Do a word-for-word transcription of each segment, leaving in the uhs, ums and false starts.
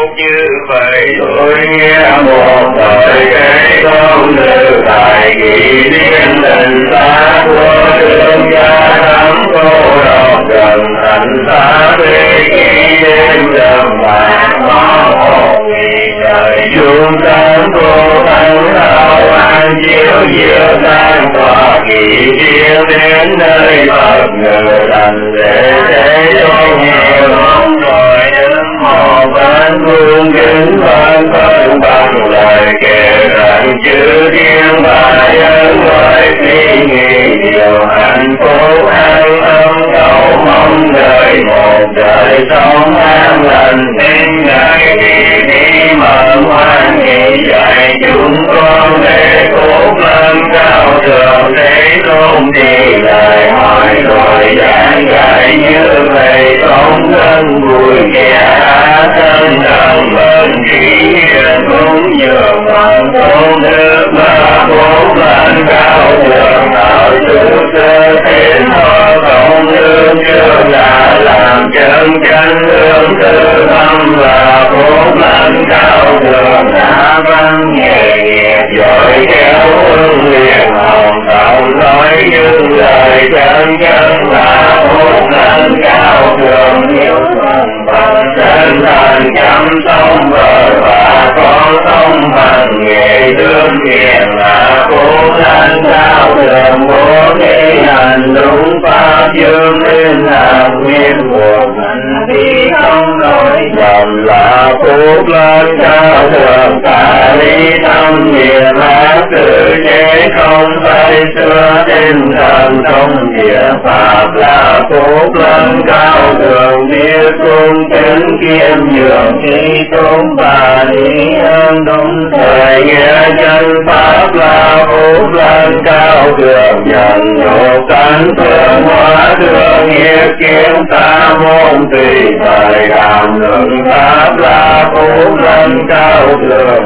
như vậy tôi nghe một thời kể công đức tại kỳ liên tình ta của đương gia thắm cô độc gần thành ta thế kỷ đêm dần bạc có một ngày trời dương tan cô thánh đạo an chiếu diệu tan tỏa kỳ riêng đến nơi Phật ngự thành để thế tôi nghe bóng rồi đứng một bên vương kính ban phân bằng lời kể rằng chữ thiên ba nhân loại phi nghi điều hạnh phúc an tâm cầu mong đời một đời sống an lành nên ngày đi đi mở hoan nghỉ dạy chúng con để cố lên cao thượng để tôn đi lời hỏi rồi giảng dạy như vậy sống thân vui vẻ thân thân bên trí hiền cũng nhường bằng tôn đức mà cố lên cao thượng tạo sự cơ thiên ho công đức chưa là làm chân chân hương tự tâm và cố lên cao thượng đã văn nghề nghiệp giỏi khéo hương liền hồng tổng nói những lời chân chân và cố lên cao thượng hiếu thuận bằng chân thành chăm sông vợ và con sông bằng nghề đương hiền là cố lên cao thượng bố thi hành đúng pháp dương nên là nguyên của mình đi không lỗi lầm là phúc lên cao thượng cả lý tâm địa ác tự chế không phải xưa tinh thần trong địa pháp là phúc lên cao thượng biết cung kính kiêm nhường khi tôn bà lý ơn đúng thời nghe chân pháp là phúc lên cao thượng nhận độ cánh phương hóa thương nghiệp kiến ta môn tùy thời đàm luận pháp là phúc lên cao thượng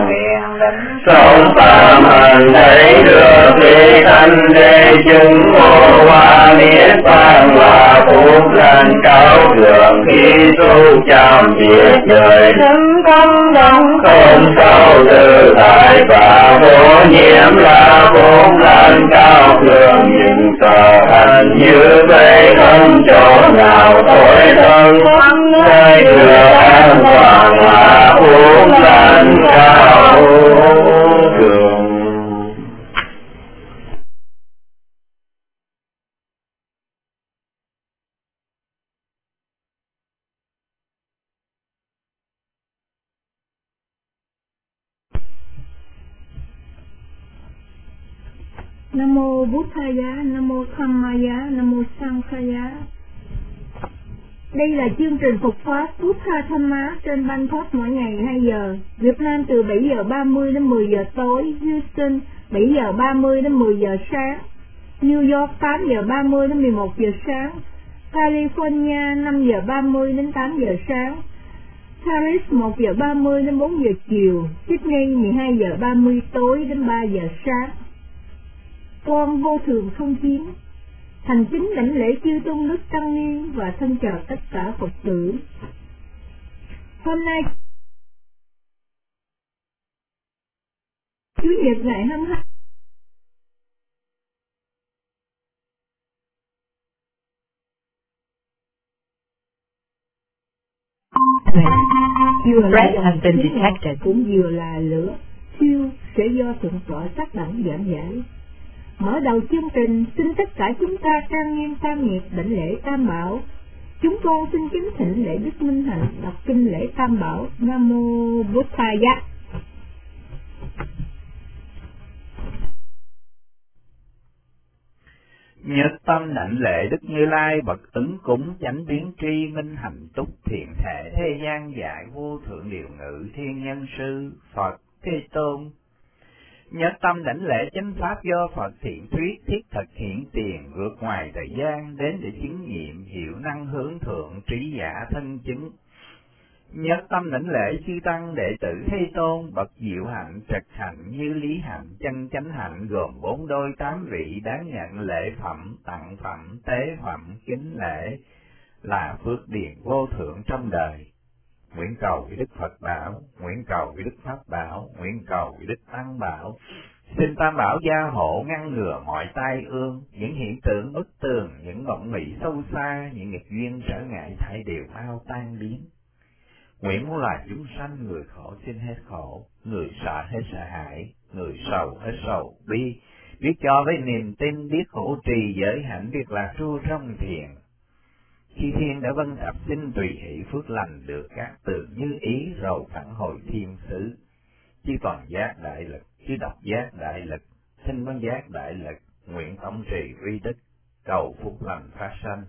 sống phạm hành thấy được lý thanh đế chứng ngộ hoa niết bàn là phúc lên cao thượng khi tu chạm diệt đời thân công đồng không sao tự tại và vô nhiễm là phúc lên cao thượng những tờ hành như vậy không chỗ nào tối thân nơi thừa an toàn là phúc lên cao thượng. Nam mô Buddhaya, Nam mô Dhammaya, Nam mô Sanghaya. Đây là chương trình Phật pháp Buddha Dhamma trên Bangkok mỗi ngày hai giờ, Việt Nam từ bảy giờ ba mươi đến mười giờ tối, Houston bảy giờ ba mươi đến mười giờ sáng, New York tám giờ ba mươi đến mười một giờ sáng, California năm giờ ba mươi đến tám giờ sáng, Paris một giờ ba mươi đến bốn giờ chiều, Sydney mười hai giờ ba mươi tối đến ba giờ sáng. Con vô thường không chiến, thành kính đảnh lễ chư tôn đức tăng ni và thân chào tất cả Phật tử. Hôm nay Chủ nhật ngày hai mươi hai Threat has been detected. cũng vừa là lửa siêu sẽ do thượng tọa tác động giảm giải. Mở đầu chương trình, xin tất cả chúng ta trang nghiêm tam nghiệp đảnh lễ Tam Bảo. Chúng con xin kính thỉnh lễ Đức Minh Hạnh đọc kinh lễ Tam Bảo. Nam mô Buddhaya. Nhất tâm đảnh lễ Đức Như Lai bậc ứng cúng chánh biến tri minh hạnh túc thiện thể thế gian dạy vô thượng điều ngự thiên nhân sư Phật Thế Tôn. Nhất tâm đảnh lễ chánh pháp do Phật thiện thuyết thiết thực hiện tiền vượt ngoài thời gian đến để chứng nghiệm hiệu năng hướng thượng trí giả thân chứng. Nhất tâm đảnh lễ chư tăng đệ tử Thế Tôn bậc diệu hạnh trật hạnh như lý hạnh chân chánh hạnh gồm bốn đôi tám vị đáng nhận lễ phẩm tặng phẩm tế phẩm kính lễ là phước điền vô thượng trong đời. nguyện cầu với Đức Phật bảo, nguyện cầu với Đức Pháp bảo, nguyện cầu với Đức Tăng bảo. Xin Tam Bảo gia hộ ngăn ngừa mọi tai ương, những hiện tượng bất tường, những vọng mị sâu xa, những nghịch duyên trở ngại thảy đều mau tan biến. Nguyện muôn loài chúng sanh, người khổ xin hết khổ, người sợ hết sợ hãi, người sầu hết sầu bi, biết cho với niềm tin, biết hỗ trì giới hạnh, biết là tru trong thiền. Khi thiên đã vân tập xin tùy hỷ phước lành được các từ như ý, rồi phản hồi thiên xứ. Chư toàn giác đại lực, chư độc giác đại lực, sinh văn giác đại lực, nguyện tổng trì uy đức, cầu phúc lành phát sanh.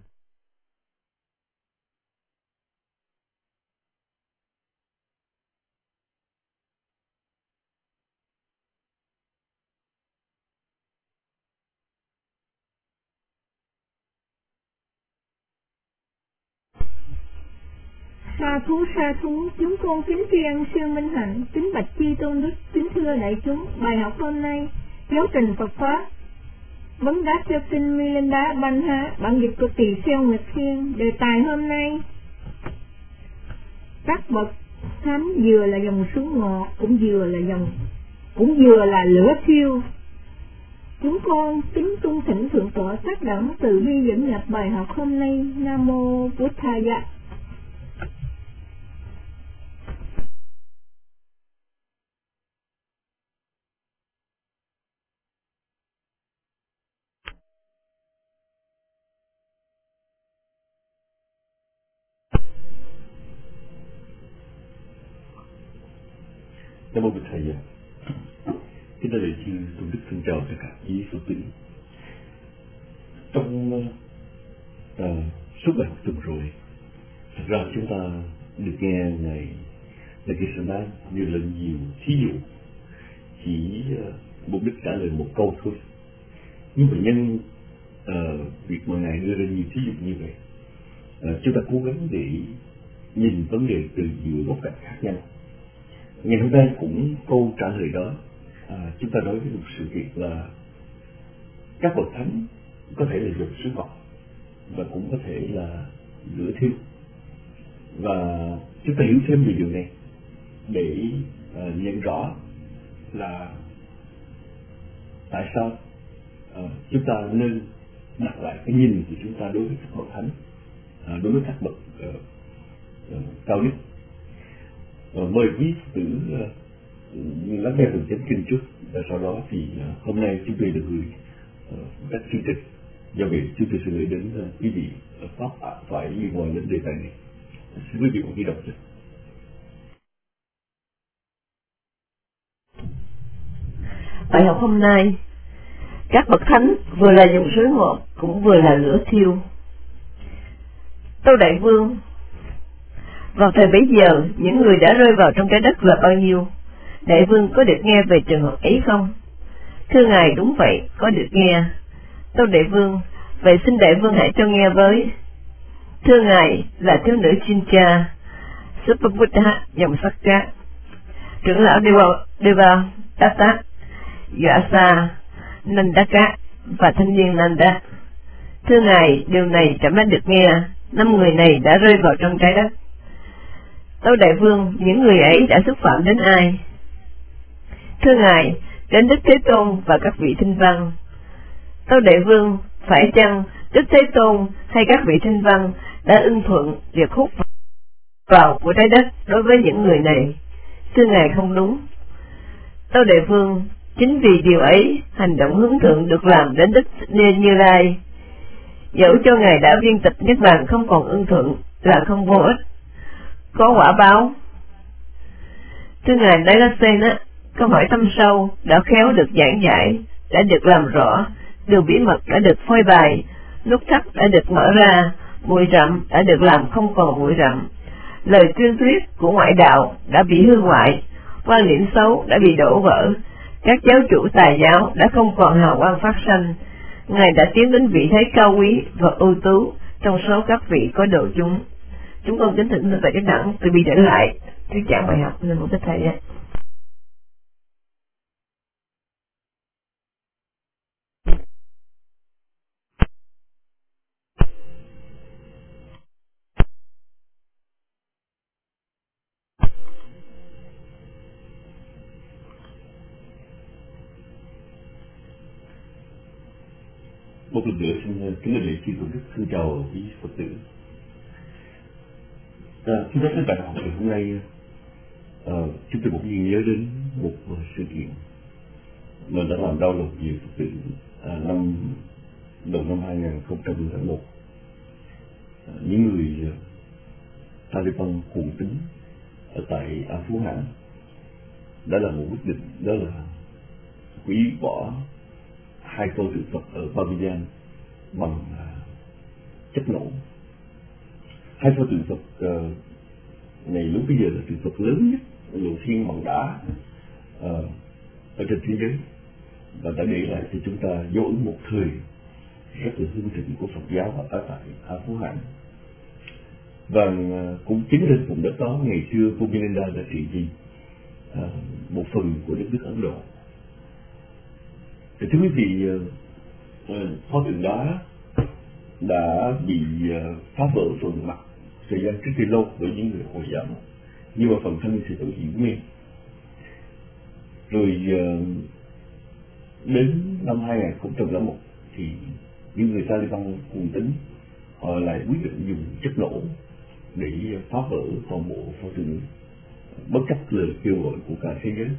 Sa thú sa thú, chúng con kính tri ân sư Minh Hạnh, kính bạch chi tôn đức, kính thưa đại chúng. Bài học hôm nay, giáo trình Phật pháp, vấn đáp cho kinh Milinda Banh bản dịch của Tỳ Kheo Nguyệt Thiên. Đề tài hôm nay, các bậc thánh vừa là dòng suối ngọt, cũng vừa là dòng, cũng vừa là lửa thiêu. Chúng con kính cung thỉnh thượng tọa tác đẳng từ bi dẫn nhập bài học hôm nay. Nam mô Bụt Thaya. Nam mô Bụt Thầy. Kính thưa đại sư Tôn Đức, xin chào tất cả quý Phật tử. Trong uh, suốt bài học tuần rồi, thật ra chúng ta được nghe ngài Đại Kỳ Sơn Đan như là nhiều thí dụ, chỉ uh, mục đích trả lời một câu thôi. Nhưng mà nhân uh, việc mà ngài đưa ra nhiều thí dụ như vậy, uh, chúng ta cố gắng để nhìn vấn đề từ nhiều góc cạnh khác nhau. Ngày hôm nay cũng câu trả lời đó, à, chúng ta nói với một sự việc là các bậc thánh có thể là dòng suối ngọt và cũng có thể là lửa thiêu, và chúng ta hiểu thêm về điều này để à, nhận rõ là tại sao à, chúng ta nên đặt lại cái nhìn của chúng ta đối với các bậc thánh, à, đối với các bậc à, à, cao nhất. Và mời quý tử uh, lắng nghe phần chánh kinh trước, và sau đó thì uh, hôm nay chúng tôi được gửi uh, các chương trình, do vậy chúng tôi sẽ gửi đến uh, quý vị uh, pháp ạ phải liên quan đến đề tài này. Xin quý vị cùng ghi đọc cho. Bài học hôm nay, các bậc thánh vừa là dòng suối ngọt cũng vừa là lửa thiêu. Tâu Đại Vương, vào thời bấy giờ, những người đã rơi vào trong trái đất là bao nhiêu? Đại Vương có được nghe về trường hợp ấy không? Thưa Ngài, đúng vậy, có được nghe. Tâu Đại Vương, vậy xin Đại Vương hãy cho nghe với. Thưa Ngài, là thiếu nữ Chincha, Suppabuddha, dòng sắc trác, trưởng lão Deva, Deva Tata, Vyasa, Nandaka và thanh niên Nanda. Thưa Ngài, điều này trẫm đã được nghe, năm người này đã rơi vào trong trái đất. Tâu Đại Vương, những người ấy đã xúc phạm đến ai? Thưa Ngài, đến Đức Thế Tôn và các vị thinh văn. Tâu Đại Vương, phải chăng Đức Thế Tôn hay các vị thinh văn đã ưng thuận việc hút vào của trái đất đối với những người này? Thưa Ngài, không đúng. Tâu Đại Vương, chính vì điều ấy, hành động hướng thượng được làm đến Đức Như Lai. Dẫu cho Ngài đã viên tịch Niết Bàn không còn ưng thuận là không vô ích, có quả báo. Thưa Ngài Đái La Sen á, câu hỏi thâm sâu đã khéo được giảng giải, đã được làm rõ, điều bí mật đã được phơi bày, nút thắt đã được mở ra, bụi rậm đã được làm không còn bụi rậm, lời tuyên thuyết của ngoại đạo đã bị hư hoại, quan niệm xấu đã bị đổ vỡ, các giáo chủ tà giáo đã không còn hào quang phát sanh. Ngài đã tiến đến vị thế cao quý và ưu tú trong số các vị có độ chúng. Chúng con kính thỉnh tại cái đẳng từ bi trở lại thuyết giảng bài học nên một cái thầy ạ. Một lần nữa xin kính lễ Chư Tôn Đức xin chào quý Phật tử. À, chúng ta sẽ bài học ngày hôm nay, à, chúng tôi bỗng nhiên nhớ đến một sự kiện mà đã làm đau lòng nhiều Phật tử à, năm đầu năm hai nghìn không trăm lẻ một. À, những người uh, Taliban cuồng tín ở tại An Phú Hạ đã làm một quyết định, đó là hủy bỏ hai pho tượng Phật ở Babiyan bằng uh, chất nổ. Hai pho tượng Phật uh, này lúc bây giờ là tượng Phật lớn nhất lộ thiên bằng đá uh, ở trên thế giới, và đã để lại cho chúng ta dấu ấn một thời rất là hưng thịnh của Phật giáo ở tại An Phú Hạ. Và uh, cũng chính trên vùng đất đó ngày xưa vua Milinda đã trị vì uh, một phần của đất nước Ấn Độ. Thì thưa quý vị, uh, pho tượng đá đã bị uh, phá vỡ phần mặt thời gian trước đây lâu bởi những người Hồi giáo, nhưng mà phần thân thì tự hiểu nguyên. Rồi uh, đến năm hai nghìn không trăm lẻ một thì những người Taliban cuồng tín họ lại quyết định dùng chất nổ để phá vỡ toàn bộ pho tượng, bất chấp lời kêu gọi của cả thế giới.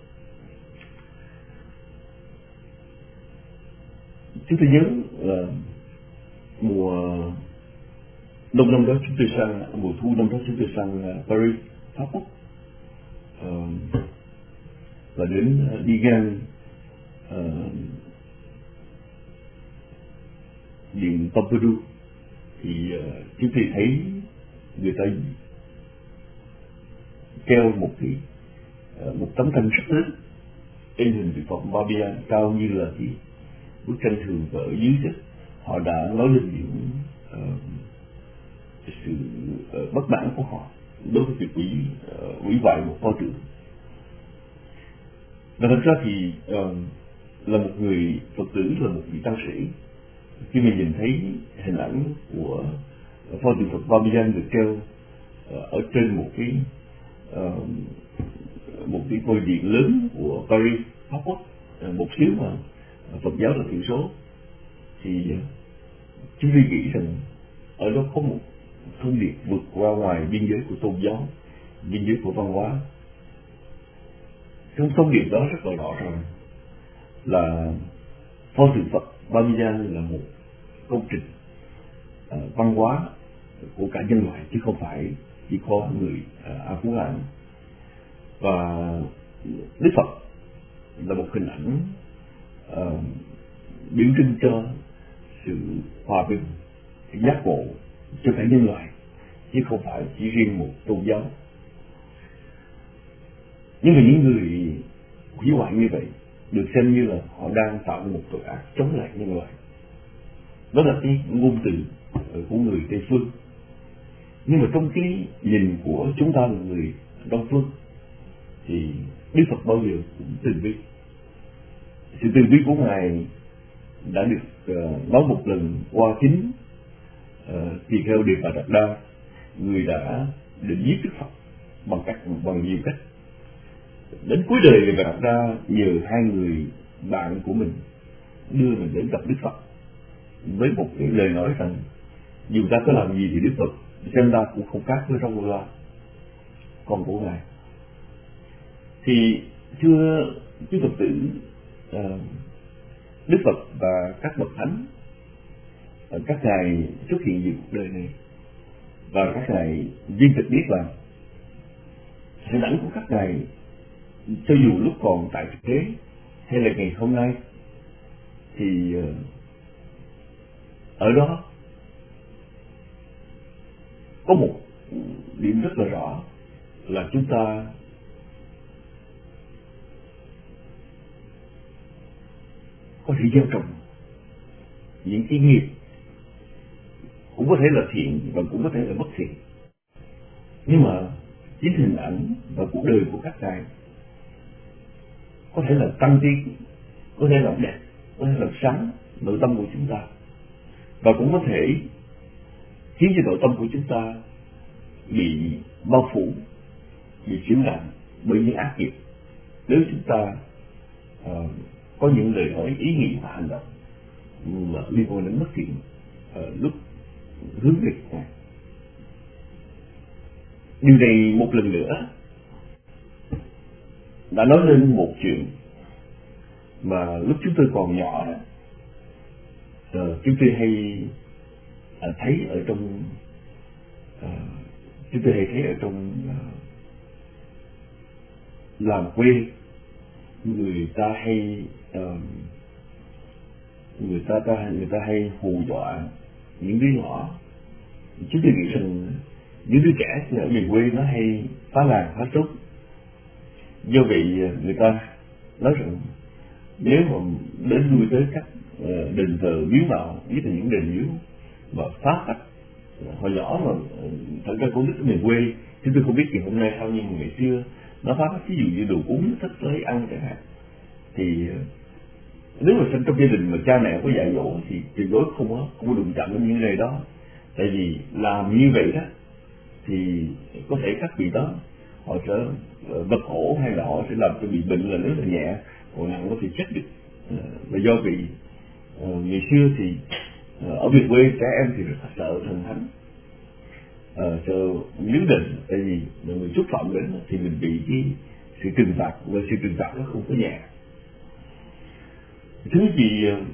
Chúng tôi nhớ là mùa đông năm đó chúng tôi sang mùa thu năm đó chúng tôi sang Paris, Pháp Quốc, uh, và đến uh, đi ngang uh, điện Pompidou thì uh, chúng tôi thấy người ta treo một cái uh, một tấm tranh rất lớn in hình tượng Phật Babiyan cao như là cái bức tranh thường, và ở dưới đó họ đã nói lên những uh, sự uh, bất mãn của họ đối với việc hủy uh, hủy hoại một pho tượng. Và thật ra thì uh, là một người Phật tử, là một vị tăng sĩ, khi mình nhìn thấy hình ảnh của pho tượng Phật Babiyan được treo uh, ở trên một cái uh, một cái ngôi điện lớn của Paris, Pháp Quốc, uh, một xíu mà Phật giáo là thiểu số, thì uh, chúng tôi nghĩ rằng ở đó có một thông điệp vượt qua ngoài biên giới của tôn giáo, biên giới của văn hóa. Trong thông điệp đó rất là rõ ràng là pho tượng Phật Babiyan là một công trình uh, văn hóa của cả nhân loại, chứ không phải chỉ có người uh, A Phú Hàn. Và Đức Phật là một hình ảnh uh, biểu trưng cho sự hòa bình, giác ngộ cho cả nhân loại, chứ không phải chỉ riêng một tôn giáo. Nhưng mà những người hủy hoại như vậy được xem như là họ đang tạo một tội ác chống lại nhân loại. Đó là cái ngôn từ của người Tây phương. Nhưng mà trong cái nhìn của chúng ta là người Đông phương thì Đức Phật bao giờ cũng từ bi. Sự từ bi của Ngài đã được uh, nói một lần qua chính uh, tỳ kheo Đề Bà Đạt Đa, người đã định giết Đức Phật bằng cách bằng nhiều cách. Đến cuối đời Đề Bà Đạt Đa nhờ hai người bạn của mình đưa mình đến gặp Đức Phật với một cái lời nói rằng dù ta có làm gì thì Đức Phật xem ta cũng không khác với rong loa con của Ngài. Thì thưa quý Phật tử, uh, Đức Phật và các bậc thánh, uh, các ngài xuất hiện giữa cuộc đời này và các ngài viên tịch biết rằng hình ảnh của các ngài, cho dù lúc còn tại thế hay là ngày hôm nay, thì uh, ở đó có một điểm rất là rõ là chúng ta có thể gieo trồng những cái nghiệp cũng có thể là thiện và cũng có thể là bất thiện. Nhưng mà chính hình ảnh và cuộc đời của các ngài có thể là tăng tiến, có thể làm đẹp, có thể làm sáng nội tâm của chúng ta, và cũng có thể khiến cho nội tâm của chúng ta bị bao phủ, bị chiếm lãng bởi những ác nghiệp nếu chúng ta uh, có những lời nói, ý nghĩ và hành động mà liên quan đến bất thiện ở lúc hướng nghịch. Điều này một lần nữa đã nói lên một chuyện mà lúc chúng tôi còn nhỏ đó, uh, chúng tôi hay uh, thấy ở trong uh, chúng tôi hay thấy ở trong uh, làng quê, người ta hay uh, người ta, ta người ta hay hù dọa những đứa nhỏ. Chúng tôi nghĩ rằng những đứa trẻ ở miền quê nó hay phá làng phá xóm. Do vậy người ta nói rằng nếu mà đến lui tới các uh, đền thờ miếu mạo, nhất là những đền miếu mà phá cách hồi nhỏ mà thật ra con nít ở miền quê, chúng tôi không biết gì hôm nay sao, nhưng mà ngày xưa nó phá cách, ví dụ như đồ cúng thích lấy ăn chẳng hạn, thì nếu mà sinh trong gia đình mà cha mẹ có dạy dỗ thì tuyệt đối không có không có đụng chạm đến những người đó. Tại vì làm như vậy đó thì có thể các vị đó họ sẽ vật khổ, hay là họ sẽ làm cho bị bệnh, là nếu là nhẹ, còn nặng có thể chết được. Và do vì uh, ngày xưa thì uh, ở miền quê trẻ em thì rất là sợ thần thánh, uh, sợ miếu đình, tại vì mọi người xúc phạm đến thì mình bị cái sự trừng phạt, và sự trừng phạt nó không có nhẹ. Thứ gì uh,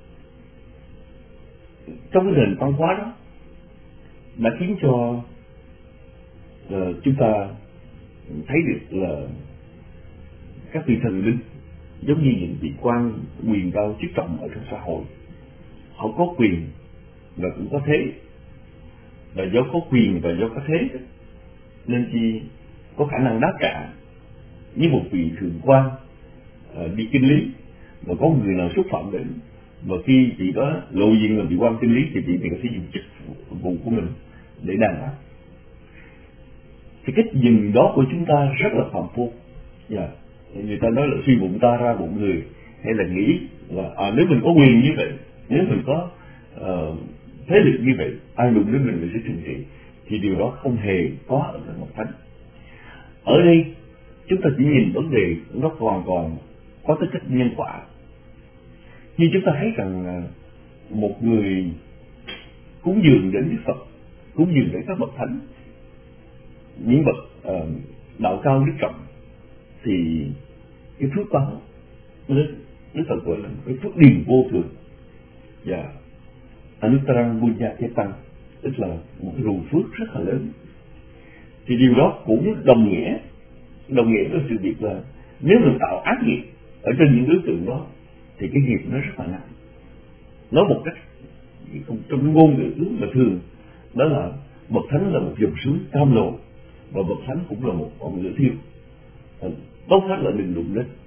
trong cái nền văn hóa đó đã khiến cho uh, chúng ta thấy được là các vị thần linh giống như những vị quan quyền cao chức trọng ở trong xã hội, họ có quyền và cũng có thế, và do có quyền và do có thế nên chi có khả năng đáp trả. Như một vị thượng quan uh, đi kinh lý mà có người nào xúc phạm đến, mà khi chị đó lộ diện là vị quan kinh lý thì chị này có thể dùng chức vụ của mình để đàn áp. Thì cách nhìn đó của chúng ta rất là phạm phu. Yeah. Người ta nói là suy bụng ta ra bụng người, hay là nghĩ là à, nếu mình có quyền như vậy, nếu mình có uh, thế lực như vậy, ai đụng đến mình mình sẽ trừng trị, thì điều đó không hề có ở trong Ngọc Thánh. Ở đây chúng ta chỉ nhìn vấn đề nó hoàn toàn có tính chất nhân quả. Như chúng ta thấy rằng một người cúng dường đến Đức Phật, cúng dường đến các bậc thánh, những bậc uh, đạo cao đức trọng, thì cái phước báo Đức Phật gọi là cái phước điền vô thường, và Anuttarang Bunya Chetan, tức là một cái nguồn phước rất là lớn. Thì điều đó cũng đồng nghĩa đồng nghĩa với sự việc là nếu mình tạo ác nghiệp ở trên những đối tượng đó thì cái nghiệp nó rất là nặng. Nói một cách trong ngôn ngữ mà thường, đó là bậc thánh là một dòng suối cam lồ, và bậc thánh cũng là một ngọn lửa thiêu, tốt nhất là đừng đụng đến.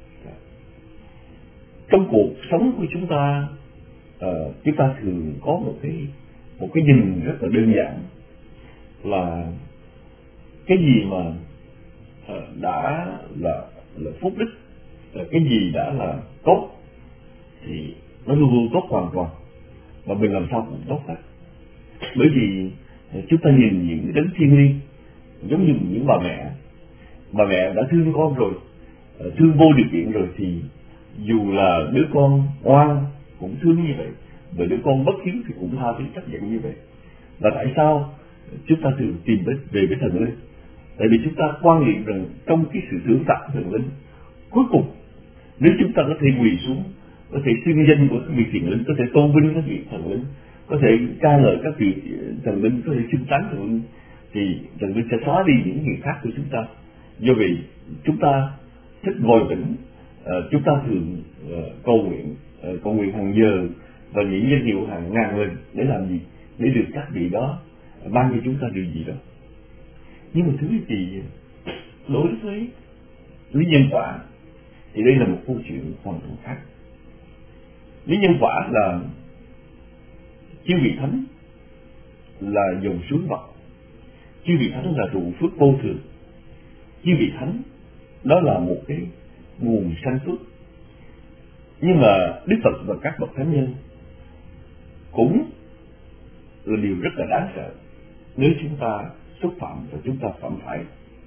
Trong cuộc sống của chúng ta, uh, chúng ta thường có một cái một cái nhìn rất là đơn giản là cái gì mà uh, đã là, là phúc đức, uh, cái gì đã là tốt thì nó luôn luôn tốt hoàn toàn, và mình làm sao cũng tốt hết. Bởi vì uh, chúng ta nhìn những đấng thiên liêng giống như những bà mẹ, bà mẹ đã thương con rồi, uh, thương vô điều kiện rồi, thì dù là đứa con oan cũng thương như vậy, và đứa con bất hiếu thì cũng tha thứ chấp nhận như vậy. Và tại sao chúng ta thường tìm đến về với thần linh? Tại vì chúng ta quan niệm rằng trong cái sự thưởng tạ thần linh, cuối cùng nếu chúng ta có thể quỳ xuống, có thể xưng danh của các vị thiện linh, có thể tôn vinh các vị thần linh, có thể ca ngợi các vị thần linh, có thể xưng tán thần linh, thì thần linh sẽ xóa đi những nghiệp khác của chúng ta. Do vậy chúng ta thích ngồi vĩnh, uh, chúng ta thường uh, cầu nguyện uh, cầu nguyện hàng giờ và những danh hiệu hàng ngàn lần để làm gì? Để được các vị đó ban cho chúng ta điều gì đó. Nhưng mà thứ gì đối với lý nhân quả thì đây là một câu chuyện hoàn toàn khác. Lý nhân quả là chư vị thánh là dòng suối vật, chư vị thánh là trụ phước vô thường, chư vị thánh đó là một cái nguồn sanh phước. Nhưng mà Đức Phật và các bậc thánh nhân cũng là điều rất là đáng sợ nếu chúng ta xúc phạm và chúng ta phạm phải.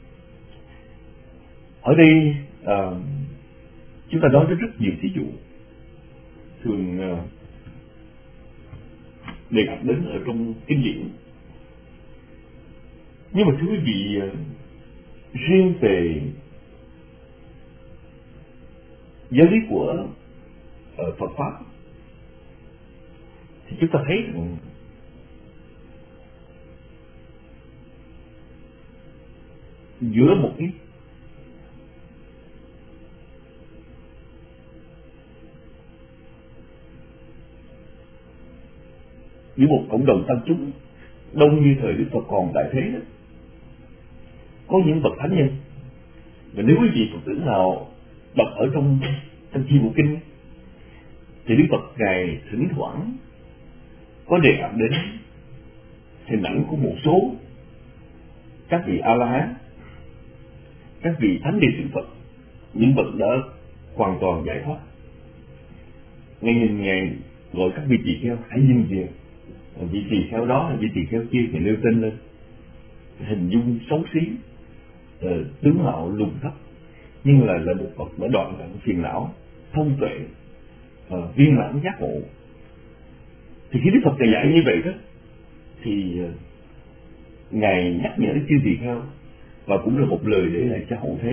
Ở đây uh, chúng ta nói đến rất nhiều ví dụ. Thường uh, đề cập đến ở trong kinh điển. Nhưng mà thưa quý vị, riêng về giáo lý của uh, Phật pháp thì chúng ta thấy rằng giữa một cái giữa một cộng đồng tăng chúng đông như thời Đức Phật còn tại thế đó, có những bậc thánh nhân. Và nếu quý vị Phật tử nào đọc ở trong trong Chi Bộ Kinh thì Đức Phật ngài thỉnh thoảng có đề cập đến hình ảnh của một số các vị A La Hán, các vị thánh đệ tử Phật, những bậc đã hoàn toàn giải thoát. Ngài nhìn ngài gọi các vị tỳ kheo hãy nhìn kìa, vị tỳ kheo đó, vị tỳ kheo kia thì nêu tên lên, hình dung xấu xí, uh, tướng mạo lùn thấp, nhưng là là một bậc đã đoạn tận phiền não, thông tuệ, uh, viên mãn giác ngộ. Thì khi Đức Phật ngài dạy như vậy đó, thì uh, ngài nhắc nhở chư tỳ kheo, và cũng là một lời để lại cho hậu thế,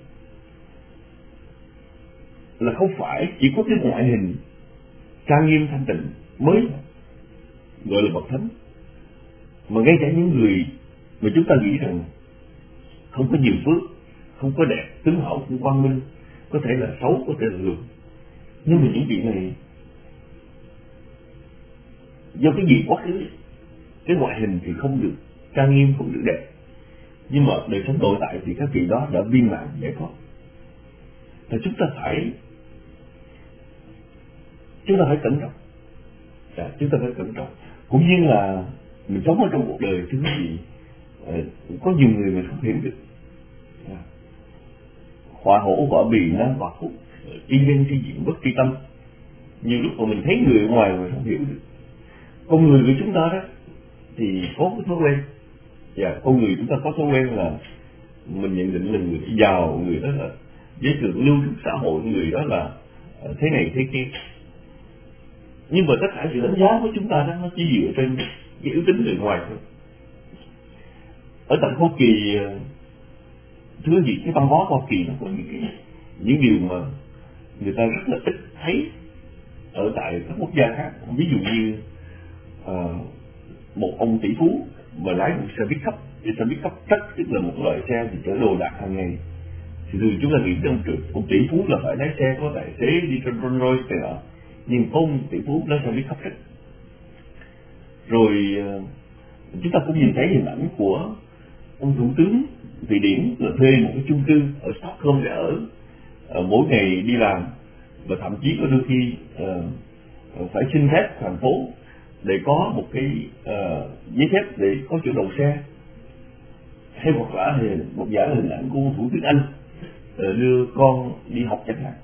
là không phải chỉ có cái ngoại hình trang nghiêm thanh tịnh mới gọi là bậc thánh, mà ngay cả những người mà chúng ta nghĩ rằng không có nhiều phước, không có đẹp, tướng mạo không quang minh, có thể là xấu, có thể là lười, nhưng mà những vị này do cái gì quá khứ, cái ngoại hình thì không được trang nghiêm, không được đẹp, nhưng mà đời sống nội tại thì các vị đó đã viên mãn giải thoát. Và chúng ta phải chúng ta phải cẩn trọng, à, chúng ta phải cẩn trọng, cũng như là mình sống ở trong cuộc đời thứ gì có nhiều người mình không hiểu được, à, họa hổ họa bì nan bạc khúc, tri nhân tri diện bất tri tâm. Nhiều lúc mà mình thấy người ở ngoài mình không hiểu được. Con người của chúng ta đó thì có cái thói quen, và con người chúng ta có thói quen là mình nhận định là người giàu, người đó là giới thượng lưu trong xã hội, người đó là thế này thế kia. Nhưng mà tất cả sự đánh giá của chúng ta đó nó chỉ dựa trên cái yếu tính người ngoài thôi. Ở tại Hoa Kỳ, thứ gì cái văn hóa Hoa Kỳ nó có những cái những điều mà người ta rất là ít thấy ở tại các quốc gia khác. Ví dụ như uh, một ông tỷ phú mà lái một xe pick-up, xe pick-up trắc, tức là một loại xe thì chở đồ đạc hàng ngày, thì thường chúng ta nghĩ đến ông, ông tỷ phú là phải lái xe có tài xế đi trên Rolls Royce này nọ, nhưng ông tỷ phú lái xe pick-up trắc. Rồi uh, chúng ta cũng nhìn thấy hình ảnh của ông thủ tướng Thụy Điển là thuê một cái chung cư ở Stockholm để ở, uh, mỗi ngày đi làm, và thậm chí có đôi khi uh, phải xin phép thành phố để có một cái uh, giấy phép để có chỗ đậu xe, hay hoặc là một giả hình ảnh của thủ tướng Anh uh, đưa con đi học chẳng hạn.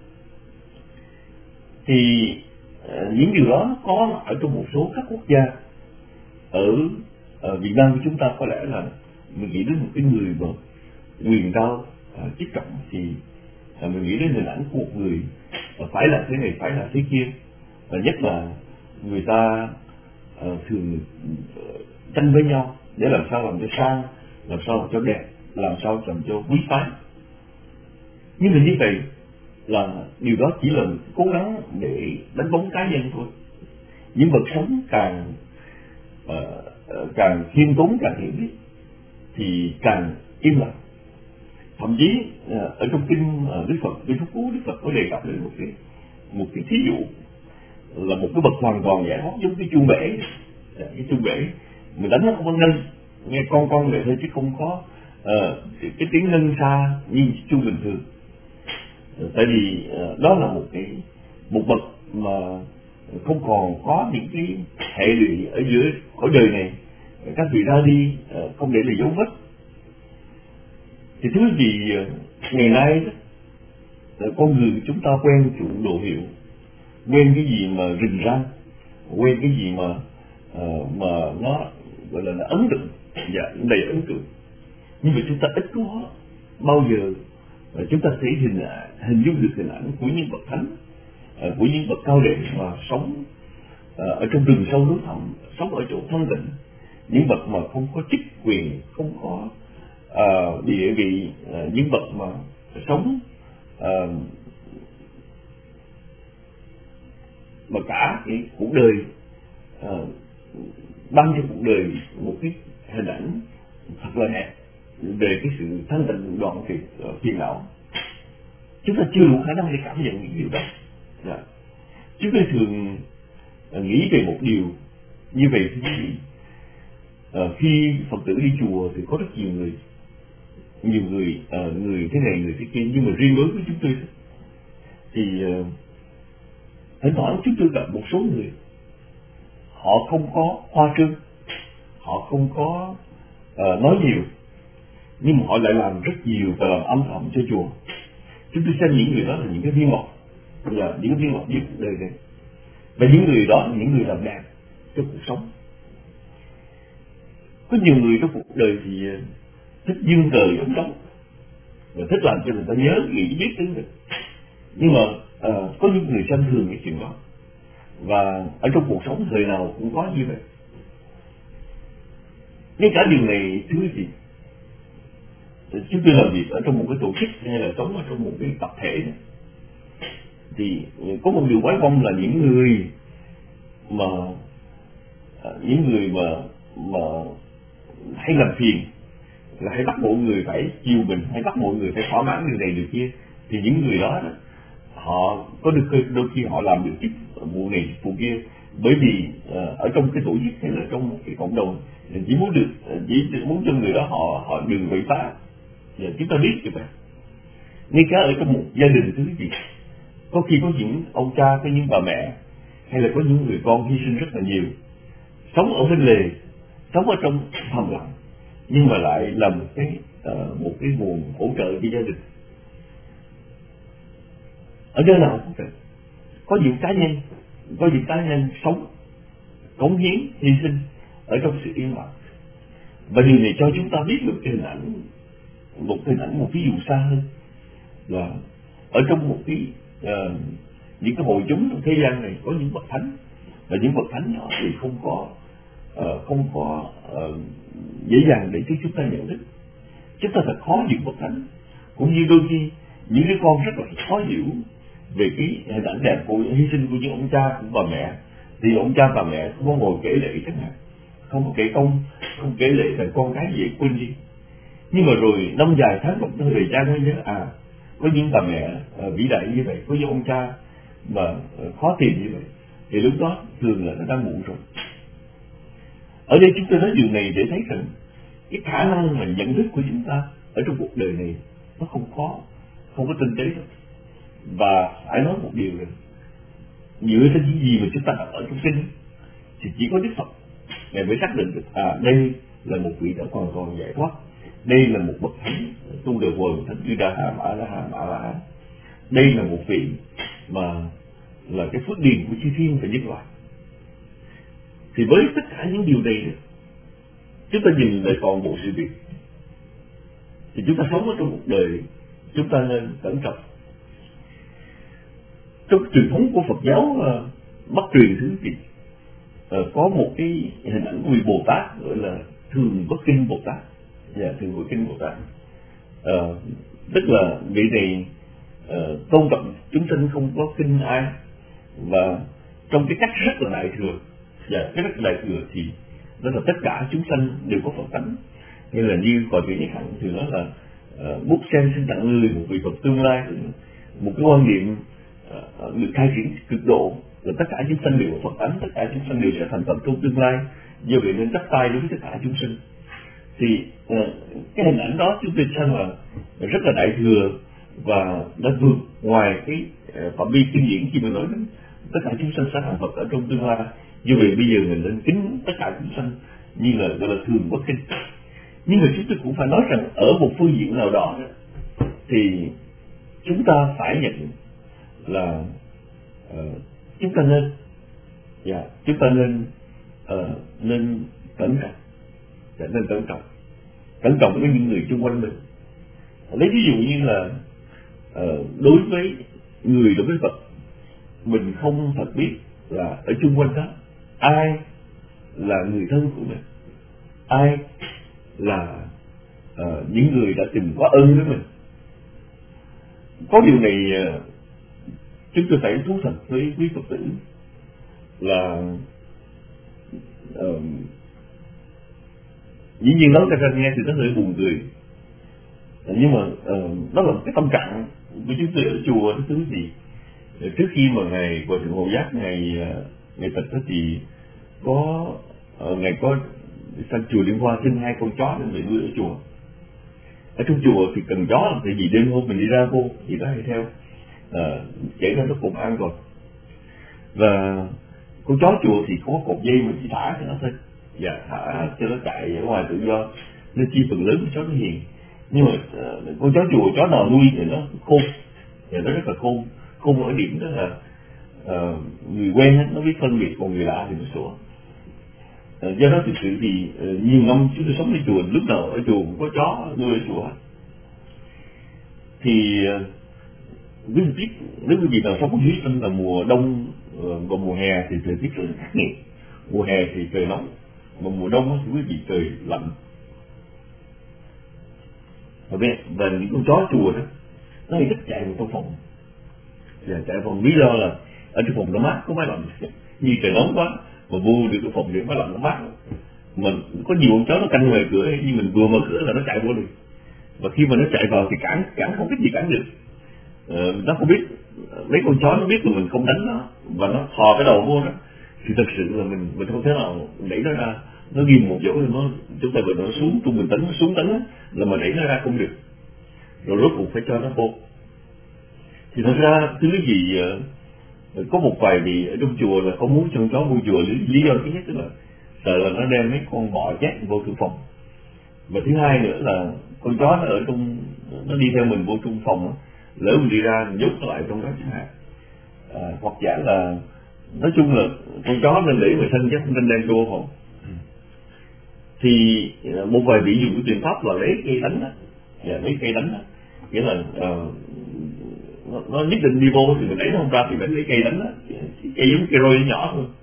Thì uh, những điều đó có ở trong một số các quốc gia. Ở, ở Việt Nam của chúng ta có lẽ là mình nghĩ đến một cái người mà quyền cao uh, chức trọng thì uh, mình nghĩ đến hình ảnh của một người uh, phải là thế này, phải là thế kia, và uh, nhất là người ta uh, thường uh, tranh với nhau để làm sao làm cho sang, làm sao làm cho đẹp, làm sao làm cho quý phái. Nhưng mà như vậy là điều đó chỉ là cố gắng để đánh bóng cá nhân thôi. Những bậc sống càng uh, uh, càng khiêm tốn, càng hiểu biết thì càng im lặng. Thậm chí uh, ở trong kinh uh, Đức Phật, Kinh Pháp Cú, Đức Phật có đề cập đến một cái một cái thí dụ là một cái bậc hoàn toàn giải thoát giống cái chuông bể. Cái chuông bể mình đánh nó không có ngân, nghe con con vậy thôi chứ không có uh, cái tiếng ngân xa như chuông bình thường. Uh, tại vì uh, đó là một cái một bậc mà không còn có những cái hệ lụy ở giữa cõi đời này, các vị ra đi uh, không để lại dấu vết. Thì thứ gì uh, ngày nay đó, uh, con người chúng ta quen chuộng đồ hiệu, quen cái gì mà rình rang, quen cái gì mà uh, mà nó gọi là, là ấn tượng, dạ, đầy ấn tượng. Nhưng mà chúng ta ít có bao giờ uh, chúng ta thấy hình hình dung được hình ảnh của những bậc thánh, uh, của những bậc cao đệ mà sống ở trong rừng sâu núi thẳm, sống ở chỗ thanh tịnh, những bậc mà không có chức quyền, không có uh, địa vị, uh, những bậc mà sống uh, mà cả cái cuộc đời uh, ban cho cuộc đời một cái hình ảnh thật là đẹp về cái sự thanh tịnh đoạn tuyệt phiền não. Chúng ta chưa đủ khả năng để cảm nhận những điều đó. Dạ. Chúng ta thường uh, nghĩ về một điều như vậy thưa quý vị. Uh, khi Phật tử đi chùa thì có rất nhiều người, nhiều người, uh, người thế này người thế kia, nhưng mà riêng đối với chúng tôi thì uh, thỉnh thoảng chúng tôi gặp một số người, họ không có hoa trương, họ không có uh, nói nhiều, nhưng mà họ lại làm rất nhiều và làm âm thầm cho chùa. Chúng tôi xem những người đó là những cái viên ngọc, là những cái viên ngọc trong cuộc đời này, và những người đó là những người làm đẹp cho cuộc sống. Có nhiều người trong cuộc đời thì thích dương cờ giống trống và thích làm cho người ta nhớ nghĩ biết đến mình, nhưng mà uh, có những người xem thường cái chuyện đó, và ở trong cuộc sống thời nào cũng có như vậy. Ngay cả điều này thưa quý vị, chúng tôi làm việc ở trong một cái tổ chức hay là sống ở trong một cái tập thể này, thì có một điều quái vong là những người mà những người mà mà hay làm phiền, là hay bắt mọi người phải chiều mình, hay bắt mọi người phải thỏa mãn điều này điều kia, thì những người đó, đó họ có được đôi khi họ làm được chức vụ này vụ kia, bởi vì uh, ở trong cái tổ chức hay là trong một cái cộng đồng chỉ muốn được chỉ muốn cho người đó họ họ đừng bị phá. Và chúng ta biết như vậy. Ngay cả ở trong một gia đình thứ gì, có khi có những ông cha, có những bà mẹ, hay là có những người con hy sinh rất là nhiều, sống ở bên lề, sống ở trong thầm lặng, nhưng mà lại là một cái uh, một cái nguồn hỗ trợ cho gia đình. Ở nơi nào cũng vậy, có những cá nhân, có những cá nhân sống, cống hiến, hy sinh ở trong sự yên lặng, và điều này cho chúng ta biết được hình ảnh, một hình ảnh, một ví dụ xa hơn, là ở trong một cái uh, những cái hội chúng trong thế gian này có những bậc thánh, và những bậc thánh đó thì không có uh, không có uh, dễ dàng để cho chúng ta nhận thức. Chúng ta thật khó những bậc thánh, cũng như đôi khi những đứa con rất là khó hiểu về cái hình ảnh đẹp của hy sinh của những ông cha của bà mẹ, thì ông cha bà mẹ không có ngồi kể lệ chẳng hạn, không có kể công, không kể lệ thành con cái dễ quên đi. Nhưng mà rồi năm dài tháng một năm về cha mới nhớ, à có những bà mẹ uh, vĩ đại như vậy, có những ông cha mà uh, khó tìm như vậy, thì lúc đó thường là nó đã muộn rồi. Ở đây chúng tôi nói điều này để thấy rằng cái khả năng mà nhận thức của chúng ta ở trong cuộc đời này nó không có không có tinh tế đâu. Và phải nói một điều rằng dựa trên những gì mà chúng ta đọc ở trong kinh thì chỉ có Đức Phật Ngài mới xác định được, à đây là một vị đã hoàn toàn giải thoát, đây là một bậc thánh tu đời quần thánh như Đà Hà Mã La Hà Mã La Hán, đây là một vị mà là cái phước điền của chư thiên và nhân loại. Thì với tất cả những điều này, chúng ta nhìn lại toàn bộ sự việc, thì chúng ta sống ở trong một đời chúng ta nên cẩn trọng. Trong truyền thống của Phật giáo uh, Bắc truyền thứ gì uh, có một cái hình ảnh của vị Bồ Tát gọi là Thường Bất Kinh Bồ Tát. Dạ, Thường Bất Kinh Bồ Tát. Uh, tức là vị này uh, tôn trọng chúng sinh, không có kinh ai, và trong cái cách rất là đại thừa. Dạ, cái rất là đại thừa thì đó là tất cả chúng sanh đều có Phật tánh, như là như cõi vị Nhất Hạnh thì nó là uh, bút sen sinh tặng người, một vị Phật tương lai, một cái quan niệm uh, được khai triển cực độ, là tất cả chúng sanh đều có Phật tánh, tất cả chúng sanh đều sẽ thành Phật trong tương lai, do vậy nên chắp tay đối với tất cả chúng sinh. Thì uh, cái hình ảnh đó chúng tôi xem là rất là đại thừa, và đã vượt ngoài cái uh, phạm vi kinh điển khi mà nói đến tất cả chúng sanh sẽ thành Phật ở trong tương lai. Như vậy bây giờ mình nên kính tất cả chúng sanh như là gọi là thường bất kinh. Nhưng mà chúng tôi cũng phải nói rằng ở một phương diện nào đó thì chúng ta phải nhận là uh, chúng ta nên yeah, chúng ta nên uh, nên cẩn trọng, nên cẩn trọng cẩn trọng với những người xung quanh mình. Lấy ví dụ như là uh, đối với người đối với Phật, mình không thật biết là ở xung quanh đó ai là người thân của mình, ai là uh, những người đã từng có ơn với mình. Có điều này uh, chúng tôi phải thú thật với quý Phật tử là uh, dĩ nhiên nói ra nghe thì nó hơi buồn cười, nhưng mà uh, đó là một cái tâm trạng của chúng tôi ở chùa. Đó thứ gì trước khi mà ngày Hòa Thượng Hộ Giác ngày ngày tịch đó thì có uh, ngày có sang chùa Liên Hoa xin hai con chó để nuôi ở chùa. Ở trong chùa thì cần chó làm gì, đêm hôm mình đi ra vô thì nó hay theo uh, chạy ra nó cùng ăn rồi. Và con chó chùa thì có cột dây mình chỉ thả cho nó thôi, và thả cho nó chạy ở ngoài tự do, nên chi phần lớn con chó nó hiền. Nhưng mà uh, con chó chùa, chó nào nuôi thì nó khôn, thì nó rất là khôn. Khôn ở điểm đó là uh, người quen hết nó biết phân biệt, còn người lạ thì nó sủa. Uh, do đó thực sự thì uh, nhiều năm chúng tôi sống ở chùa, lúc nào ở chùa cũng có chó nuôi ở chùa. Thì uh, quý vị biết, nếu quý vị nào sống ở dưới trong là mùa đông uh, và mùa hè thì thời tiết rất là khắc nghiệt. Mùa hè thì trời nóng, mà mùa đông thì quý vị trời lạnh. Và những con chó chùa đó nó thích chạy vào trong phòng, và chạy vào phòng lý do là ở trong phòng nó mát, có máy lạnh. Như trời nóng quá mà vô được cái phòng để máy lạnh nó mát, mình có nhiều con chó nó canh ngoài cửa, nhưng mình vừa mở cửa là nó chạy vô được. Và khi mà nó chạy vào thì cản cản không biết gì cản được. Ờ, nó không biết, mấy con chó nó biết là mình không đánh nó và nó thò cái đầu vô đó, thì thật sự là mình mình không thể nào đẩy nó ra. Nó ghim một chỗ thì nó chúng ta vừa nó xuống, trung bình tấn nó xuống tấn là mà đẩy nó ra không được, rồi rốt cuộc phải cho nó vô. Thì thật ra thứ gì uh, có một vài vị ở trong chùa là không muốn cho chó vô chùa, lý, lý do thứ nhất tức là sợ là nó đem mấy con bọ chết vô trong phòng, và thứ hai nữa là con chó nó ở trong, nó đi theo mình vô trong phòng, lỡ mình đi ra mình nhốt nó lại trong đó chẳng hạn. À, hoặc giả là nói chung là con chó nên để mà sân chứ không nên đem vô phòng. Thì một vài vị dùng cái biện pháp là lấy cây đánh đó, và lấy cây đánh đó, nghĩa là uh, nó, nó nhất định đi vô thì mình đẩy nó không ra thì phải lấy cây đánh đó, cây giống cây roi nhỏ thôi.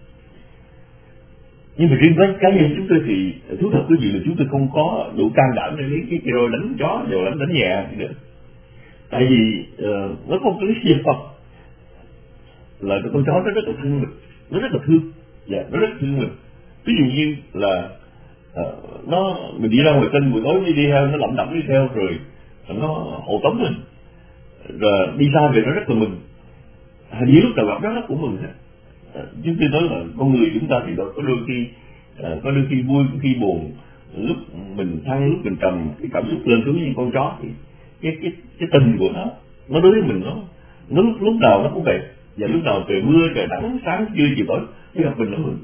Nhưng mà riêng với cá nhân chúng tôi thì thú thật quý vị là chúng tôi không có đủ can đảm để lấy cái cây roi đánh chó, rồi đánh đánh nhẹ thì được. Tại vì uh, nó có một cái lý do là con chó nó rất là thương mình, nó rất là thương, và nó rất thương mình. Ví dụ như là uh, nó mình đi ra ngoài kênh buổi tối đi đi theo, nó lẩm đẩm đi theo rồi nó hộ tống mình, rồi đi xa về nó rất là mừng. Hình như lúc nào gặp nó nó cũng mừng hết. Uh, chúng tôi nói là con người chúng ta thì có đôi khi uh, có đôi khi vui, có khi buồn, lúc mình thăng lúc mình trầm, cái cảm xúc lên xuống như con chó thì cái cái cái tình của nó nó đối với mình nó nó lúc, lúc nào nó cũng vậy. Và lúc nào trời mưa, trời nắng, sáng, trưa, chiều tối, khi gặp mình nó mừng.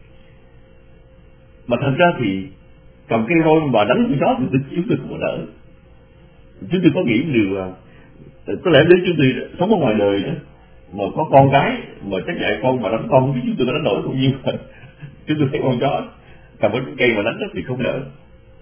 Mà thật ra thì cầm cây roi mà đánh con chó thì chúng tôi cũng đỡ. Chúng tôi có nghĩ điều là có lẽ nếu chúng tôi sống ở ngoài đời đó, mà có con cái mà chắc dạy con mà đánh con không biết chúng tôi có đánh nổi không nhiêu. Chúng tôi thấy con chó cầm cái cây mà đánh đó thì không đỡ.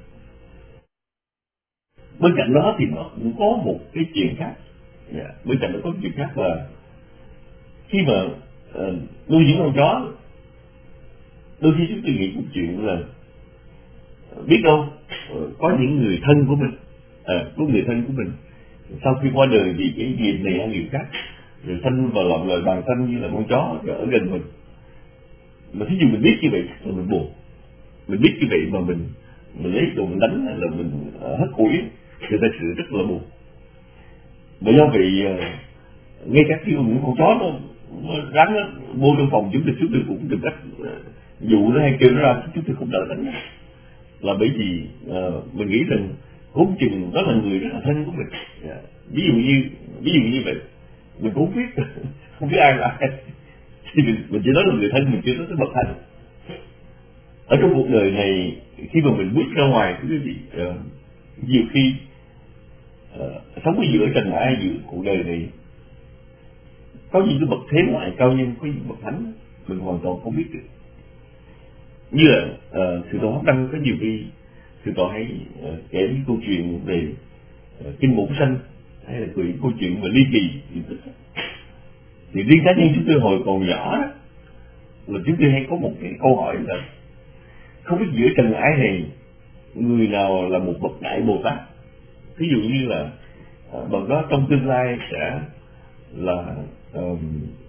Bên cạnh đó thì nó cũng có một cái chuyện khác. Yeah. Bên cạnh đó có một chuyện khác là khi mà uh, nuôi những con chó, đôi khi chúng tôi nghĩ một chuyện là biết đâu uh, có những người thân của mình, uh, có người thân của mình sau khi qua đời vì cái nghiệp này hay nghiệp khác, rồi sanh vào lòng lời bàn sanh như là con chó ở gần mình. Mà thí dụ mình biết như vậy là mình buồn, mình biết như vậy mà mình mình lấy đồ mình đánh là mình uh, hất củi thì thật sự rất là buồn. Bởi do vậy uh, ngay cả khi những con chó nó rắn nó vô trong phòng chúng tôi chúng tôi cũng tìm cách dụ nó hay kêu nó ra, chúng tôi không đỡ đánh, là bởi vì uh, mình nghĩ rằng cũng chừng đó là người rất là thân của mình. Yeah. Ví dụ như ví dụ như vậy mình cũng biết không biết ai là ai thì mình, mình chỉ nói là người thân, mình chưa nói tới bậc thánh. Ở trong cuộc đời này khi mà mình bước ra ngoài cái gì uh, nhiều khi uh, sống ở giữa trần ai giữa cuộc đời này có những cái bậc thế ngoại cao nhân, có những bậc thánh mình hoàn toàn không biết được. Như là uh, sư tổ Pháp Đăng có nhiều khi sư tổ hãy uh, kể những câu chuyện về uh, kinh bổn sanh, hay là những câu chuyện về ly kỳ. Thì riêng cá nhân chúng tôi hồi còn nhỏ đó, là chúng tôi hay có một cái câu hỏi là không biết giữa trần ái này người nào là một bậc đại Bồ Tát. Ví dụ như là bậc đó trong tương lai sẽ là um,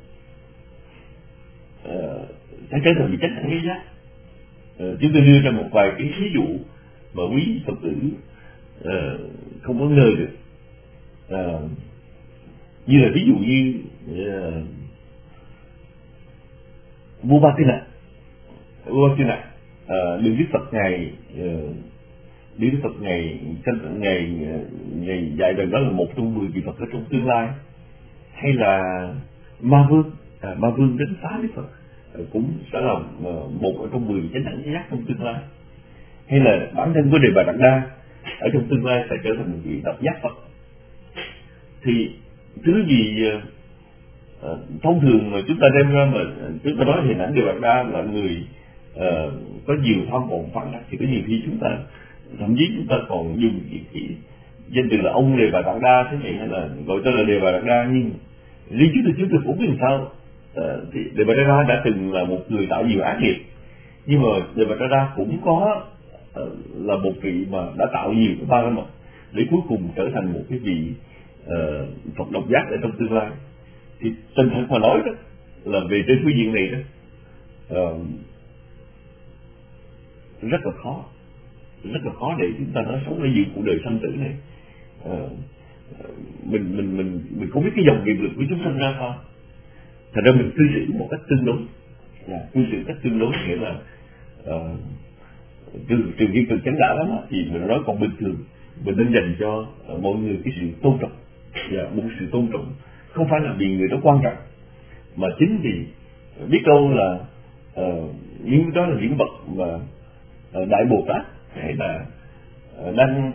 uh, sẽ trở thành vị chánh đẳng giác. Uh, chúng tôi đưa ra một vài cái ví dụ mà quý Phật tử uh, không có ngờ được. Uh, như là ví dụ như uh, Vua Ba Tư Nặc, Vua Ba Tư Nặc, uh, Đức Phật ngài uh, Đức Phật ngày ngày ngày dạy rằng đó là một trong mười vị Phật ở trong tương lai, hay là Ma Vương, à, Ma Vương đến phá Đức Phật cũng sẽ là một ở trong mười vị chánh đẳng giác trong tương lai, hay là bản thân của Đề Bà Đạt Đa ở trong tương lai sẽ trở thành một vị độc giác Phật. Thì thứ gì uh, thông thường mà chúng ta đem ra mà chúng ta nói hình ảnh Đề Bà Đạt Đa là người uh, có nhiều tham vọng phản đắc, thì có nhiều khi chúng ta thậm chí chúng ta còn dùng cái, cái danh từ là ông Đề Bà Đạt Đa thế này, hay là gọi tên là Đề Bà Đạt Đa. Nhưng riêng chúng tôi chúng tôi cũng biết làm sao. À, thì Đề Bà Đạt Đa đã từng là một người tạo nhiều ác nghiệp, nhưng mà Đề Bà Đạt Đa cũng có uh, là một vị mà đã tạo nhiều cái ba la mật để cuối cùng trở thành một cái vị uh, Phật độc giác ở trong tương lai. Thì chân thật mà nói đó là về trên phương diện này đó uh, rất là khó rất là khó để chúng ta nói sống để giữ cuộc đời sanh tử này. À, mình mình mình mình không biết cái dòng nghiệp lực của chúng sanh ra sao, thành ra mình cư xử một cách tương đối, yeah, cư xử cách tương đối nghĩa là uh, trừ trừ khi cực chánh đạo lắm thì mình nói còn bình thường mình nên dành cho uh, mọi người cái sự tôn trọng, yeah, một sự tôn trọng không phải là vì người đó quan trọng, mà chính vì biết đâu là uh, những đó là những bậc mà uh, đại Bồ Tát, hay là đang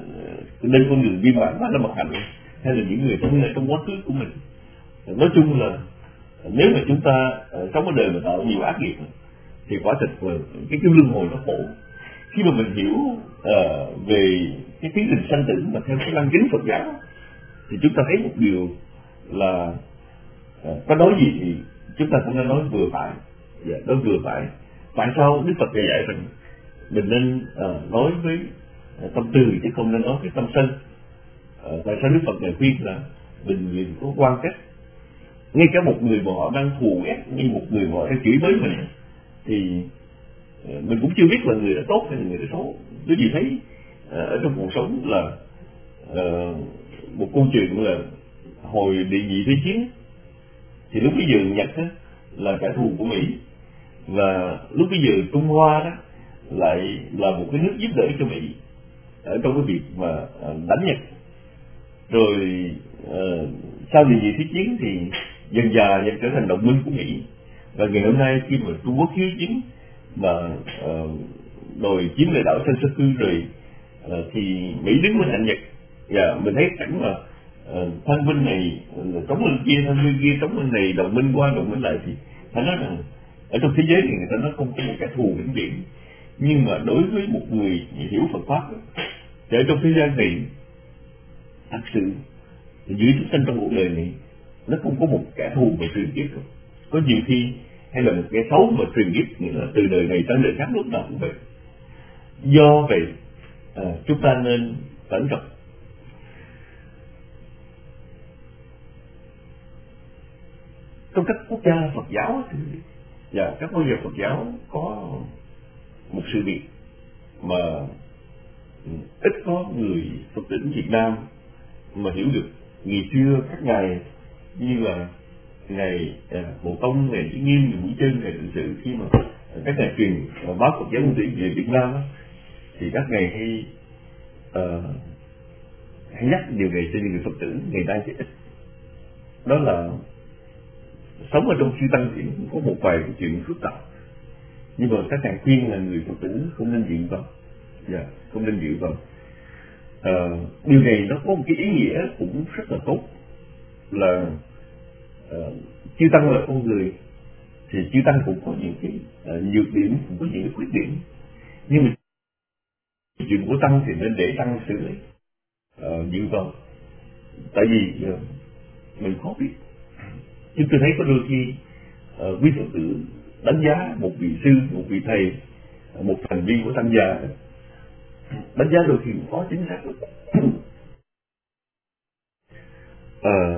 lên con đường viên mãn, là mặt hạnh, hay là những người trong trong quá khứ của mình. Nói chung là nếu mà chúng ta sống ở đời mà tạo nhiều ác nghiệp thì quả thực là cái cái luân hồi nó khổ. Khi mà mình hiểu uh, về cái tiến trình sanh tử mà theo cái lăng kính Phật giáo thì chúng ta thấy một điều là uh, có nói gì thì chúng ta cũng nên nói vừa phải, dạ, nói vừa phải. Tại sao Đức Phật dạy rằng mình nên uh, nói với uh, tâm từ chứ không nên nói với tâm sân? Uh, tại sao Đức Phật ngài khuyên là mình người có quan cách, ngay cả một người mà họ đang thù ghét, như một người mà họ đang chửi bới mình thì uh, mình cũng chưa biết là người đã tốt hay là người đã xấu. Bởi vì thấy uh, ở trong cuộc sống là uh, một câu chuyện là hồi địa nhị thế chiến thì lúc bây giờ Nhật á, là kẻ thù của Mỹ, và lúc bây giờ Trung Hoa đó lại là một cái nước giúp đỡ cho Mỹ ở trong cái việc mà đánh Nhật. Rồi uh, sau địa nhị thế chiến thì dần dà Nhật trở thành đồng minh của Mỹ, và ngày hôm nay khi mà Trung Quốc hiếu chiến mà uh, đòi chiếm lại đảo Senkaku rồi uh, thì Mỹ đứng bên cạnh Nhật, và mình thấy cảnh mà uh, thân bên này uh, chống bên kia, thân bên kia chống bên này, đồng minh qua đồng minh lại, thì phải nói rằng ở trong thế giới thì người ta nói không có một kẻ thù vĩnh viễn. Nhưng mà đối với một người hiểu Phật pháp thì ở trong thế gian này thật sự giữa chúng sanh trong cuộc đời này nó không có một kẻ thù mà truyền kiếp đâu. Có nhiều khi hay là một kẻ xấu mà truyền kiếp, nghĩa là từ đời này sang đời khác lúc nào cũng vậy. Do vậy à, chúng ta nên cẩn trọng. Trong các quốc gia Phật giáo thì và các quốc gia Phật giáo có một sự việc mà ít có người Phật tử Việt Nam mà hiểu được. Ngày xưa các ngài như là ngày Bộ Tông, ngày Vĩ Nghiêm, ngày Vũ Trân, ngày Tự Sự, khi mà các ngài truyền báo Phật giáo nguyên thủy về Việt Nam đó, thì các ngài hay uh, hay nhắc điều này cho những người Phật tử ngày nay thì ít. Đó là sống ở trong chư tăng thì cũng có một vài cái chuyện phức tạp, nhưng mà các ngài khuyên là người Phật tử không nên dự vào, dạ, không nên dự vào. À, điều này nó có một cái ý nghĩa cũng rất là tốt, là uh, chư tăng là con người thì chư tăng cũng có những cái uh, nhược điểm, cũng có những cái khuyết điểm, nhưng mà chuyện của tăng thì nên để tăng xử lý, uh, dự vào. Tại vì uh, mình khó biết. Chúng tôi thấy có đôi khi uh, quý Phật tử đánh giá một vị sư, một vị thầy, một thành viên của tăng gia, đánh giá đôi khi cũng có chính xác lắm. À,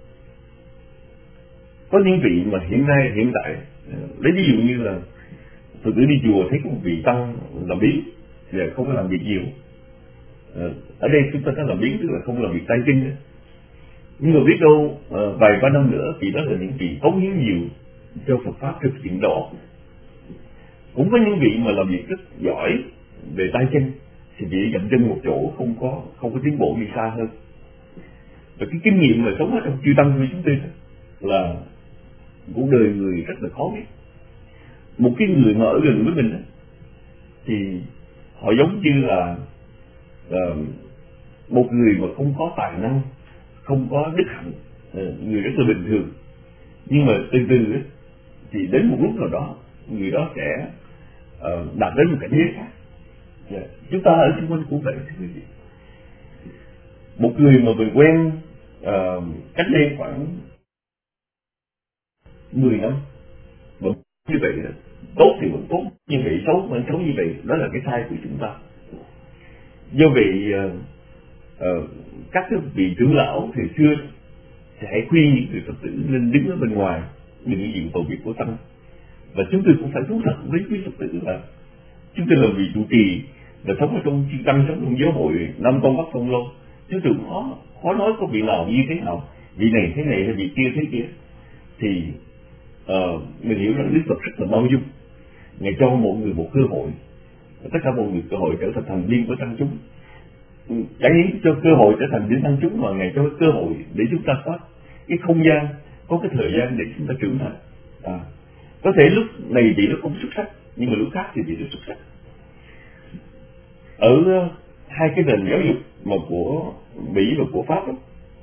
có những vị mà hiện nay hiện tại lấy ví dụ như là Phật tử đi chùa thấy có một vị tăng làm biến và không có làm việc nhiều. À, ở đây chúng ta có làm biến tức là không làm việc tay chân nữa. Nhưng mà biết đâu à, vài ba năm nữa vị đó là những vị cống hiến nhiều cho Phật pháp thực hiện đó. Cũng có những vị mà làm việc rất giỏi về tay chân thì vị dậm chân một chỗ, không có không có tiến bộ đi xa hơn. Và cái kinh nghiệm mà sống ở trong chư tăng của chúng tôi là cuộc đời người rất là khó biết. Một cái người mà ở gần với mình thì họ giống như là uh, một người mà không có tài năng, không có đức hạnh, uh, người rất là bình thường. Nhưng mà từ từ ấy, thì đến một lúc nào đó người đó sẽ uh, đạt đến một cảnh giới khác. Yeah. Chúng ta ở xung quanh cũng vậy. Một người mà mình quen uh, cách đây khoảng mười năm vẫn như vậy đó. Tốt thì vẫn tốt, như vậy xấu vẫn xấu như vậy. Đó là cái sai của chúng ta. Do vậy uh, uh, các cái vị trưởng lão thì xưa sẽ khuyên những người Phật tử nên đứng ở bên ngoài, đừng dự vào việc của tăng. Và chúng tôi cũng phải thú thật với quý Phật tử là chúng tôi là vị trụ trì, là sống ở trong chư tăng, sống trong giáo hội năm con bắt phong lô. Chúng tôi cũng khó khó nói có vị nào như thế nào, vị này thế này hay vị kia thế kia. Thì uh, mình hiểu rằng Đức Phật rất là bao dung, Ngài cho mọi người một cơ hội, tất cả mọi người cơ hội trở thành thành viên của tăng chúng. Chẳng những cho cơ hội trở thành viên tăng chúng mà Ngài cho cơ hội để chúng ta có cái không gian, có cái thời gian để chúng ta trưởng thành. À, có thể lúc này vị nó không xuất sắc, nhưng mà lúc khác thì vị nó xuất sắc. Ở uh, hai cái nền giáo dục mà của Mỹ và của Pháp đó,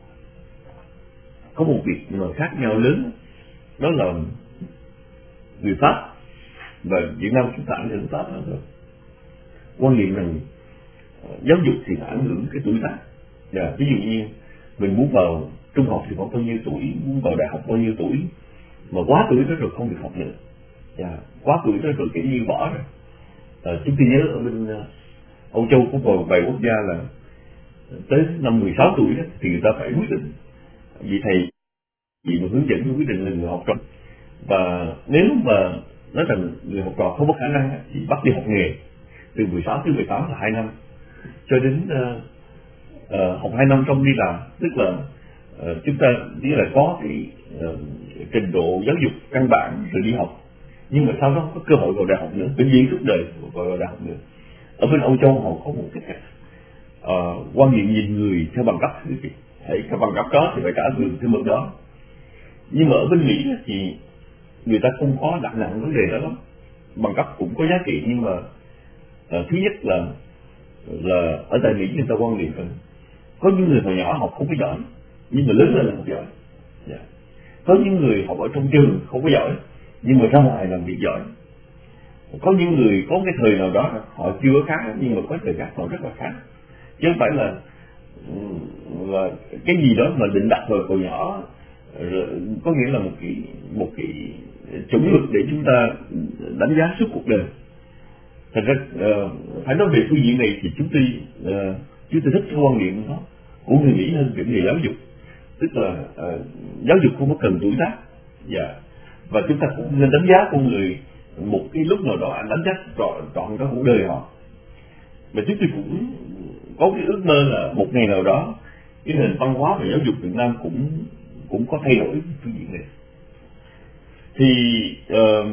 có một việc mà khác nhau lớn, đó là người Pháp và Việt Nam chúng ta ảnh hưởng Pháp hơn rồi. Quan niệm rằng uh, giáo dục thì ảnh hưởng cái tuổi tác. Và ví dụ như mình muốn vào trung học thì khoảng bao nhiêu tuổi, muốn vào đại học bao nhiêu tuổi, mà quá tuổi đó rồi không được học nữa. Và quá tuổi đó rồi kiểu như bỏ rồi. À, chúng tôi nhớ ở bên uh, Âu Châu có một vài quốc gia là tới năm mười sáu tuổi đó, thì người ta phải quyết định vì thầy vì mà hướng dẫn quyết định là người học trò. Và nếu mà nói rằng người học trò không có khả năng thì bắt đi học nghề từ mười sáu tới mười tám là hai năm, cho đến uh, uh, học hai năm trong đi làm, tức là uh, chúng ta chỉ là có cái uh, trình độ giáo dục căn bản rồi đi học, nhưng mà sau đó không có cơ hội vào đại học nữa, vĩnh viễn suốt đời vào đại học nữa. Ở bên Âu Châu họ có một cái uh, quan niệm nhìn người theo bằng cấp, thấy cái bằng cấp đó thì phải trả người theo mức đó. Nhưng mà ở bên Mỹ thì người ta không có đặt nặng vấn đề đó lắm. Bằng cấp cũng có giá trị, nhưng mà uh, thứ nhất là là ở tại Mỹ người ta quan niệm rằng có những người hồi nhỏ học không có giỏi, nhưng mà lớn lên là học giỏi. Yeah. Có những người học ở trong trường không có giỏi, nhưng mà ra ngoài làm việc giỏi. Có những người có cái thời nào đó họ chưa có khá, nhưng mà có thời khác họ rất là khá. Chứ không phải là, là cái gì đó mà định đặt rồi hồi nhỏ, rồi có nghĩa là một cái một cái chuẩn mực để chúng ta đánh giá suốt cuộc đời. Thật ra uh, phải nói về phương diện này thì chúng tôi uh, chúng tôi thích cái quan niệm đó của người Mỹ hơn về nghề giáo dục, tức là uh, giáo dục không có cần tuổi tác. Dạ. Và chúng ta cũng nên đánh giá con người một cái lúc nào đó, đánh giá trọn trọn cái cuộc đời họ. Và chúng tôi cũng có cái ước mơ là một ngày nào đó cái nền văn hóa và giáo dục Việt Nam cũng cũng có thay đổi phương diện này. Thì uh,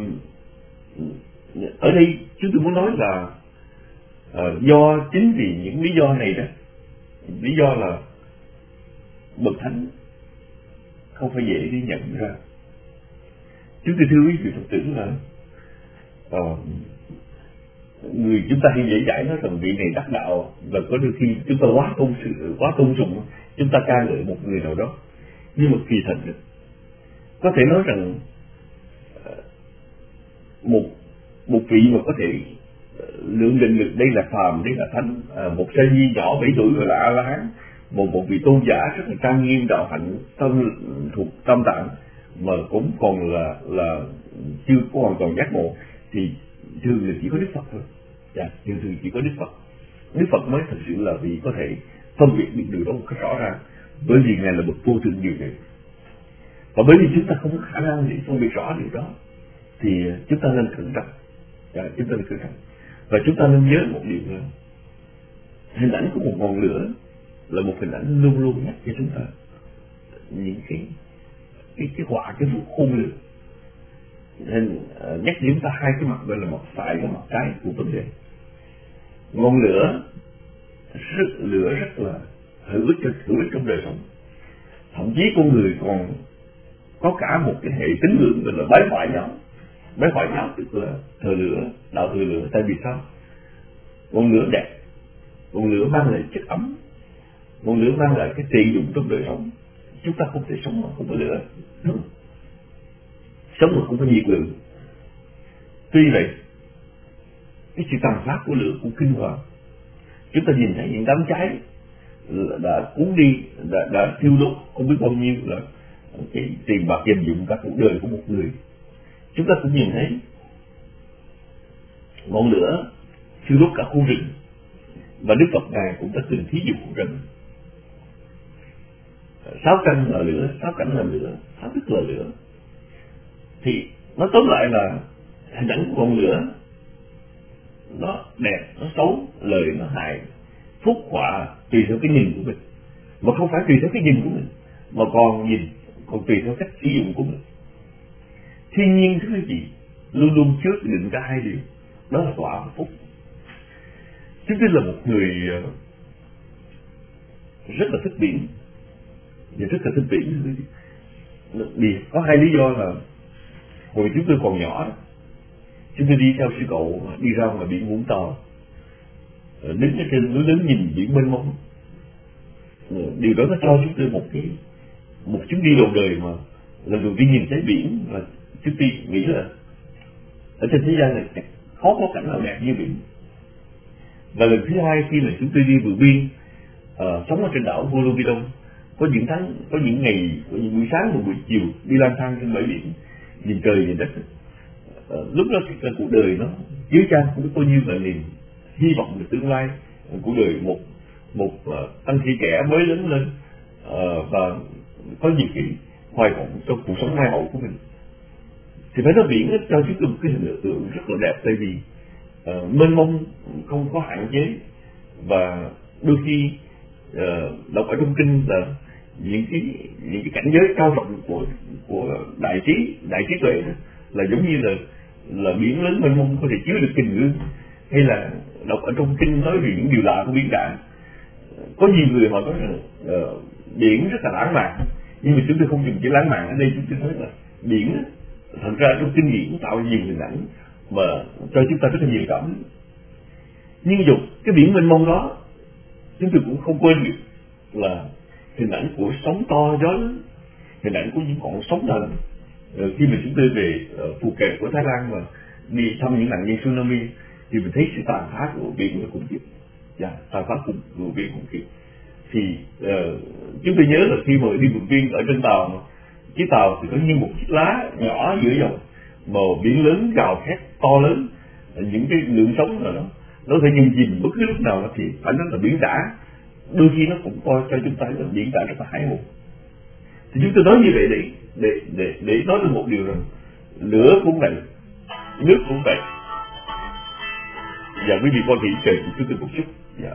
ở đây chúng tôi muốn nói là uh, do chính vì những lý do này đó, lý do là bậc thánh không phải dễ để nhận ra. Chúng tôi thưa quý vị Phật tử là uh, người chúng ta hay dễ dãi nói rằng vị này đắc đạo, và có đôi khi chúng ta quá tôn sự, quá tôn sùng, chúng ta ca ngợi một người nào đó. Nhưng mà kỳ thật có thể nói rằng uh, một một vị mà có thể lượng định được đây là phàm, đây là thánh, à, một sa di nhỏ bảy tuổi gọi là A La Hán, một một vị tôn giả rất là trang nghiêm đạo hạnh tâm thuộc tâm tạng mà cũng còn là là chưa có hoàn toàn giác ngộ thì thường là chỉ có Đức Phật thôi. Dạ, thường thường chỉ có Đức Phật. Đức Phật mới thật sự là vì có thể phân biệt được điều đó một cách rõ ràng, bởi vì Ngài là bậc vô thượng điều này. Và bởi vì chúng ta không có khả năng để phân biệt rõ điều đó thì chúng ta nên cẩn trọng. Dạ, chúng ta nên cẩn trọng. Và chúng ta nên nhớ một điều là hình ảnh của một ngọn lửa là một hình ảnh luôn luôn nhắc cho chúng ta những cái cái cái họa, cái vụ khôn lường, nên uh, nhắc chúng ta hai cái mặt, gọi là mặt phải và mặt trái của vấn đề. Ngọn lửa rất lửa rất là hữu ích hữu ích trong đời sống, thậm chí con người còn có cả một cái hệ tín ngưỡng gọi là bái ngoại giáo. Bái ngoại giáo tức là thờ lửa, đạo thờ lửa. Tại vì sao? Ngọn lửa đẹp, ngọn lửa mang lại chất ấm, ngọn lửa mang lại cái tiện dụng trong đời sống. Chúng ta không thể sống mà không có lửa, đúng không? Sống mà không có nhiệt lượng. Tuy vậy, cái sự tàn phá của lửa cũng kinh hoàng. Chúng ta nhìn thấy những đám cháy đã cuốn đi, đã, đã thiêu đốt không biết bao nhiêu là cái tiền bạc dành dụng cả cuộc đời của một người. Chúng ta cũng nhìn thấy ngọn lửa thiêu đốt cả khu rừng. Và Đức Phật Ngài cũng đã từng thí dụ rằng sáu căn là lửa, sáu cảnh là lửa, sáu thức là lửa. Thì nó tóm lại là hình ảnh của ngọn lửa nó đẹp, nó xấu, lời nó hại, phúc họa tùy theo cái nhìn của mình. Mà không phải tùy theo cái nhìn của mình, mà còn nhìn, còn tùy theo cách sử dụng của mình. Thiên nhiên thứ gì luôn luôn trước định cả hai điều, đó là họa và phúc. Chúng tôi là một người rất là thích biển, và rất là thích biển. Vì có hai lý do là hồi chúng tôi còn nhỏ, chúng tôi đi theo sư cậu đi ra ngoài biển Vũng Tàu, đứng ở trên núi lớn nhìn biển mênh mông. Điều đó nó cho chúng tôi một cái một chuyến đi đầu đời mà lần đầu tiên nhìn thấy biển, và chúng tôi nghĩ là ở trên thế gian này khó có cảnh nào đẹp như biển. Và lần thứ hai khi là chúng tôi đi vượt biên, uh, sống ở trên đảo Volobidong, có những tháng, có những ngày, có những buổi sáng và buổi chiều đi lang thang trên bãi biển, nhìn trời nhìn đất. Uh, lúc đó thì cuộc đời nó dưới trang không biết bao nhiêu là niềm hy vọng về tương lai. Uh, cuộc đời một một uh, tăng sĩ trẻ mới lớn lên, uh, và có nhiều cái hoài vọng trong cuộc sống mai hậu của mình. Thì phải nói biển cho chúng tôi một cái hình tượng rất là đẹp, tại vì uh, mênh mông, không có hạn chế. Và đôi khi uh, đọc ở trong kinh là những cái những cái cảnh giới cao rộng của của đại trí đại trí tuệ là giống như là là biển lớn mênh mông có thể chứa được kình ngư, hay là đọc ở trong kinh nói về những điều lạ của biển cả. Có nhiều người họ nói rằng uh, biển rất là lãng mạn, nhưng mà chúng tôi không dùng chữ lãng mạn ở đây. Chúng tôi nói là biển thật ra trong kinh điển tạo nhiều hình ảnh mà cho chúng ta rất là nhiều cảm. Nhưng dù cái biển mênh mông đó, chúng tôi cũng không quên được là hình ảnh của sóng to gió lớn, hình ảnh của những con sóng thần. Ờ, khi mà chúng tôi về uh, Phuket của Thái Lan và đi thăm những nạn nhân tsunami thì mình thấy sự tàn phá của biển là khủng khiếp. Dạ, tàn phá của, của biển khủng khiếp. Thì uh, chúng tôi nhớ là khi mà đi vượt biên ở trên tàu, chiếc tàu thì có như một chiếc lá nhỏ giữa dòng, màu biển lớn gào thét to lớn, những cái lượng sóng là nó nó thể nhìn nhìn bất cứ lúc nào thì phải nói là biển cả. Đôi khi nó cũng coi cho chúng ta là biển cả rất là hãi hùng. Thì chúng tôi nói như vậy để để để để nói được một điều rằng lửa cũng vậy, nước cũng vậy. Và quý vị con thị kể của chúng tôi một chút. Dạ.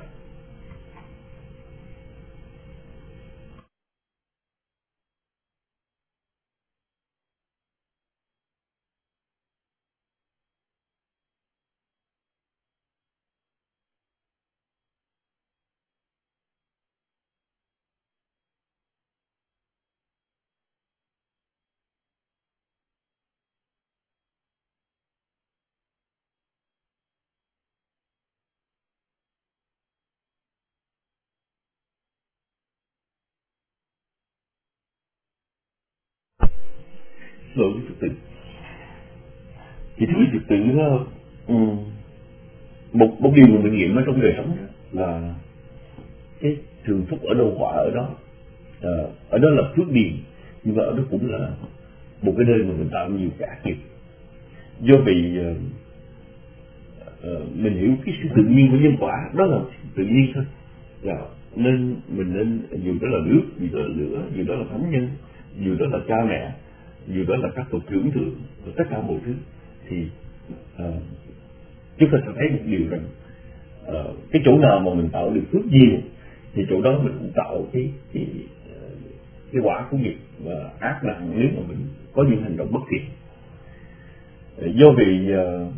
Lỗi với thực tự. Thì thứ thực tự đó, um, một một điều mà mình nghiệm ở trong đời sống là cái thường phúc ở đâu họa ở đó. À, ở đó là phước điền, nhưng mà ở đó cũng là một cái nơi mà mình tạo nhiều cái ác nghiệp. Do vì uh, uh, mình hiểu cái sự tự nhiên của nhân quả, đó là tự nhiên thôi. Dạ. Nên mình nên, dù đó là nước, dù đó là lửa, dù đó là thánh nhân, dù đó là cha mẹ, dù đó là các bậc trưởng thượng, tất cả mọi thứ, thì uh, chúng ta sẽ thấy một điều rằng uh, cái chỗ nào mà mình tạo được phước nhiều thì chỗ đó mình cũng tạo cái cái cái quả của nghiệp và ác nặng nếu mà mình có những hành động bất thiện. Do vì uh,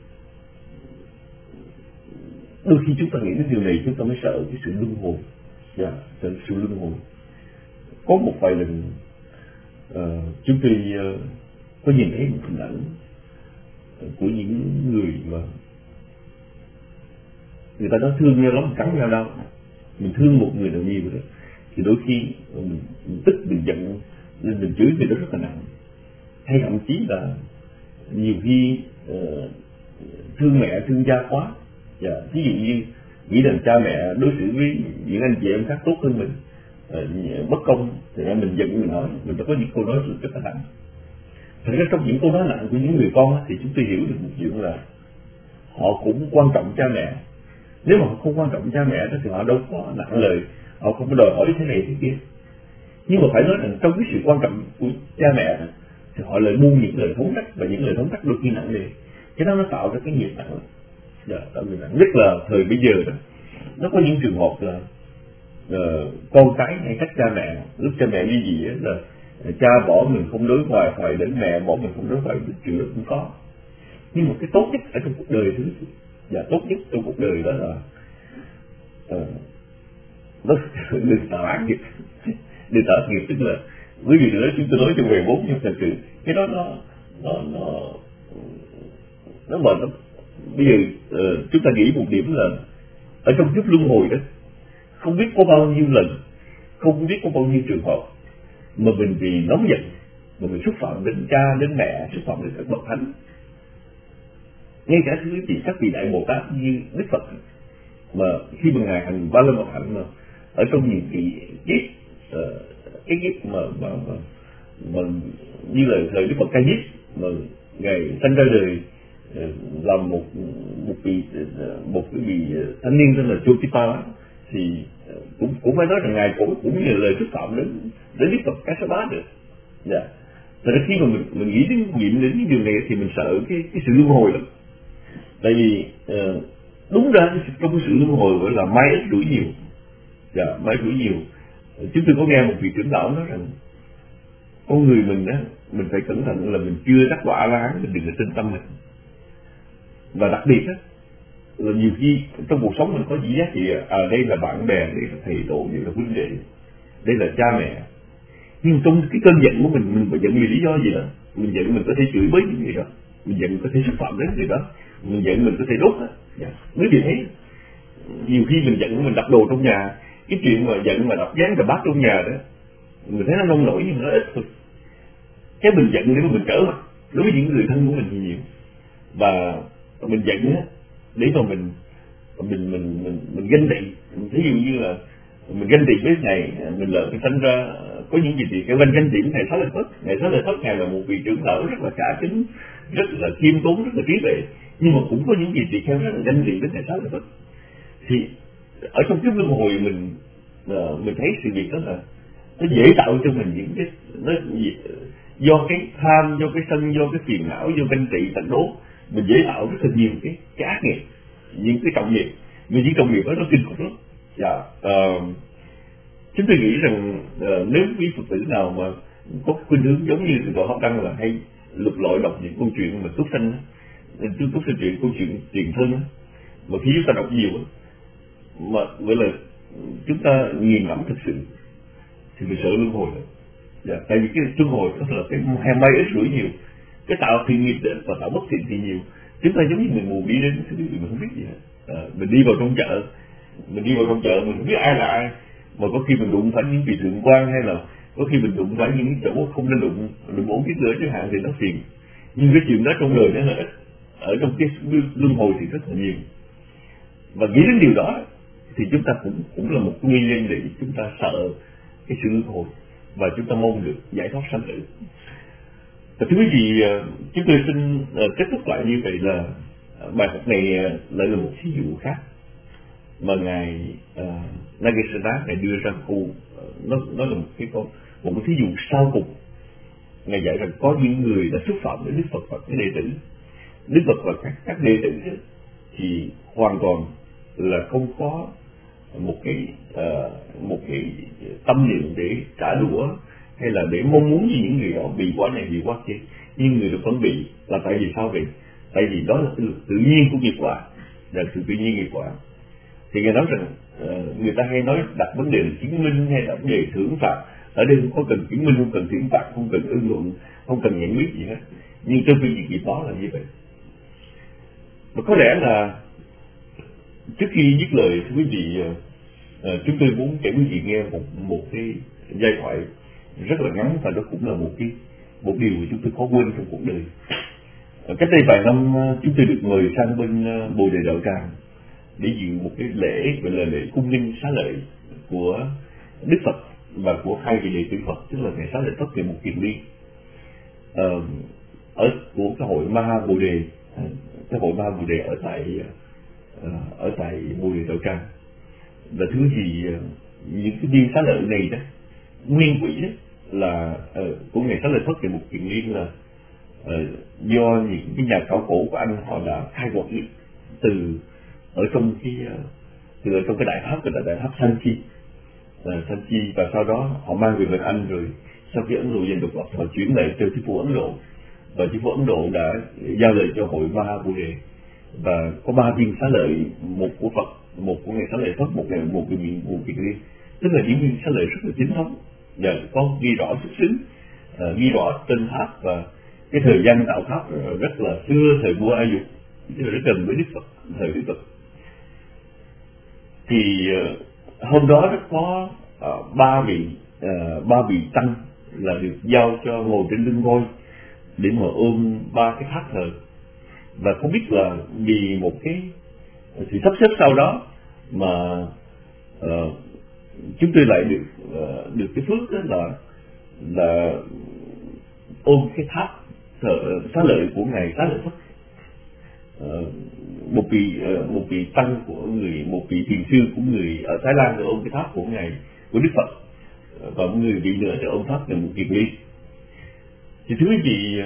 đôi khi chúng ta nghĩ đến điều này, chúng ta mới sợ cái sự luân hồi. Dạ, sợ sự luân hồi. Có một vài lần uh, chúng tôi uh, có nhìn thấy một hình ảnh của những người mà người ta nói thương nhau lắm, cắn nhau đâu. Mình thương một người nào nhiều rồi thì đôi khi mình, mình tức, mình giận nên mình chửi người đó rất là nặng, hay thậm chí là nhiều khi uh, thương mẹ thương cha quá. Dạ, ví dụ như nghĩ rằng cha mẹ đối xử với những anh chị em khác tốt hơn mình, uh, bất công, thì ra mình giận, mình nói, mình đã có những câu nói rất là nặng. Thật ra trong những câu nói nặng của những người con thì chúng tôi hiểu được một chuyện là họ cũng quan trọng cha mẹ. Nếu mà họ không quan trọng cha mẹ đó thì họ đâu có nặng lời, họ không có đòi hỏi thế này thế kia. Nhưng mà phải nói rằng trong cái sự quan trọng của cha mẹ thì họ lại buông những lời thống trách, và những lời thống trách đôi khi nặng nề, cái đó nó tạo ra cái nghiệp nặng. Dạ, tạo nghiệp nặng. Nhất là thời bây giờ đó, nó có những trường hợp là uh, con cái hay trách cha mẹ, lúc cha mẹ ly dị là cha bỏ mình không đối thoại, thoại đến mẹ bỏ mình không đối thoại, chuyện đó cũng có. Nhưng mà cái tốt nhất ở trong cuộc đời thứ, và tốt nhất trong cuộc đời đó là uh, nó đừng tạo ác nghiệp, đừng tạo ác nghiệp, tức là với điều nữa chúng tôi nói trong về bốn nhân thật sự cái đó nó nó nó nó mà nó bây giờ uh, chúng ta nghĩ một điểm là ở trong kiếp luân hồi đó không biết có bao nhiêu lần, không biết có bao nhiêu trường hợp mà mình vì nóng giận mà mình xúc phạm đến cha, đến mẹ, xúc phạm đến các bậc thánh. Ngay cả thứ vị các vị đại Bồ Tát như Đức Phật mà khi mà ngài hành Ba La Mật hạnh mà ở trong những cái kiếp uh, cái kiếp mà, mà, mà, mà như là thời Đức Phật Ca Diếp mà ngài sanh ra đời uh, làm một một vị uh, một cái vị thanh niên tên là Chotipa, thì uh, cũng cũng phải nói rằng ngài cũng cũng như lời xúc phạm đến đến Đức Phật Kassapa được. Dạ. Thật ra khi mà mình mình nghĩ đến nghiệm đến cái điều này thì mình sợ cái cái sự luân hồi lắm. Tại vì uh, đúng ra trong cái sự luân hồi gọi là mai ít đuổi nhiều. Dạ, mai đuổi nhiều. Chúng tôi có nghe một vị trưởng lão nói rằng con người mình á, mình phải cẩn thận là mình chưa đắc quả A-la-hán, mình đừng có tin tâm mình. Và đặc biệt á, là nhiều khi trong cuộc sống mình có gì giá trị, à đây là bạn bè, đây là thầy tổ, đây là huynh đệ, đây là cha mẹ. Nhưng trong cái cơn giận của mình, mình phải giận vì lý do gì đó. Mình giận mình có thể chửi bới những người đó, mình giận có thể xúc phạm đến người đó, mình giận mình có thể đốt á. Dạ. Nếu như thế, nhiều khi mình giận mình đập đồ trong nhà, cái chuyện mà giận mà đập dán đập bát trong nhà đó, mình thấy nó nông nổi nhưng nó ít thôi. Cái mình giận để mà mình trở mặt đối với những người thân của mình thì nhiều, và mình giận á để mà mình mình mình mình mình ganh tị. Ví dụ như là mình ganh tị với ngày mình lỡ mình sinh ra có những gì thì cái bên ganh tị ngày Xá Lợi Phất, ngày Xá Lợi Phất ngài là một vị trưởng lão rất là cả kính, rất là khiêm tốn, rất là trí tuệ, nhưng mà cũng có những gì thì theo rất là ganh tị với ngày Xá Lợi Phất. Thì ở trong kiếp luân hồi mình uh, mình thấy sự việc đó là nó dễ tạo cho mình những cái nó do cái tham, do cái sân, do cái phiền não, do ganh tị tận đố, mình dễ tạo rất là nhiều cái cái ác nghiệp, những cái trọng nghiệp. Vì những trọng nghiệp đó nó kinh khủng lắm. Dạ. Uh, chúng tôi nghĩ rằng uh, nếu quý Phật tử nào mà có khuynh hướng giống như Thượng tọa Pháp Đăng là hay lục lọi đọc những câu chuyện mà túc sanh, túc túc sanh chuyện câu chuyện tiền thân á, mà khi chúng ta đọc nhiều á, mà gọi là chúng ta nghiền ngẫm thực sự thì mình sợ luân hồi. Dạ, tại vì cái luân hồi đó là cái hai may ít rủi nhiều, cái tạo thiện nghiệp đến và tạo bất thiện thì nhiều. Chúng ta giống như người mù đi đến thứ gì mình không biết gì hết. À, mình đi vào trong chợ, mình đi vào trong chợ mình không biết ai là ai, mà có khi mình đụng phải những vị thượng quan, hay là có khi mình đụng phải những chỗ không nên đụng, đụng ổn biết lửa chẳng hạn thì nó phiền. Nhưng cái chuyện đó trong đời nó là ít, ở trong cái luân hồi thì rất là nhiều. Và nghĩ đến điều đó thì chúng ta cũng cũng là một nguyên nhân để chúng ta sợ cái sự luân hồi và chúng ta mong được giải thoát sanh tử. Thưa quý vị, chúng tôi xin kết thúc lại như vậy là bài học này lại là một ví dụ khác mà ngài uh, Nagasena ngài đưa ra câu uh, nó nó là một cái câu một cái ví dụ sau cùng. Ngài dạy rằng có những người đã xúc phạm đến Đức Phật và các đệ tử, Đức Phật và các các đệ tử thì hoàn toàn là không có một cái uh, một cái tâm niệm để trả đũa hay là để mong muốn gì những người đó bị quả này bị quả kia, nhưng người đó vẫn bị là tại vì sao vậy? Tại vì đó là cái luật tự nhiên của nghiệp quả, là sự tự nhiên nghiệp quả. Thì ngài nói rằng uh, người ta hay nói đặt vấn đề là chứng minh hay là vấn đề thưởng phạt, ở đây không có cần chứng minh, không cần thưởng phạt, không cần ưng luận, không cần giải quyết gì hết, nhưng trong cái việc đó là như vậy. Và có lẽ là trước khi dứt lời, thưa quý vị, uh, chúng tôi muốn kể quý vị nghe một một cái giai thoại rất là ngắn, và đó cũng là một cái một điều mà chúng tôi có quên trong cuộc đời. Cách đây vài năm chúng tôi được mời sang bên Bồ Đề Đạo Tràng để dự một cái lễ gọi là lễ cung nghinh xá lợi của Đức Phật và của hai vị đệ tử Phật, tức là ngày xá lợi Phất và một Kiền Liên ờ, ở của cái hội Ma Bồ Đề, cái hội Ma Bồ Đề ở tại ở tại Bồ Đề Đạo Tràng. Và thứ gì những cái viên xá lợi này đó, nguyên quỹ đó là uh, của ngày xá lợi Phất và một Kiền Liên là uh, do những cái nhà khảo cổ của Anh họ đã khai quật từ ở trong cái uh, từ ở trong cái đại tháp, cái đại tháp Sanchi uh, Sanchi và sau đó họ mang về bên Anh, rồi sau khi Ấn Độ giành độc lập họ chuyển lại cho chính phủ Ấn Độ, và chính phủ Ấn Độ đã giao lại cho hội Ma Bồ Đề, và có ba viên xá lợi, một của Phật, một của ngày xá lợi Phất, một ngày một của một Kiền Liên, tức là những viên xá lợi rất là chính thống và có ghi rõ xuất xứ, uh, ghi rõ tên tháp và cái thời gian tạo tháp rất là xưa, thời vua A Dục, tức là rất gần với Đức Phật, thời Đức Phật. Thì uh, hôm đó rất có uh, ba vị uh, ba vị tăng là được giao cho ngồi trên lưng voi để mà ôm ba cái tháp thờ, và không biết là vì một cái sự sắp xếp sau đó mà uh, chúng tôi lại được uh, được cái phước đó là là ôm cái tháp thờ xá lợi của ngài xá lợi Phất. Uh, một vị uh, một vị tăng của người một vị thiền sư của người ở Thái Lan đã ôm cái tháp của ngài của Đức Phật, uh, và một người vị nữa đã ôm tháp là một Kiền Liên. Thì thưa quý vị,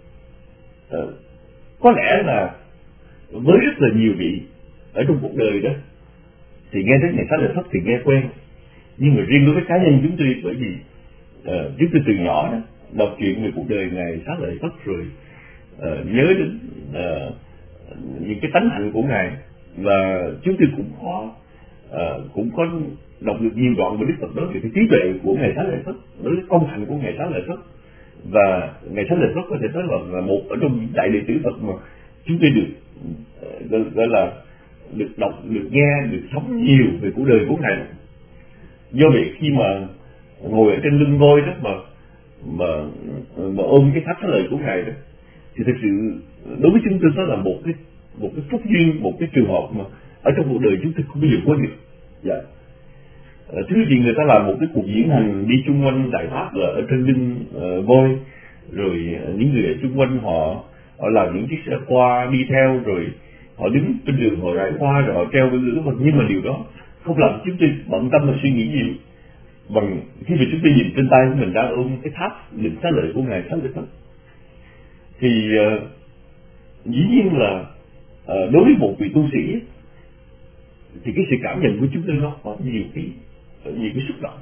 uh, có lẽ là với rất là nhiều vị ở trong cuộc đời đó thì nghe đến ngày xá lợi Phất thì nghe quen, nhưng mà riêng đối với cá nhân chúng tôi, bởi vì uh, chúng tôi từ nhỏ đó đọc chuyện về cuộc đời ngài xá lợi Phất rồi uh, nhớ đến uh, những cái tánh hạnh của ngài, và chúng tôi cũng có uh, cũng có đọc được nhiều đoạn về Đức Phật đó, về cái trí tuệ của ngài xá lợi Phất, đối với công hạnh của ngài xá lợi Phất. Và ngài xá lợi Phất có thể nói là, là một ở trong những đại đệ tử Phật mà chúng tôi được uh, gọi, gọi là được đọc, được nghe, được sống nhiều về cuộc đời của ngài. Do vậy khi mà ngồi ở trên lưng voi đó mà mà mà ôm cái tháp xá lợi của ngài đó, thì thực sự đối với chúng tôi đó là một cái một cái phúc duyên, một cái trường hợp mà ở trong cuộc đời chúng tôi không bao giờ quên được. Dạ. À, thứ gì người ta làm một cái cuộc diễn hành đi chung quanh đại tháp là ở trên lưng uh, voi, rồi uh, những người ở chung quanh họ họ làm những chiếc xe hoa đi theo, rồi họ đứng trên đường họ rải hoa, rồi họ treo cái lửa vật, nhưng mà điều đó không làm chúng tôi bận tâm và suy nghĩ nhiều bằng khi mà chúng tôi nhìn trên tay của mình đang ôm cái tháp đựng xá lợi của ngài xá lợi Phất. Thì uh, dĩ nhiên là uh, đối với một vị tu sĩ ấy, thì cái sự cảm nhận của chúng tôi nó có nhiều cái nhiều cái xúc động,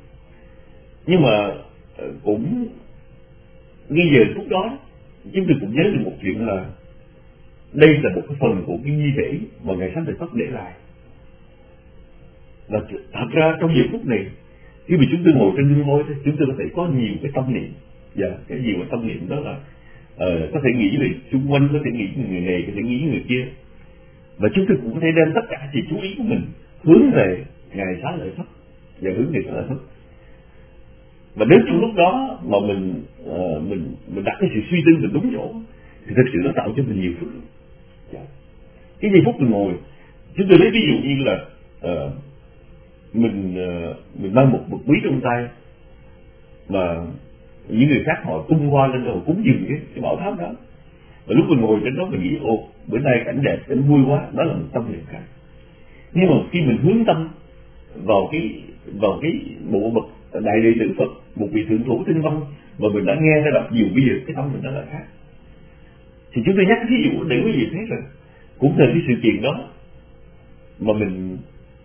nhưng mà uh, cũng ngay giờ phút đó chúng tôi cũng nhớ được một chuyện là đây là một cái phần của cái di thể mà ngài xá lợi Phất để lại. Và thật ra trong giờ phút này, khi mà chúng tôi ngồi trên lưng voi, chúng tôi có thể có nhiều cái tâm niệm, và cái nhiều cái tâm niệm đó là uh, có thể nghĩ về xung quanh, có thể nghĩ về người này, có thể nghĩ về người kia, và chúng tôi cũng có thể đem tất cả sự chú ý của mình hướng về ngài xá lợi Phất và hướng về xá lợi Phất. Và đến trong lúc đó mà mình uh, mình mình đặt cái sự suy tư mình đúng chỗ, thì thực sự nó tạo cho mình nhiều phước. Cái giây phút mình ngồi, chúng tôi lấy ví dụ như là uh, mình uh, mình mang một vật quý trong tay, mà những người khác họ tung hoa lên đầu cúng dường cái, cái bảo tháp đó. Và lúc mình ngồi trên đó mình nghĩ ồ bữa nay cảnh đẹp, cảnh vui quá, đó là một tâm niệm khác. Nhưng mà khi mình hướng tâm vào cái vào cái bộ bậc đại đệ tử Phật, một vị thượng thủ tinh văn mà mình đã nghe đã đọc nhiều, bây giờ cái tâm mình nó là khác. Thì chúng tôi nhắc ví dụ để quý vị thấy rằng cũng là cái sự kiện đó mà mình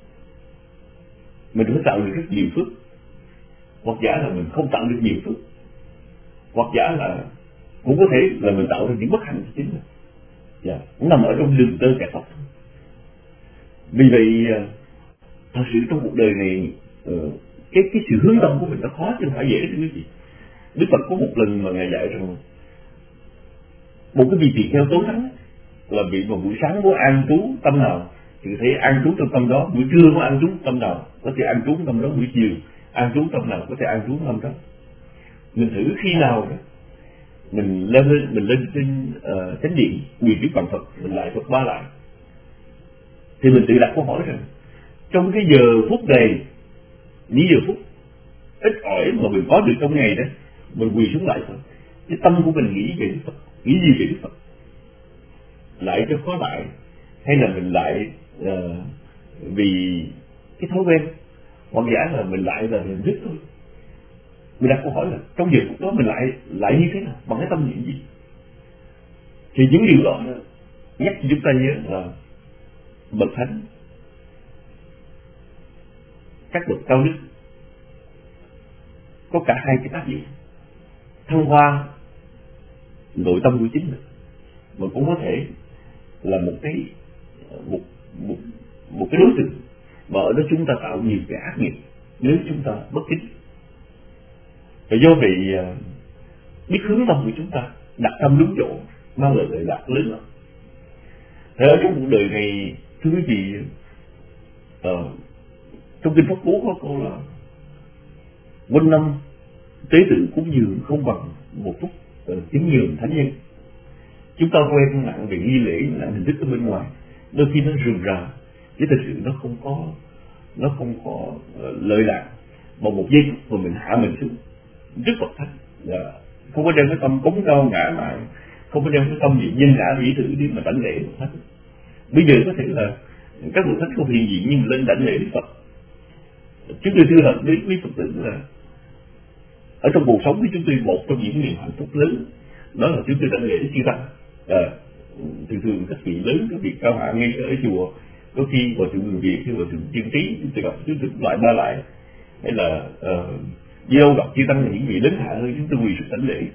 mình phải tạo được rất nhiều phước, hoặc giả là mình không tạo được nhiều phước, hoặc giả là cũng có thể là mình tạo ra những bất hạnh cho chính mình. Dạ, nó nằm ở trong đường tơ kẻ tóc. Vì vậy thật sự trong cuộc đời này cái cái sự hướng tâm của mình nó khó chứ không phải dễ đó quý vị. Đức Phật có một lần mà ngài dạy rằng một cái vị tỳ kheo tối thắng là vị mà buổi sáng có an trú tâm nào thì có thể an trú trong tâm đó, buổi trưa có an trú tâm nào có thể an trú tâm đó, buổi chiều an trú tâm nào có thể an trú tâm đó. Mình thử khi nào đó mình lên mình lên trên uh, chánh điện quỳ trước bàn Phật, mình lại Phật ba lại, thì mình tự đặt câu hỏi rằng trong cái giờ phút này, những giờ phút ít ỏi mà mình có được trong ngày đó, mình quỳ xuống lại Phật, cái tâm của mình nghĩ về Đức Phật, nghĩ gì về Đức Phật, lại cho có lại, hay là mình lại uh, vì cái thói quen, hoặc giả là mình lại là hình thức thôi. Mình đặt câu hỏi là trong giờ phút đó mình lại lại như thế nào, bằng cái tâm niệm gì? Thì những điều đó nhắc chúng ta nhớ là bậc thánh, các bậc cao đức có cả hai cái tác dụng: thăng hoa nội tâm của chính mình, mà cũng có thể là một cái một một một cái đối tượng mà ở đó chúng ta tạo nhiều cái ác nghiệp nếu chúng ta bất kính. Và do vậy biết hướng tâm của chúng ta, đặt tâm đúng chỗ, mang lại lợi lạc lớn lắm. Thế ở trong cuộc đời này, thưa quý vị, uh, trong kinh Pháp Cú có câu là quanh năm tế tự cúng dường không bằng một phút uh, kính nhường thánh nhân. Chúng ta quen nặng về nghi lễ, nặng hình thức ở bên ngoài, đôi khi nó rườm rà, chứ thật sự nó không có nó không có uh, lợi lạc. Mà một giây phút mà mình hạ mình xuống rất bậc thánh, yeah. Không có đem cái tâm cống cao ngã mạn, không có đem cái tâm gì nhân ngã vĩ thử đi mà đảnh lễ bậc thánh. Bây giờ có thể là các bậc thánh không hiện diện nhưng lên đảnh lễ Đức Phật. Chúng tôi thưa thật đến quý Phật tử là ở trong cuộc sống của chúng tôi, một trong những niềm hạnh phúc lớn đó là chúng tôi đảnh lễ chư tăng. À, thường thường các vị lớn, các vị cao hạ ngay ở chùa, có khi vào thượng Người Việt hay vào thượng Tiên Trí chúng tôi gặp chúng tôi lại ba lại, hay là uh, đi đâu gặp chư tăng là những vị lớn hạ hơn, chúng tôi quỳ xuống đảnh lễ.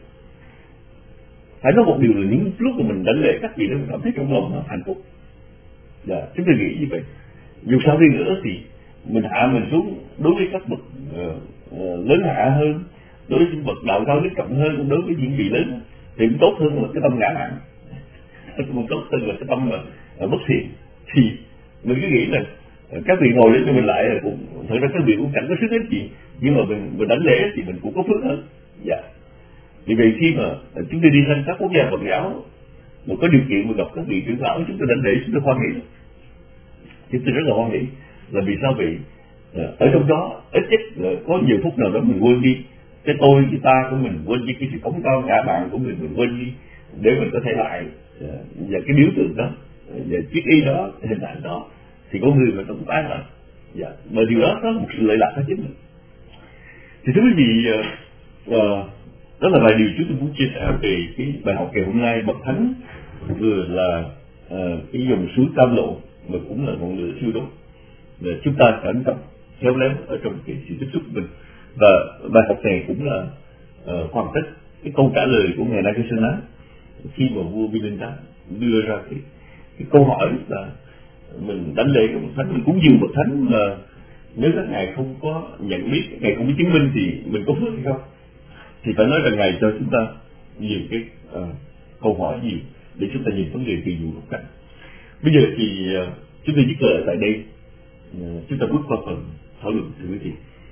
Phải nói một điều là những lúc mà mình đảnh lễ các vị đó mình cảm thấy trong lòng nó hạnh phúc. Dạ, chúng tôi nghĩ như vậy. Dù sao đi nữa thì mình hạ mình xuống đối với các bậc uh, uh, lớn hạ hơn, đối với những bậc đạo cao đức trọng hơn, đối với những vị lớn thì cũng tốt hơn là cái tâm ngã mạn, cũng tốt hơn là cái tâm mà uh, bất thiện. Thì mình cứ nghĩ là uh, các vị ngồi đến cho mình lại là cũng thật ra các vị cũng chẳng có sức hết gì, nhưng mà mình mình đánh lễ thì mình cũng có phước hơn. Dạ. Vì vậy khi mà uh, chúng tôi đi sang các quốc gia Phật giáo mà có điều kiện mà gặp các vị trưởng lão, chúng tôi đánh lễ chúng tôi hoan hỷ, chúng tôi rất là hoan hỷ. Là vì sao vậy? Ở trong đó ít nhất là có nhiều phút nào đó mình quên đi cái tôi, cái ta của mình, quên đi cái sự cống cao ngã mạn của mình, mình quên đi để mình có thể lại và cái biểu tượng đó, và chiếc y đó, hình ảnh đó, thì có người mà nó cũng tán lại. Dạ. Mà điều đó có một sự lợi lạc cho chính mình. Thì thưa quý vị, uh, đó là vài điều chúng tôi muốn chia sẻ về cái bài học ngày hôm nay. Bậc thánh vừa là uh, cái dòng suối cam lộ mà cũng là ngọn lửa thiêu đốt, để chúng ta cẩn trọng khéo léo ở trong cái sự tiếp xúc của mình. Và bài học này cũng là uh, hoàn tất cái câu trả lời của ngài Nagasena khi mà vua Vinanda đưa ra cái, cái câu hỏi là mình đánh lễ các bậc thánh, mình cúng dường bậc thánh mà nếu các ngài không có nhận biết, các ngài không có chứng minh thì mình có phước hay không? Thì phải nói rằng ngài cho chúng ta nhiều cái uh, câu hỏi gì để chúng ta nhìn vấn đề từ nhiều góc cạnh. Bây giờ thì uh, chúng tôi dứt lời tại đây, uh, chúng ta bước qua phần thảo luận thưa quý vị.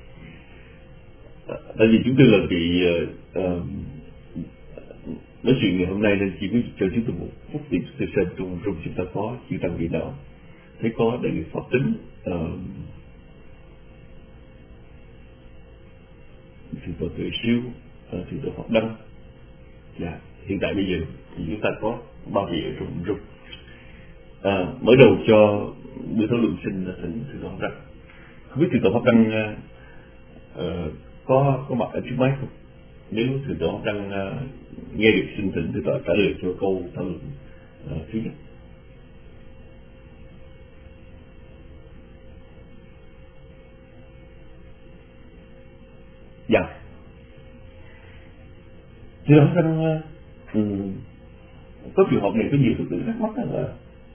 Tại vì chúng tôi là vị uh, uh, nói chuyện ngày hôm nay nên chỉ cho chúng tôi một phút để chúng tôi xem trong trong chúng ta có chư tăng vị nào thấy có đại nghiệp pháp tính, uh, sự Phật tuệ siêu, uh, Thượng tọa Pháp Đăng. Dạ, hiện tại bây giờ thì chúng ta có ba vị ở trong rung. À, mở đầu cho buổi thảo luận sinh là thỉnh Thượng tọa Pháp Đăng. Không biết Thượng tọa Pháp Đăng uh, uh, có có mặt ở trước máy không? Nếu Thượng tọa Pháp Đăng uh, nghe được, xin thỉnh Thượng tọa trả lời cho câu thảo luận uh, thứ nhất. Dạ. Thượng tọa Pháp Đăng, uh, có trường hợp này có nhiều Phật tử thắc mắc là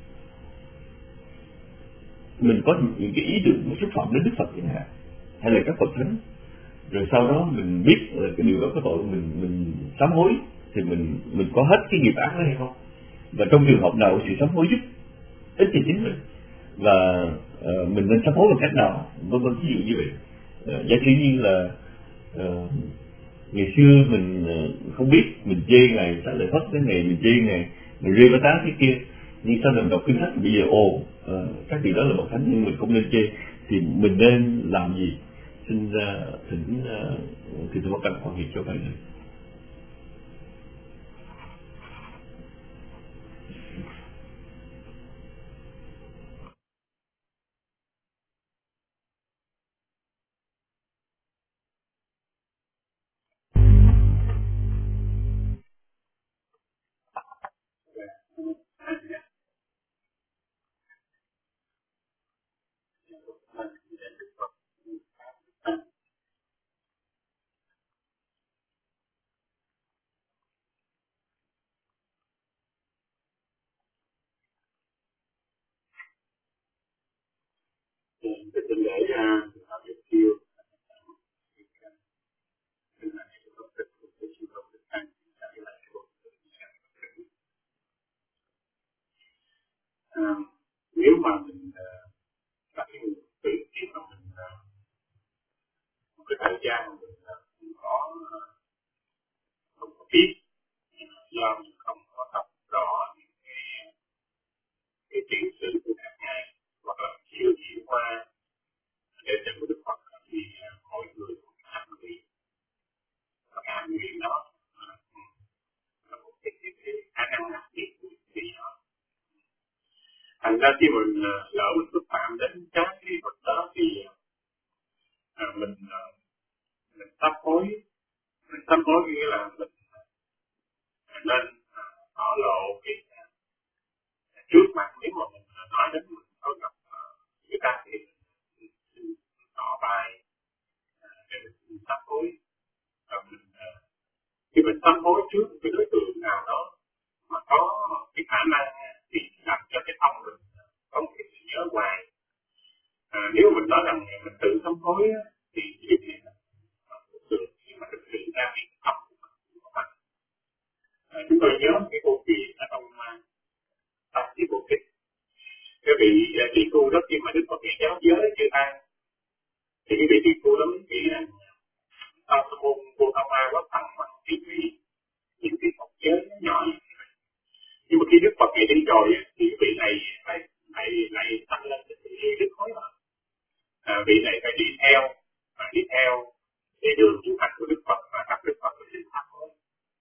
mình có những cái ý tưởng xúc phạm đến Đức Phật chẳng hạn, hay là các Phật thánh, rồi sau đó mình biết là cái điều đó có tội, mình mình sám hối thì mình mình có hết cái nghiệp ác đó hay không, và trong trường hợp nào sự sám hối giúp ích cho chính mình, và uh, mình nên sám hối bằng cách nào, vân vân. Ví dụ như vậy, uh, giả sử như là uh, ngày xưa mình uh, không biết, mình chê ngài Xá Lợi Phất cái này, mình chê ngài mình rê bá tá cái kia, nhưng sau lần đọc kinh sách bây giờ ồ uh, các vị đó là bậc thánh nhưng mình không nên chê, thì mình nên làm gì? Xin uh, thỉnh uh, thì tôi bắt đầu quan hệ cho bài này. Xin để ra việc chiêu à, nếu mà mình là cái người tự khi mà mình một cái thời gian mà mình không có không có biết, do mình không có tập rõ những cái cái tiểu sử của các ngài, hoặc là chưa hiểu qua để cho của Đức Phật, thì mọi người cũng cảm nghĩ và cảm nghĩ đó là một cái khả năng đặc biệt của vị đó. Thành ra khi mình lỡ mình xúc phạm đến các cái vật đó thì à, mình mình sám hối, mình sám hối nghĩa là mình nên tỏ lộ cái trước mặt. Nếu mà mình nói đến mình có gặp người ta thì mình xin tỏ bài để mình sám hối, và mình khi mình sám hối trước cái đối tượng nào đó mà có cái khả năng thì làm cho cái tâm mình có một cái sự nhớ hoài. À, nếu mình nói rằng mình tự sám hối thì việc này là được, nhưng mà thực sự ra thì tâm của mình. À, chúng tôi nhớ cái câu chuyện ở trong Tam Chí Bộ Kinh. Cái vị tỷ phu đó khi mà Đức Phật dạy giáo giới chưa tan, thì cái vị tỷ phu đó mới nghĩ rằng sau cái môn vô tham ma quá thành bằng tỷ vị những cái Phật giới nhỏ như vậy. Nhưng mà khi Đức Phật dạy đi rồi thì vị này phải phải lại tăng lên cái sự đức hối hận. À, vị này phải đi theo và đi theo cái đường tu hành của Đức Phật và gặp Đức Phật với sự sám hối.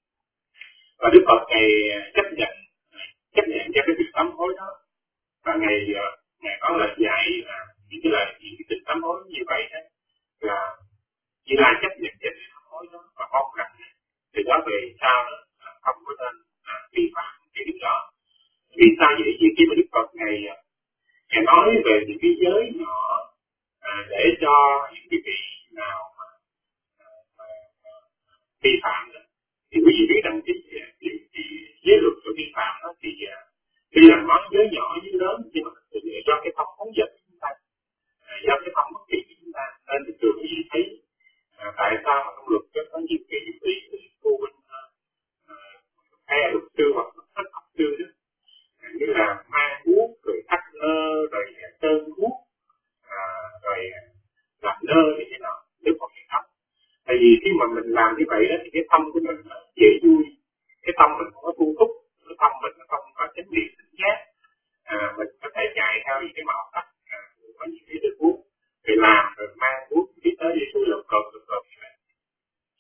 Và Đức Phật ngày chấp nhận chấp nhận cho cái việc sám hối đó, và ngày ngày có lời dạy là những cái lời những cái tình sám hối như vậy đó là chỉ là chấp nhận cho cái sám hối đó, và mong rằng từ đó về sau đó không có nên vi phạm cái điều đó. Vì sao vậy? Vì khi mà Đức Phật ngày ngày nói về những cái giới nhỏ à, để cho những cái vị nào mà vi phạm đó, thì quý vị biết rằng cái cái giới luật của vi phạm đó thì tuy là nói giới nhỏ giới lớn, nhưng mà thực sự do cái tâm phóng dật của chúng ta, do cái tâm bất kỳ của chúng ta, nên thì thường quý vị thấy à, tại sao mà trong luật có nhiều cái những vị cô mình hay là luật sư hoặc thất học sư đó, như là mang guốc rồi thắt nơ rồi sơn guốc à, rồi làm nơ như thế nào, nếu không thì thấp. Tại vì khi mà mình làm như vậy đó thì cái tâm của mình dễ vui, cái tâm mình không có thu hút, cái tâm mình không có chánh niệm tỉnh giác, à, mình có thể chạy theo những cái màu sắc à, có những cái được guốc, rồi làm rồi mang guốc đi tới đi xuống lượt cột lượt cột như vậy. Thì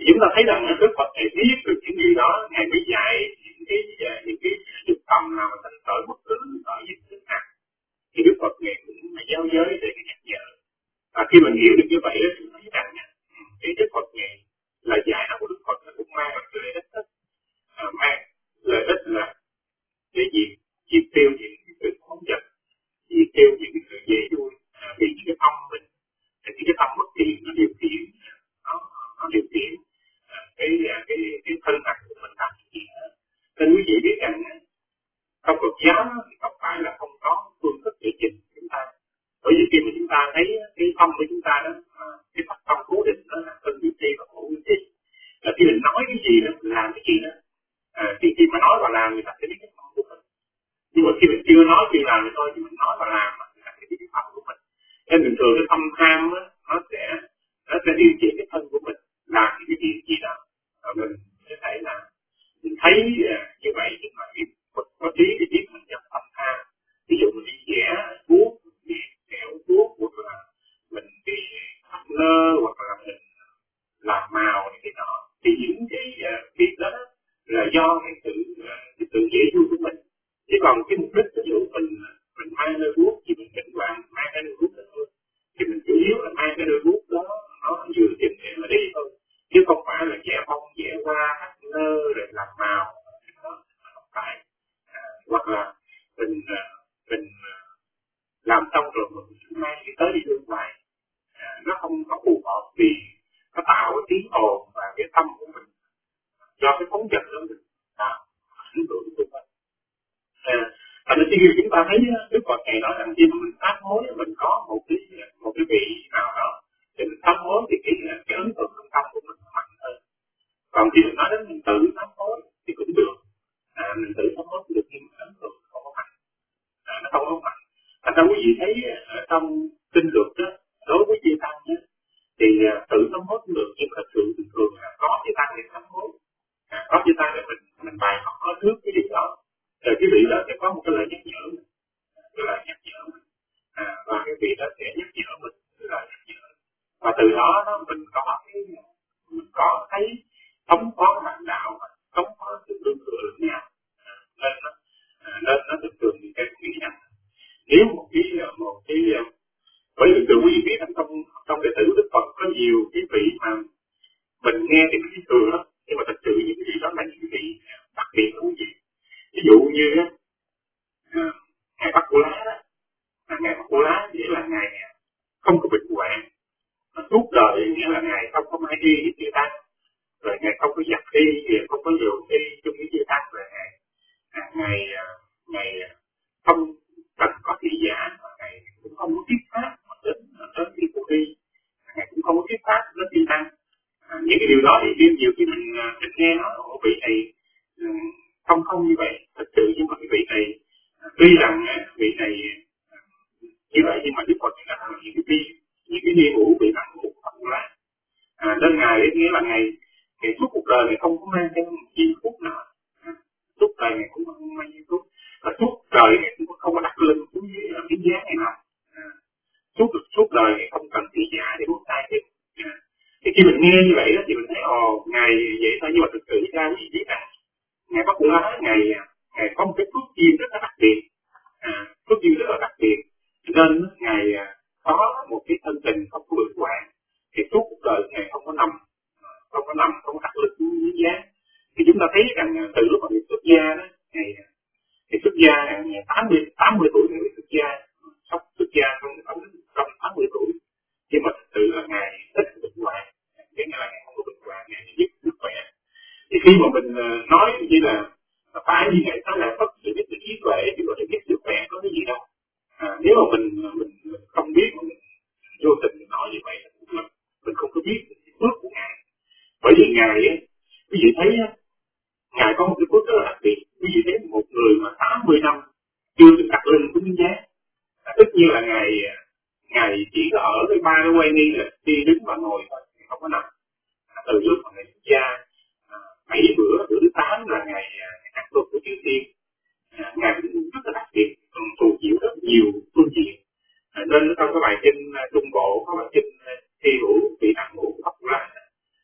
Chúng ta thấy rằng Đức Phật Ngài biết được những điều đó, Ngài mới dạy những cái những cái dục tâm nào mà thành khởi bất cứ ở những thứ nào. Thì Đức Phật Ngài cũng là giáo giới để nhắc nhở. Và khi mình hiểu được như vậy đó, chúng ta thấy rằng cái Đức Phật Ngài là dạy đạo của Đức Phật nó cũng mang lại lợi ích đó, à, mang lợi ích là cái gì diệt tiêu những cái sự phóng dật, diệt tiêu những cái sự dễ vui, à, vì những cái tâm mình, những cái tâm bất thiện nó điều khiển, nó nó điều khiển à, cái cái cái thân hành của mình làm gì hết. Nên quý vị biết rằng trong Phật giáo thì không phải là không có phương thức để trình chúng ta, bởi vì khi mà chúng ta thấy cái tâm của chúng ta đó, à, cái pháp tâm cố định đó là thân duy trì và khổ duy trì, là khi mình nói cái gì đó, mình làm cái gì đó, à, khi khi mà nói và làm người ta sẽ biết cái tâm của mình. Nhưng mà khi mình chưa nói chưa làm thì thôi, chứ mình nói và làm người ta sẽ biết cái tâm của mình. Nên bình thường cái tâm tham đó, nó sẽ nó sẽ điều khiển cái thân của mình làm những cái chuyện gì đó, và mình sẽ thấy là mình thấy uh, như vậy, nhưng mà cái có trí thì biết mình nhập tâm tham. Ví dụ mình đi vẽ cuốc, đi kẹo cuốc, hoặc là mình đi thắt nơ, hoặc là mình làm màu này cái nọ, thì những cái uh, việc đó là do cái sự uh, cái sự dễ vui của mình. Chứ còn cái mục đích ví dụ mình mình mang nơi cuốc thì mình thỉnh thoảng mang cái nơi cuốc đó thôi, thì mình chủ yếu là mang cái nơi cuốc đó nó vừa chừng để mà đi thôi, chứ không phải là vẽ bông vẽ hoa thắt nơ rồi làm màu, không phải. À, hoặc là mình mình làm xong rồi mình mang cái tới đi hương ngoài, à, nó không có phù hợp vì nó tạo cái tiếng ồn và cái tâm của mình do cái phóng dật đó mình à, ảnh hưởng xung quanh. À, nên khi chúng ta thấy Đức Phật Ngài nói rằng khi mà mình sám hối mình có một cái một cái vị nào đó thì mình sám hối thì cái cái ấn tượng trong tâm của mình mạnh hơn. Còn khi mình nói đến mình tự sám hối thì cũng được, à, mình tự sám hối cũng được, nhưng mà ấn tượng không có mạnh, à, nó không có mạnh. Thành ra quý vị thấy ở trong kinh luật đó, đối với chư tăng nhé, thì uh, tự sám hối cũng được, nhưng mà thật sự thường thường là có chư tăng để sám hối, à, có chư tăng để mình mình bài học có trước cái điều đó, rồi cái vị đó sẽ có một cái lời nhắc nhở mình, cái lời nhắc nhở mình, à, và cái vị đó sẽ nhắc nhở mình, cái lời nhắc nhở, và từ đó đó mình có cái mình có thấy thống có hành đạo và thống có sự tương tự lẫn nhau, à, nên nó à, nên nó thường thường thì cái nghĩ rằng nếu một cái một cái bởi vì từ quý vị biết trong trong đệ tử Đức Phật có nhiều cái vị mà mình nghe thì mình thấy thường lắm, nhưng mà thật sự những cái vị đó là những cái vị đặc biệt của quý vị. Ví dụ như á, à, ngài Bắc Cô Lá đó, à, ngài Bắc Cô Lá nghĩa là ngài không có bệnh hoạn, suốt đời nghĩa là ngài không có mai đi với chư tăng, rồi ngài không có giặt đi, không có rượu đi chung với chư tăng, rồi ngài à, ngài ngài không cần có thị giả, mà ngài cũng không có thuyết pháp đến đến khi cô đi, ngài cũng không có thuyết pháp đến chư tăng. À, những cái điều đó thì riêng nhiều khi mình mình nghe nói ở vị này không không như vậy, thật sự nhưng mà cái vị này tuy rằng vị này như vậy nhưng mà Đức Phật đã làm những cái vi những cái nghi ngũ bị nặng của Phật lá, à, nên ngài ấy nghĩa là ngài ngài suốt cuộc đời ngài không có mang theo một chi phút nào, à, suốt đời ngài cũng không mang chi phút, và suốt đời ngài cũng không có đặt lưng xuống dưới ở cái giá này nào, à, suốt suốt đời ngài không cần thị giả để bước tay hết. À, thì khi mình nghe như vậy đó thì mình thấy ồ ngài vậy thôi, nhưng mà thực sự ra quý vị biết rằng ngài Bắc Cô Lá ngài ngài có một cái phước duyên rất là đặc biệt, à, phước duyên rất là đặc biệt, nên ngài có một cái thân tình không có bệnh hoạn, thì suốt cuộc đời ngài không có nằm không có nằm không có đặt lực dưới giá. Thì chúng ta thấy rằng từ lúc mà ngài xuất gia đó, ngài ngài xuất gia ngài tám mươi tám mươi tuổi ngài xuất gia, sắp xuất gia trong trong trong tám mươi tuổi, nhưng mà thực sự là ngài ít bệnh hoạn, nghĩa là ngài không có bệnh hoạn, ngài giúp sức khỏe. Thì khi mà mình nói như là phải như ngày sáng là Phật sự biết được trí tuệ thì có thể biết sức khỏe có cái gì đâu, à, nếu mà mình, mình mình không biết mà mình vô tình mình nói như vậy là mình không có biết cái phước của ngài. Bởi vì ngài ấy, quý vị thấy ngài có một cái phước rất là đặc biệt. Quý vị thấy một người mà tám mươi năm chưa được đặt lưng xuống giá, à, tất nhiên là ngài ngài chỉ có ở cái ba cái quay đi là đi đứng và ngồi thôi, không có nằm. À, từ lúc mà ngài xuất gia bảy bữa bữa thứ tám là ngày ăn cơm của chư tiên, à, ngài cũng rất là đặc biệt, phù chiếu rất nhiều phương diện, à, nên trong cái bài kinh Trung Bộ có bài kinh thi hữu vị tạng ngũ Phật là, à, thì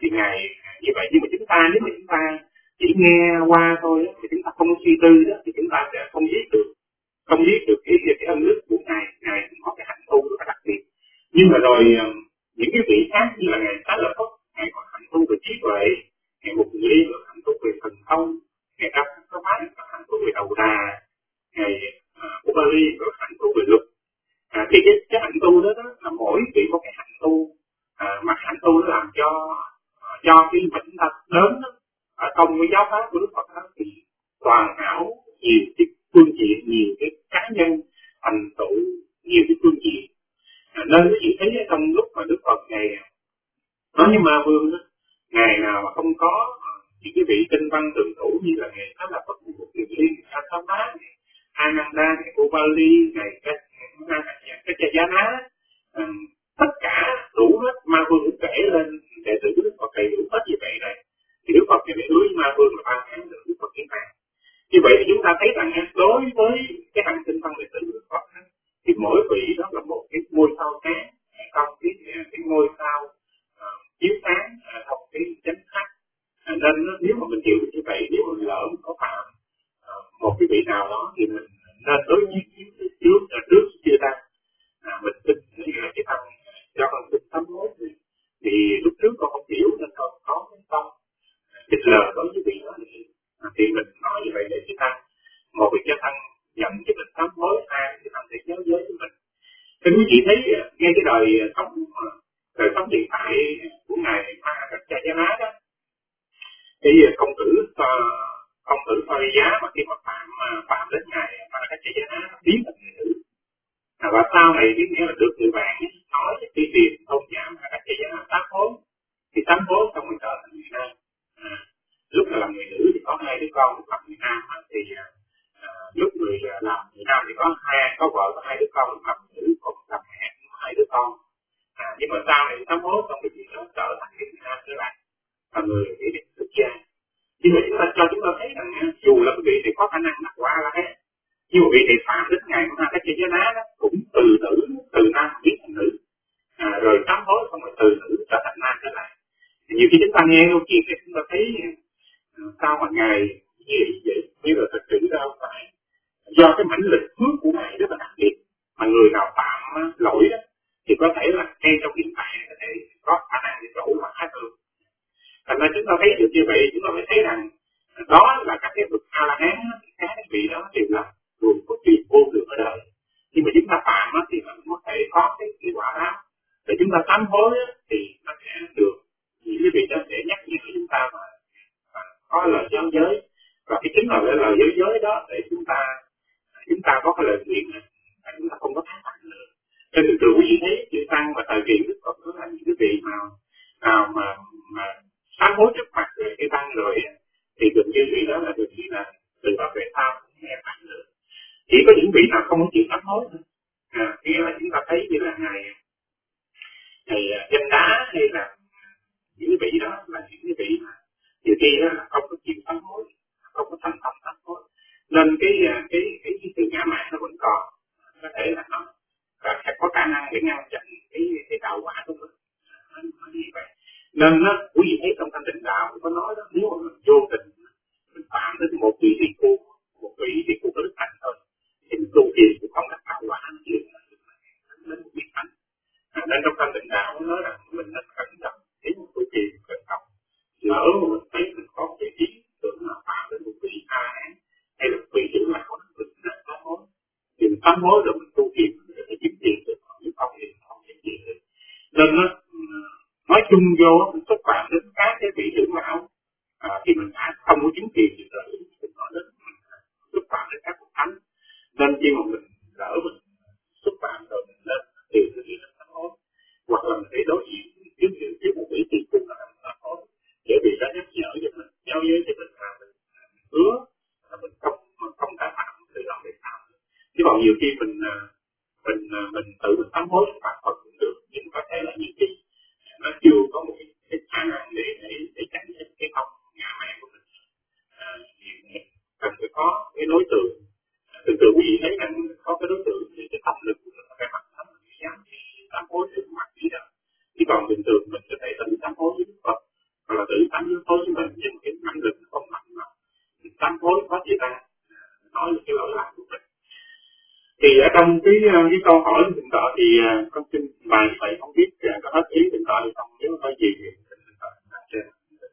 thì Ngài như vậy. Nhưng mà chúng ta nếu mà chúng ta chỉ nghe qua thôi thì chúng ta không có suy tư đó, thì chúng ta sẽ không biết được không biết được cái cái ân đức của Ngài. Ngài cũng có cái hạnh tu rất là đặc biệt. Nhưng mà rồi những cái vị khác như là Ngài Xá Lợi Phất, Ngài có hạnh tu về trí tuệ, Ngài Mục Kiền Liên là hạnh tu về thần thông, Ngài Đắc Có Phái là hạnh tu về đầu đà, Ngài Của Ba Ly là hạnh tu về luật. À, thì cái, cái hạnh tu đó, đó là mỗi vị có cái hạnh tu, à, mà hạnh tu nó làm cho cho cái vĩnh tâm lớn đó, ở trong cái giáo pháp của Đức Phật đó, thì toàn hảo nhiều cái phương diện, nhiều cái cá nhân thành tựu nhiều cái phương diện. À, nên quý vị thấy trong lúc mà Đức Phật Ngài nói với Ma Vương đó, ngày nào mà không có những cái vị tinh văn tường thủ như là Ngài Xá Lợi Phất, Mục Kiền Liên, Ngài Sa Phá, Ngài Ananda, Ngài Cô Ba Ly, Ngài Cách Cha Giá Ná, tất cả đủ hết. Ma Vương cũng kể lên đệ tử của Đức Phật đầy đủ hết như vậy này, thì Đức Phật thì hứa với Ma Vương là ba tháng được Đức Phật kiến mạng. Như vậy thì chúng ta thấy rằng đối với cái hành tinh văn đệ tử của Đức Phật thì mỗi vị đó là một cái ngôi sao sáng trong cái cái ngôi sao uh, chiếu sáng uh, trong cái chánh pháp. À, nên nếu mà mình chịu được như vậy, nếu mà mình lỡ mình có phạm uh, một cái vị nào đó thì mình nên đối với trước trước trước chưa ta à, mình tin là cái thằng do con tin tâm mối thì lúc trước con không hiểu nên con có cái tâm dịch lời đối với vị đó à, thì mình nói như vậy để chúng ta một vị cha tăng nhận cái mình tâm mối, hai cái thằng sẽ nhớ giới với mình. Thì quý vị thấy ngay cái đời sống đời sống hiện tại của ngài Ma Cách Cha Giá Ná đó, thì công tử công tử Pha Ri Giá mà khi mà phạm phạm đến ngài Ma Cách Cha Giá Ná biến thành người nữ. À, và sau này cái nghĩa là được người bạn nói đi tìm tôn giả Ma Cách Cha Giá Ná sám hối, thì sám hối xong rồi trở thành người nam. À, lúc là làm người nữ thì có hai đứa con, lúc làm người nam thì à, lúc người làm người nam thì có hai có vợ có hai đứa con, lúc làm người nữ còn làm mẹ hai đứa con. À, nhưng mà sau này sám hối xong rồi thì nó trở thành người nam trở lại và người để được xuất gia. Nhưng mà chúng ta cho chúng ta thấy rằng dù là cái vị thì có khả năng đắc quả là hết, nhưng mà vị thì phạm đến ngày của Cách Cha Giá Ná đó cũng từ nữ từ nam biến thành nữ, à, rồi sám hối xong rồi từ nữ trở thành nam trở lại. Thì nhiều khi chúng ta nghe câu chuyện thì chúng ta thấy sao mà ngài như vậy, như là thực sự đâu phải do cái mãnh lực phước của ngài rất là đặc biệt, mà người nào phạm lỗi đó thì có thể là ngay trong hiện tại có thể có khả năng để trụ mà khác được. Thành ra chúng ta thấy được như vậy, chúng ta mới thấy rằng đó là các cái bậc A La Hán, các cái vị đó đều là nguồn phước tiền vô lượng ở đời. Nhưng mà chúng ta phạm thì nó có thể có cái cái quả đó, để chúng ta sám hối thì nó sẽ được những cái vị đó sẽ nhắc nhở chúng ta mà có lời giáo giới, và cái chính là cái lời giáo giới đó để chúng ta chúng ta có cái lời nguyện này, chúng ta không có thác phạm nữa. Cho nên từ quý vị thấy chữ tăng và thời kỳ Đức Phật đó là những cái vị nào nào mà mà sám hối trước mặt rồi cái tăng rồi thì gần như vị đó là gần như là từ vào về sau không nghe phạt nữa. Chỉ có những vị nào không có chịu sám hối thôi. À, nghĩa là chúng ta thấy như là ngày ngày chân đá hay là những vị đó là những cái vị mà nhiều khi đó là không có chịu sám hối, không có thành tâm sám hối, nên cái cái cái cái sự ngã mạn nó vẫn còn, có thể là nó sẽ có khả năng để ngăn chặn cái cái đạo quả của mình. Nó như vậy. Nên nó quý vị thấy trong thanh tịnh đạo có nói đó, nếu mà mình vô tình mình phạm đến một vị thì cô một vị thì cô có đức hạnh thôi, thì mình tu thiền cũng không đắc đạo quả chứ đến một vị hạnh. À, nên trong thanh tịnh đạo nó nói rằng mình nên cẩn trọng, nếu một tu thiền cẩn trọng, lỡ mà mình thấy mình có cái ý tưởng là phạm đến một vị A Hán hay là vị tưởng là có mình nên sám hối, thì mình sám hối rồi mình tu thiền mình sẽ chứng tiền được, chứ không thì không thể tiền được. Nên nó nói chung vô mình xúc phạm đến các cái vị trưởng lão à, thì mình đã không có chứng tiền gì rồi, mình nói đến mình xúc phạm đến các bậc thánh. Nên khi mà mình lỡ mình xúc phạm rồi mình lên thì cái gì là sám hối, hoặc là mình phải đối diện chứng kiến với một vị tiền cũng là sám hối, để vì nó nhắc nhở cho mình, giao giới cho mình là mình hứa là mình không mình không tái phạm từ đó về sau. Chứ còn nhiều khi mình mình mình tự mình sám hối phạm Phật cũng được, nhưng có thể là nhiều khi nó chưa có một cái, cái khả năng để để để tránh cái không ngã mạn của mình. À, cần phải có cái đối tượng. Từ từ quý vị thấy rằng có cái đối tượng thì cái tâm lực của mình phải mặt thánh mình dám sám hối trước mặt gì đó. Chứ còn bình thường mình có thể tự sám hối với Đức Phật, tám yếu tố của mình, nhưng cái năng lực không mạnh mà tám khối có gì ta nói là cái lỗi lạc của mình. Thì ở trong cái cái câu hỏi của thượng tọa thì con xin bài vậy không biết có hết ý thượng tọa hay không, nếu có gì thì thượng tọa nói trên.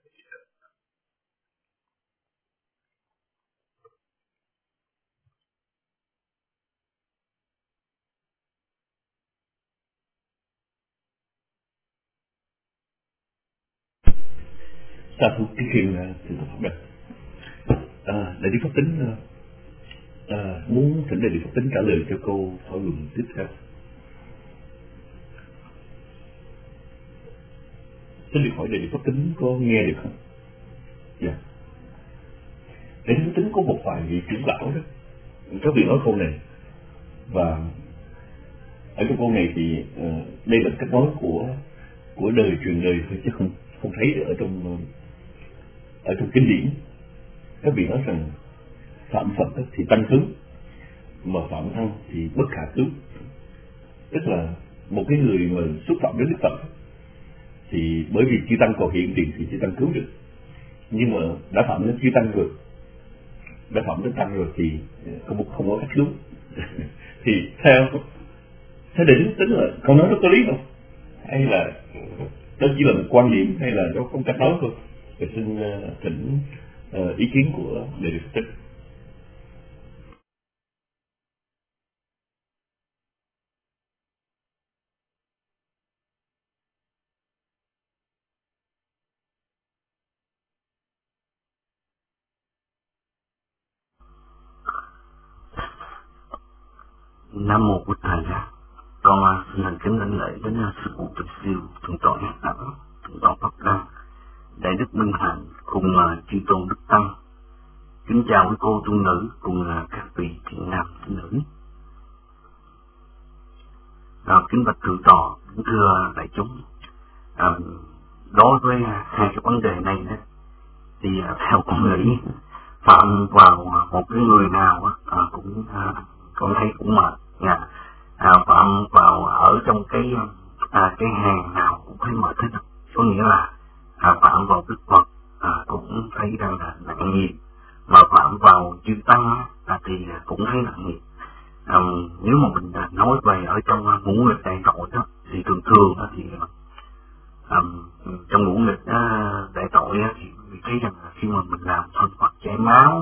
Sa thú kính khiêm thượng tọa Pháp Đăng. À, đại đức Pháp Tính à, muốn thỉnh đại đức Pháp Tính trả lời cho câu thảo luận tiếp theo. Xin được hỏi đại đức Pháp Tính có nghe được không? Dạ. Đại đức Pháp Tính có một vài vị trưởng lão đó, các vị nói câu này, và ở trong câu này thì uh, đây là cách nói của của đời truyền đời thôi, chứ không không thấy ở trong ở trong kinh điển. Các vị nói rằng phạm Phật thì tăng tướng, mà phạm thân thì bất khả tướng. Tức là một cái người mà xúc phạm đến Đức Phật thì bởi vì chư tăng còn hiện tiền thì chư tăng cứu được, nhưng mà đã phạm đến chư tăng rồi, đã phạm đến tăng rồi thì không không có cách cứu. Thì theo theo định tính là câu nói nó có lý không, hay là đó chỉ là một quan điểm, hay là nó không cách nói thôi? Tôi xin uh, thỉnh uh, ý kiến của đại đức Pháp Tính. Nam mô Bụt Thầy. Con xin thành kính lãnh lễ đến sư phụ Từ Siêu, thượng tọa Nhật Đẳng, thượng tọa Pháp Đăng, đại đức Minh Hạnh cùng chư tôn đức tăng. Kính chào quý cô tu nữ cùng các vị thiện nam thiện nữ. À, kính bạch thượng tọa, kính thưa đại chúng. À, đối với hai cái vấn đề này đó, thì theo con nghĩ phạm vào một cái người nào à, cũng à, con thấy cũng mệt nha. À, phạm vào ở trong cái à, cái hàng nào cũng thấy mệt hết. Có nghĩa là à, phạm vào Đức Phật à, cũng thấy rằng là nặng nghiệp, mà phạm vào chư tăng à, thì cũng thấy nặng nghiệp. À, nếu mà mình nói về ở trong ngũ nghịch đại tội đó, thì thường thường thì à, trong ngũ nghịch đại tội thì mình thấy rằng là khi mà mình làm thân Phật chảy máu,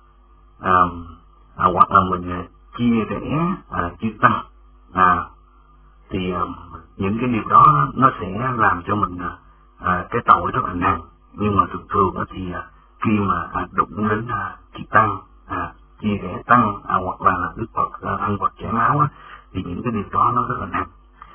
à, à, hoặc là mình chia rẽ à, chư tăng, à, thì à, những cái điều đó nó sẽ làm cho mình à, cái tội rất là nặng. Nhưng mà thường thường thì à, khi mà à, đụng đến à, chư tăng, à, chia rẽ tăng, à, hoặc là Đức Phật à, thân Phật chảy máu á, thì những cái điều đó nó rất là nặng.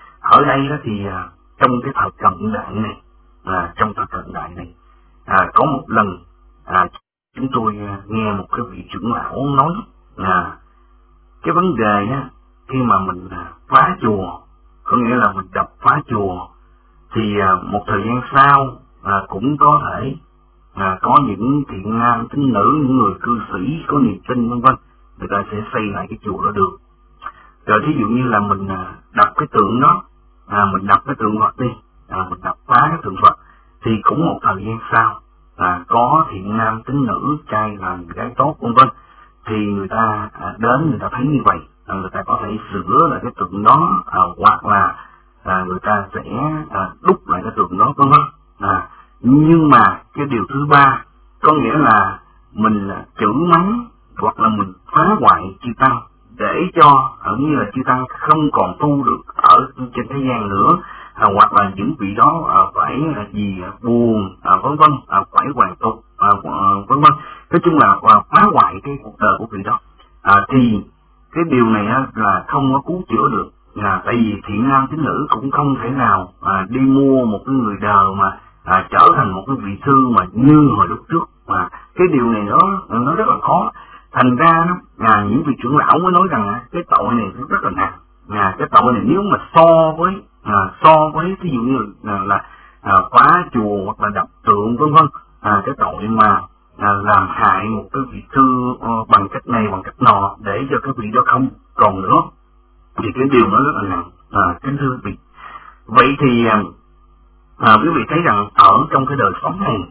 Ở đây đó thì à, trong cái thời cận đại này, à, trong thời cận đại này à, có một lần à, chúng tôi à, nghe một cái vị trưởng lão nói là cái vấn đề á, khi mà mình à, phá chùa, có nghĩa là mình đập phá chùa, thì à, một thời gian sau à, cũng có thể à, có những thiện nam tín nữ, những người cư sĩ có niềm tin vân vân, người ta sẽ xây lại cái chùa đó được. Rồi thí dụ như là mình à, đập cái tượng đó, à, mình đập cái tượng Phật đi, à, mình đập phá cái tượng Phật, thì cũng một thời gian sau à, có thiện nam tín nữ, trai lành gái tốt vân vân, thì người ta à, đến người ta thấy như vậy, à, người ta có thể sửa lại cái tượng đó, à, hoặc là à, người ta sẽ à, đúc lại cái tượng đó vân vân. À, nhưng mà cái điều thứ ba, có nghĩa là mình chửi mắng hoặc là mình phá hoại chư tăng để cho ở như là chư tăng không còn tu được ở trên thế gian nữa, à, hoặc là những vị đó à, phải là gì à, buồn à, vân vân, à, phải hoàn tục à, vân vân, nói chung là à, phá hoại cái cuộc đời của vị đó, à, thì cái điều này á, là không có cứu chữa được. À, tại vì thiện nam tín nữ cũng không thể nào à, đi mua một cái người đời mà à, trở thành một cái vị sư mà như hồi lúc trước, mà cái điều này nó nó rất là khó. Thành ra đó, à, những vị trưởng lão mới nói rằng à, cái tội này nó rất là nặng. À, cái tội này nếu mà so với à, so với ví dụ như là, là à, phá chùa hoặc là đập tượng vân vân, à, cái tội mà à, làm hại một cái vị sư uh, bằng cách này bằng cách nọ để cho cái vị đó không còn nữa, thì cái điều nó rất là nặng. À, kính thưa quý vị, vậy thì à, quý vị thấy rằng ở trong cái đời sống này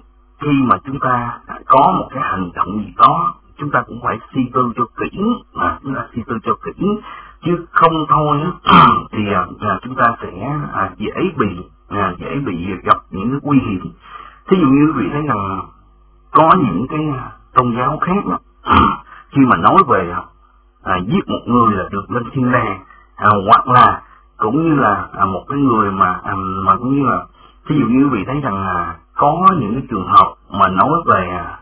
khi mà chúng ta có một cái hành động gì đó, chúng ta cũng phải suy tư cho kỹ, mà chúng ta suy tư cho kỹ, chứ không thôi thì à, chúng ta sẽ à, dễ bị à, dễ bị gặp những cái nguy hiểm. Thí dụ như quý vị thấy rằng có những cái tôn giáo khác đó, khi mà nói về à, giết một người là được lên thiên đàng, à, hoặc là cũng như là à, một cái người mà à, mà cũng như là thí dụ như quý vị thấy rằng à, có những cái trường hợp mà nói về à,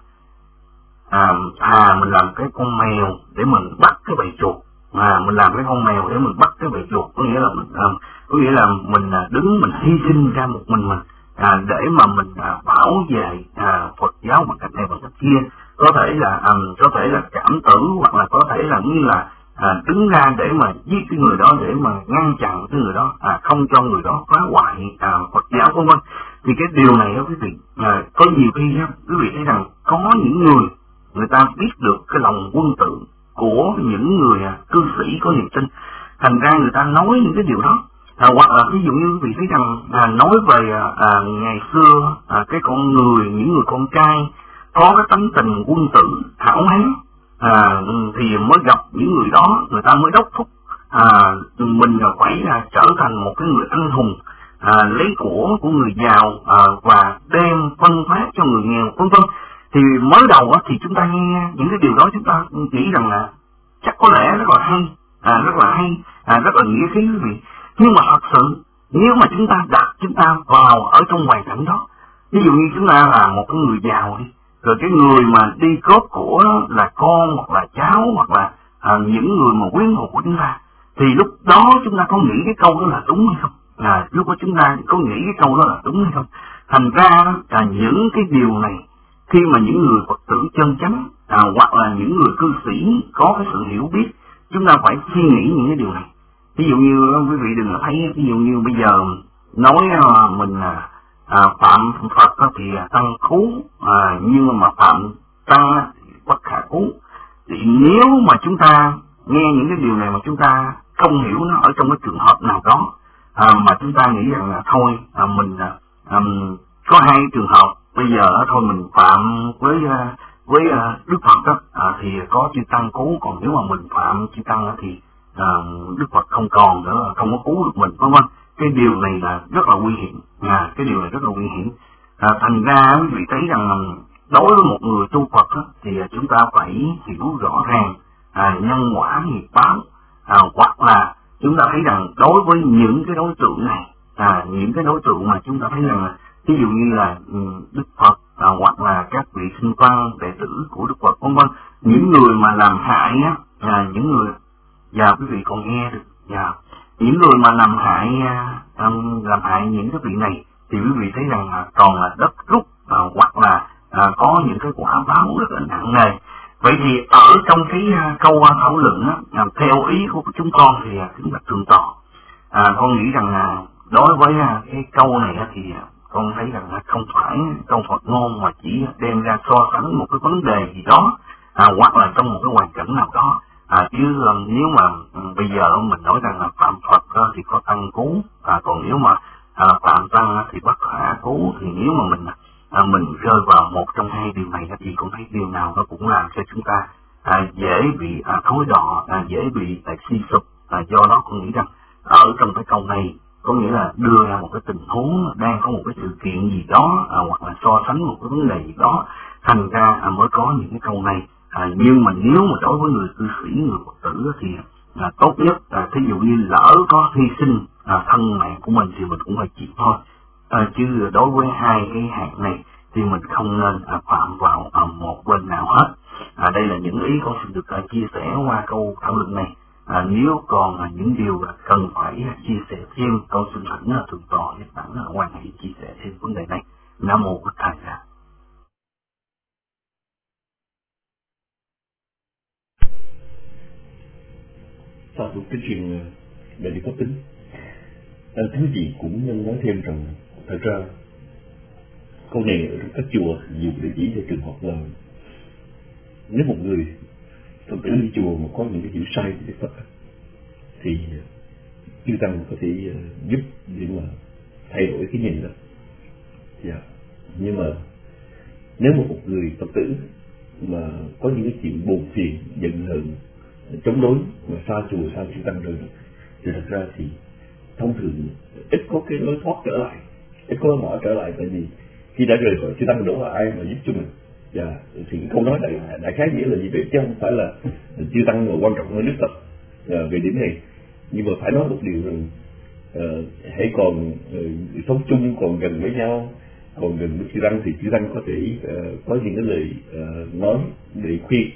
à, à mình làm cái con mèo để mình bắt cái bầy chuột, à mình làm cái con mèo để mình bắt cái bầy chuột, có nghĩa là mình à, có nghĩa là mình à, đứng mình hy sinh ra một mình mình à, để mà mình à, bảo vệ à, Phật giáo bằng cách này bằng cách kia, có thể là à, có thể là cảm tử, hoặc là có thể là như là à, đứng ra để mà giết cái người đó, để mà ngăn chặn cái người đó, à, không cho người đó phá hoại à, Phật giáo vân vân. Thì cái điều này đó quý vị, à, có nhiều khi đó, quý vị thấy rằng có những người người ta biết được cái lòng quân tử của những người à, cư sĩ có niềm tin, thành ra người ta nói những cái điều đó. À, hoặc là ví dụ như quý vị thấy rằng à, nói về à, à, ngày xưa à, cái con người, những người con trai có cái tánh tình quân tử hảo hán, à, thì mới gặp những người đó, người ta mới đốc thúc à, mình phải à, trở thành một cái người anh hùng, à, lấy của của người giàu à, và đem phân phát cho người nghèo vân vân. Thì mới đầu á, thì chúng ta nghe những cái điều đó, chúng ta nghĩ rằng là chắc có lẽ rất là hay, à, rất là hay, à, rất là nghĩa khí quý vị. Nhưng mà thật sự nếu mà chúng ta đặt chúng ta vào ở trong hoàn cảnh đó, ví dụ như chúng ta là một cái người giàu đi, rồi cái người mà đi cướp của là con hoặc là cháu hoặc là à, những người mà quyến thuộc của chúng ta, thì lúc đó chúng ta có nghĩ cái câu đó là đúng hay không? À, lúc đó chúng ta có nghĩ cái câu đó là đúng hay không? Thành ra là những cái điều này khi mà những người Phật tử chân chánh à, hoặc là những người cư sĩ có cái sự hiểu biết, chúng ta phải suy nghĩ những cái điều này. Ví dụ như quý vị đừng thấy, ví dụ như bây giờ nói à, mình à, phạm Phật thì tăng cứu, à, nhưng mà phạm tăng thì bất khả cứu. Thì nếu mà chúng ta nghe những cái điều này mà chúng ta không hiểu nó ở trong cái trường hợp nào đó, à, mà chúng ta nghĩ rằng là thôi à, mình à, có hai trường hợp, bây giờ thôi mình phạm với với Đức Phật đó, à, thì có chư tăng cứu, còn nếu mà mình phạm chư tăng thì à, Đức Phật không còn nữa, không có cứu được mình, vân vân. Cái điều này là rất là nguy hiểm, à, cái điều này rất là nguy hiểm. À, thành ra quý vị thấy rằng đối với một người tu Phật đó, thì chúng ta phải hiểu rõ ràng à, nhân quả nghiệp báo, à, hoặc là chúng ta thấy rằng đối với những cái đối tượng này, à, những cái đối tượng mà chúng ta thấy rằng ví dụ như là Đức Phật à, hoặc là các vị sinh văn đệ tử của Đức Phật vân vân, những người mà làm hại á, à, những người và quý vị còn nghe được, và những người mà làm hại à, làm hại những cái vị này thì quý vị thấy rằng à, còn là đất rút à, hoặc là à, có những cái quả báo rất là nặng nề. Vậy thì ở trong cái à, câu à, thảo luận á, à, theo ý của chúng con thì à, kính bạch thượng tọa, à, con nghĩ rằng à, đối với à, cái câu này á, thì à, con thấy rằng à, không phải câu Phật ngôn mà chỉ đem ra so sánh một cái vấn đề gì đó, à, hoặc là trong một cái hoàn cảnh nào đó. À, chứ um, nếu mà um, bây giờ mình nói rằng là phạm Phật uh, thì có tăng cứu, à, còn nếu mà uh, phạm tăng uh, thì bất khả cứu, thì nếu mà mình uh, mình rơi vào một trong hai điều này uh, thì con thấy điều nào nó cũng làm cho chúng ta uh, dễ bị uh, thối đọa, uh, dễ bị uh, suy sụp. Uh, do đó con nghĩ rằng ở trong cái câu này có nghĩa là đưa ra một cái tình huống đang có một cái sự kiện gì đó, uh, hoặc là so sánh một cái vấn đề gì đó, thành ra uh, mới có những cái câu này. À, nhưng mà nếu mà đối với người cư sĩ, người Phật tử thì à, tốt nhất à, thí dụ như lỡ có hy sinh à, thân mạng của mình thì mình cũng phải chịu thôi, à, chứ đối với hai cái hạng này thì mình không nên à, phạm vào à, một bên nào hết. À, đây là những ý con xin được à, chia sẻ qua câu thảo luận này. À, nếu còn à, những điều à, cần phải à, chia sẻ thêm, con xin thỉnh à, thượng tọa nhật bản à, quan hệ chia sẻ thêm vấn đề này. Nam mô Bổn Thầy. Sa thú cái chuyện đại đi pháp tính. À, thứ gì cũng nhân nói thêm rằng thật ra câu này ở các chùa dùng để chỉ cho trường hợp là nếu một người Phật tử đi chùa mà có những cái hiểu sai về Phật thì chư tăng có thể giúp để mà thay đổi cái nhìn đó. Dạ. Nhưng mà nếu mà một người Phật tử mà có những cái chuyện buồn phiền, giận hờn, chống đối mà xa chùa, xa chư tăng rồi, thì thật ra thì thông thường ít có cái lối thoát trở lại, ít có lối mở trở lại, tại vì khi đã rời khỏi chư tăng đó là ai mà giúp cho mình. Và thì câu nói đại, đại khái nghĩa là gì vậy, chứ không phải là chư tăng mà quan trọng hơn Đức Phật à, về điểm này. Nhưng mà phải nói một điều rằng uh, hãy còn uh, sống chung, còn gần với nhau, còn gần với chư tăng thì chư tăng có thể uh, có những cái lời uh, nói để khuyên,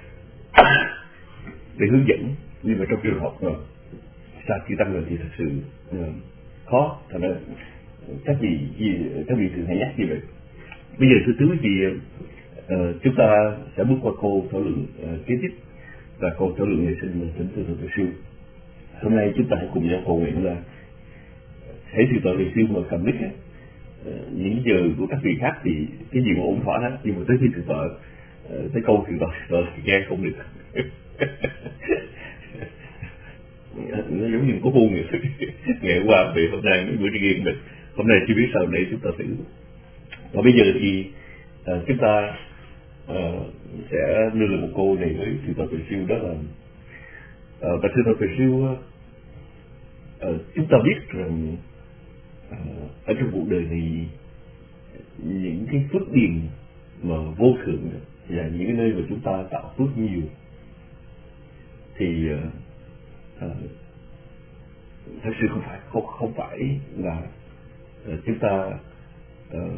để hướng dẫn. Nhưng mà trong trường hợp mà xa chư tăng rồi thì thật sự uh, khó. Thành ra các vị các vị thường hay nhắc như vậy. Bây giờ thưa quý vị, uh, chúng ta sẽ bước qua câu thảo luận uh, kế tiếp, và câu thảo luận này xin kính thưa Thượng Tọa Sư. Hôm nay chúng ta hãy cùng nhau cầu nguyện là hãy Thượng Tọa Siêu mà cầm mic ấy, những giờ của các vị khác thì cái gì mà ổn thỏa hết, nhưng mà tới khi Thượng Tọa tới câu Thượng Tọa thì nghe không được. Nó giống như có buồn vậy. Ngày qua về hôm nay mấy bữa đi ghiền mình, hôm nay chưa biết sao đây chúng ta phải. Và bây giờ thì uh, chúng ta uh, sẽ đưa lại một câu này với Thượng Tọa Siêu, đó là uh, và Thượng Tọa Siêu uh, uh, chúng ta biết rằng uh, ở trong cuộc đời này những cái phước điền mà vô thượng và những cái nơi mà chúng ta tạo phước nhiều thì uh, uh, thật sự không phải không, không phải là uh, chúng ta uh,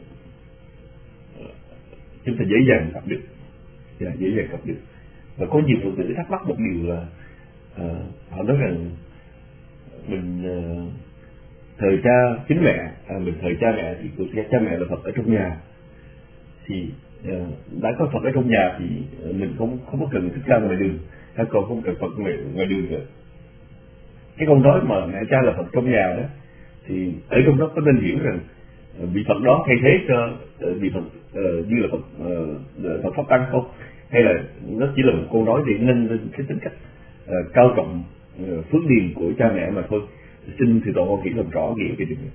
chúng ta dễ dàng gặp được, và dễ dàng gặp được. Và có nhiều Phật tử thắc mắc một điều là uh, họ nói rằng mình uh, thời cha chính mẹ, à, mình thời cha mẹ thì của cha mẹ là Phật ở trong nhà, thì uh, đã có Phật ở trong nhà thì uh, mình không không có cần thích ca ngoài đường, hay còn không cần Phật ngoài, ngoài đường nữa. Cái câu nói mà mẹ cha là Phật trong nhà đó, thì ở trong đó có nên hiểu rằng vị Phật đó thay thế cho vị Phật uh, như là Phật uh, Phật Pháp Tăng không, hay là nó chỉ là một câu nói để nâng lên cái tính cách uh, cao trọng uh, phước điền của cha mẹ mà thôi. Xin Thượng Tọa Hoan Hỷ làm rõ nghĩa cái điều này.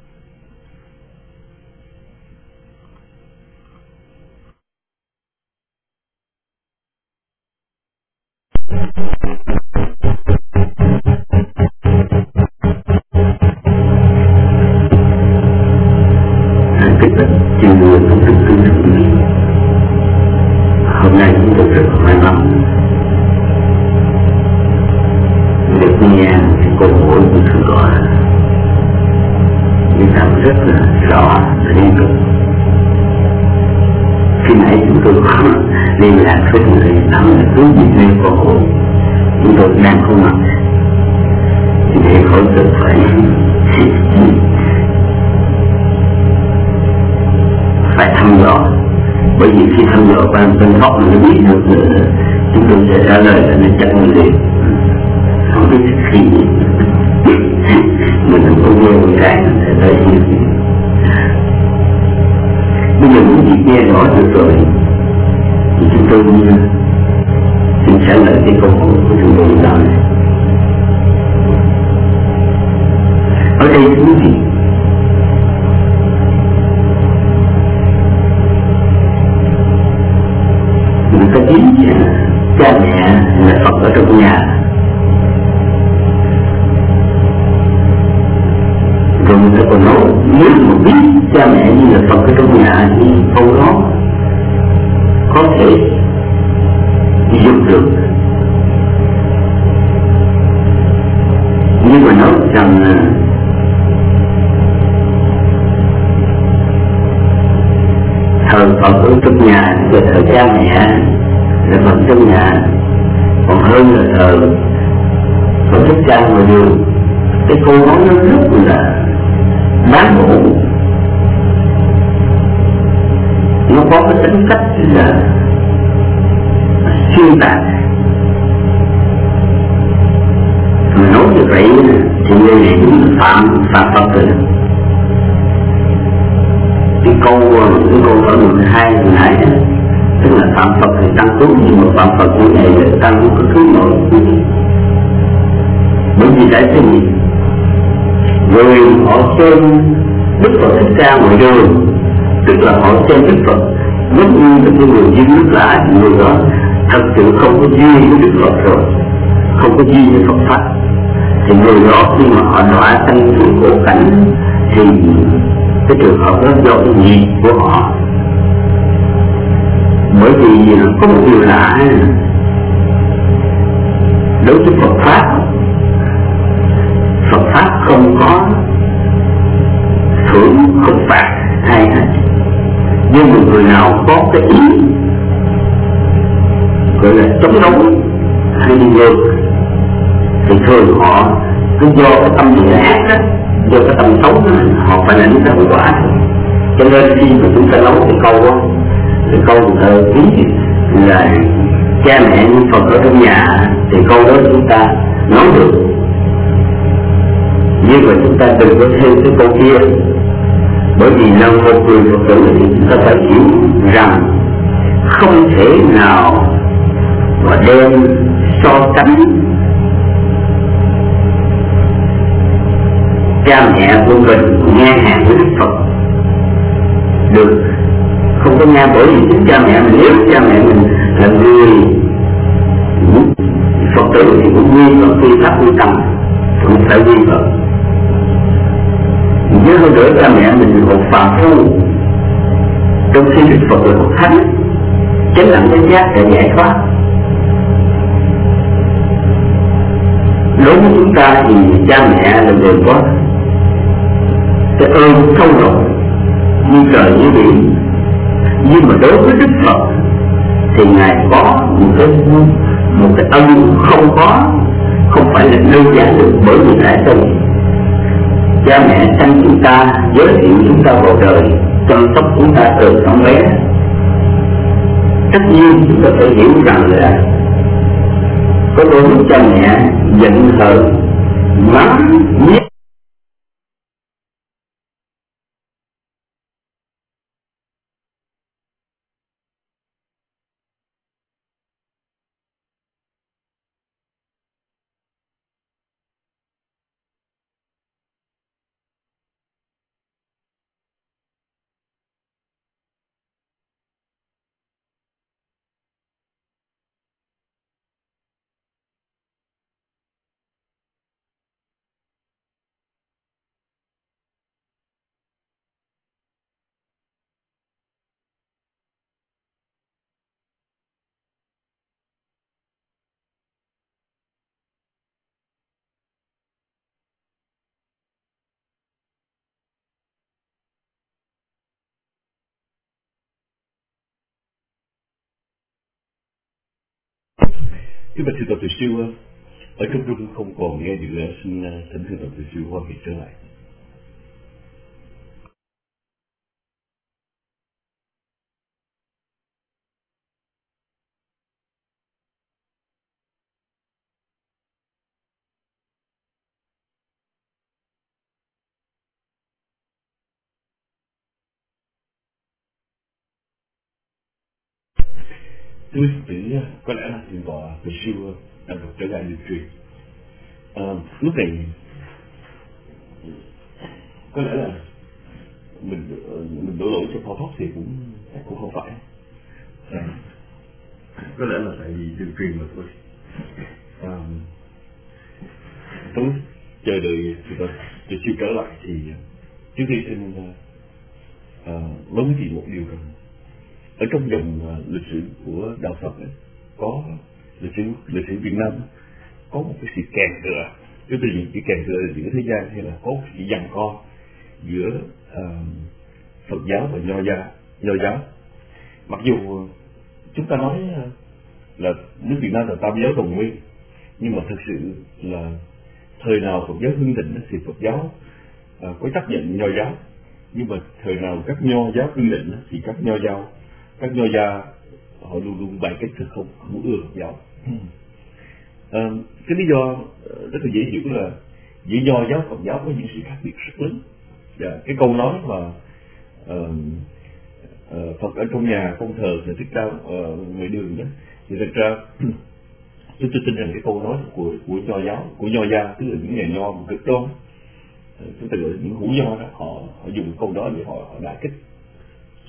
Hôm nay chúng tôi rất may mắn được nghe cái câu hỏi của Thượng Tọa, chúng ta rất là rõ và liên tục. Khi nãy chúng tôi liên lạc với người nắm là cứ gì ngay câu hỏi chúng tôi đang có mặt, thì để khỏi cần phải phải thăm dò, bởi vì khi thăm dò qua bên góc mà nó biết được nữa, chúng tôi sẽ trả lời là nó chắc mình liền không biết khi mình không có nghe người khác sẽ tới như thế. Bây giờ những gì nghe rõ được rồi thì chúng tôi xin trả lời cái câu hỏi của chúng tôi đó. Ở đây thú vị, người ta biết cha mẹ là Phật ở trong nhà, rồi người ta còn nói nếu mà biết cha mẹ như là Phật ở trong nhà thì câu đó có thể dùng được. Nhưng mà nói rằng thờ Phật ở trong nhà và thờ cha mẹ là Phật trong nhà còn hơn là thờ Phật thích ca ngoài đường, cái câu nói nó rất là đáng ngộ. Nó có cái tính cách là xuyên tạc. Mà nói như vậy thì người này đúng là phạm phạm Phật rồi. Cái câu cái câu ở mười hai hồi nãy tức là phạm Phật thì tăng tốt, nhưng mà phạm Phật như này là tăng có thứ nổi. Bởi vì tại cái gì người họ xem Đức Phật Thích Ca ngoài đường tức là họ xem Đức Phật giống như là cái người dân nước lã, người đó thật sự không có duyên với Đức Phật rồi, không có duyên với Phật pháp, thì người đó khi mà họ đọa sanh xuống khổ cảnh thì cái trường hợp đó do cái nghiệp của họ. Bởi vì có một điều lạ, đối với Phật pháp, Phật pháp không có thưởng không phạt hay hết. Nhưng một người nào có cái ý gọi là chống đối hay đi ngược thì thường họ cứ do cái tâm địa ác đó, do cái tâm xấu đó, họ phải lãnh cái hậu quả. Cho nên khi mà chúng ta nói cái câu đó, cái câu thơ ký là cha mẹ như Phật ở trong nhà, thì câu đó chúng ta nói được. Nhưng mà chúng ta đừng có thêm cái câu kia, bởi vì là một người Phật tử thì chúng ta phải hiểu rằng không thể nào mà đem so sánh cha mẹ của mình nghe hàng với Đức Phật được. Không có nghe, bởi vì chính cha mẹ mình, nếu cha mẹ mình là người Phật tử thì cũng quy Phật, quy pháp, quy tâm, cũng phải quy Phật. Chứ hơn nữa cha mẹ mình một phàm phu, trong khi Đức Phật là một thánh, chánh đẳng chánh giác để giải thoát. Đối với chúng ta thì cha mẹ là người có cái ơn sâu rộng như trời như biển, nhưng mà đối với Đức Phật thì Ngài có một cái một cái ân không có, không phải là đơn giản được. Bởi vì tại sao cha mẹ sanh chúng ta, giới thiệu chúng ta vào đời, chăm sóc chúng ta từ nhỏ bé, tất nhiên chúng ta phải hiểu rằng là có đôi lúc cha mẹ giận hờn, mắng nhiếc. Cái bạch thưa Tập Từ Siêu ở trong rung không còn nghe được, xin thỉnh thưa Tập Từ Siêu hoa kỳ trở lại. Thưa quý vị, có lẽ là thượng tọa Từ Siêu đang được trở lại điều truyền. À, lúc này có lẽ là mình mình đổ lỗi cho Paul Fox thì cũng cũng không phải. À, có lẽ là tại vì điều truyền mà thôi. À, trong chờ đợi Từ Siêu trở lại thì trước khi xin à, nói với chị một điều rằng ở trong dòng uh, lịch sử của đạo Phật ấy, có lịch sử lịch sử Việt Nam có một cái sự kèn cựa, cái từ những cái kèn cựa giữa thế gian, hay là có một sự giằng co giữa uh, Phật giáo và Nho giáo, Nho giáo. Mặc dù uh, chúng ta nói uh, là nước Việt Nam là tam giáo đồng nguyên, nhưng mà thực sự là thời nào Phật giáo hưng thịnh thì Phật giáo uh, có chấp nhận Nho giáo, nhưng mà thời nào các Nho giáo hưng thịnh thì các Nho giáo các Nho gia họ luôn luôn bài cách, không không ưa Phật giáo. À, cái lý do rất là dễ hiểu là giữa Nho giáo Phật giáo có những sự khác biệt rất lớn. Và cái câu nói mà uh, uh, Phật ở trong nhà không thờ thì thích ra uh, ngoài đường đó, thì thật ra chúng tôi tin rằng cái câu nói của của Nho giáo, của Nho gia, tức là những nhà Nho cực đoan, chúng ta gọi là những hữu Nho đó, họ họ dùng câu đó để họ, họ đả kích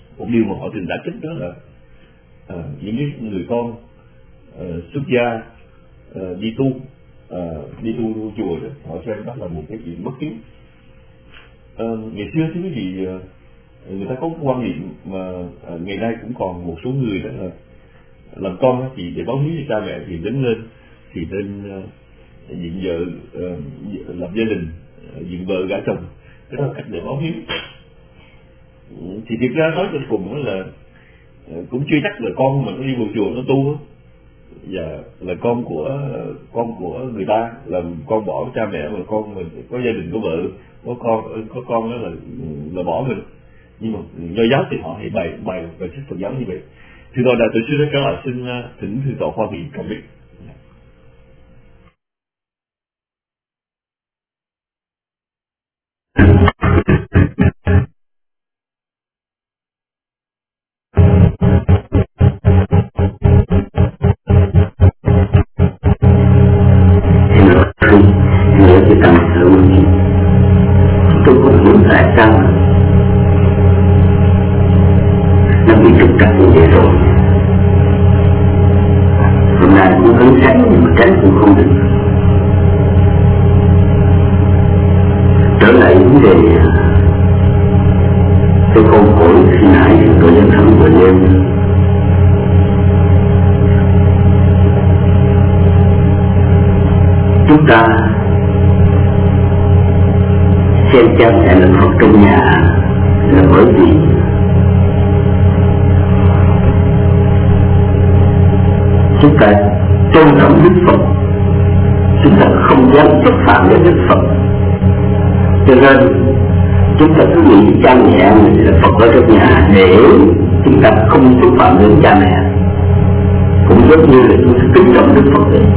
một điều mà họ thường đã thích đó là à, những cái người con à, xuất gia à, đi tu à, đi tu, tu chùa đó, họ xem đó là một cái chuyện bất hiếu. À, ngày xưa thưa quý vị, người ta có quan niệm mà à, ngày nay cũng còn một số người đó là làm con đó, thì để báo hiếu cho cha mẹ thì lớn lên thì nên uh, dựng vợ, uh, lập gia đình, uh, dựng vợ gả chồng, cái đó là cách để báo hiếu. Thì thực ra nói cho cùng đó là uh, cũng chưa chắc là con mà nó đi vào chùa nó tu, và là con của con của người ta, là con bỏ cha mẹ, mà con mình có gia đình, có vợ, có con, có con đó là là bỏ mình. Nhưng mà do giáo thì họ hay bày bày về sách Phật giáo như vậy. Thì rồi là tôi xin trở lại xin thỉnh thượng tọa Hoa Vị cảm ơn. Nhớ cái tâm sự tôi cũng hiểu tại sao nó bị trục trặc như vậy rồi. Hôm nay cũng hứng tránh nhưng mà tránh cũng không được. Trở lại vấn đề tôi không khỏi khi nãy tôi dân thẩm vừa lên. Chúng ta xem cha mẹ là Phật trong nhà là bởi vì chúng ta tôn trọng Đức Phật, chúng ta không dám xúc phạm đến Đức Phật, cho nên chúng ta cứ nghĩ cha mẹ mình là Phật ở trong nhà để chúng ta không xúc phạm đến cha mẹ, cũng giống như là chúng ta kính trọng Đức Phật vậy.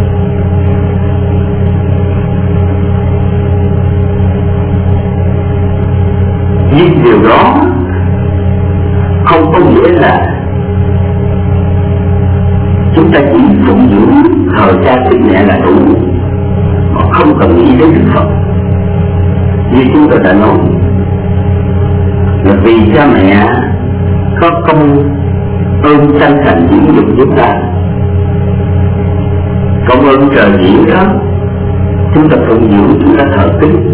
Nhưng điều đó không có nghĩa là chúng ta chỉ phụng dưỡng thờ cha kính mẹ là đủ, mà không cần nghĩ đến Đức Phật. Như chúng ta đã nói là vì cha mẹ có công ơn sanh thành dưỡng dục chúng ta, công ơn trời diễn đó chúng ta phụng dưỡng, chúng ta thờ kính.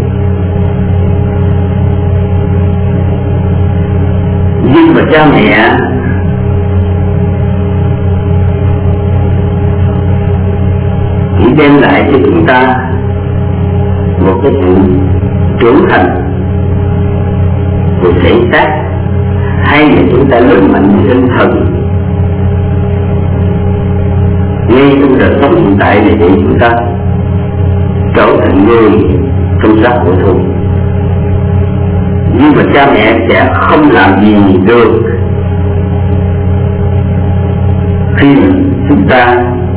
Nhưng mà cha mẹ chỉ đem lại cho chúng ta một cái sự trưởng thành của thể xác, hay là chúng ta lớn mạnh về tinh thần ngay trong đời sống hiện tại này để chúng ta trở thành người trong xã hội thôi. Nhưng mà cha mẹ sẽ không làm gì được khi chúng ta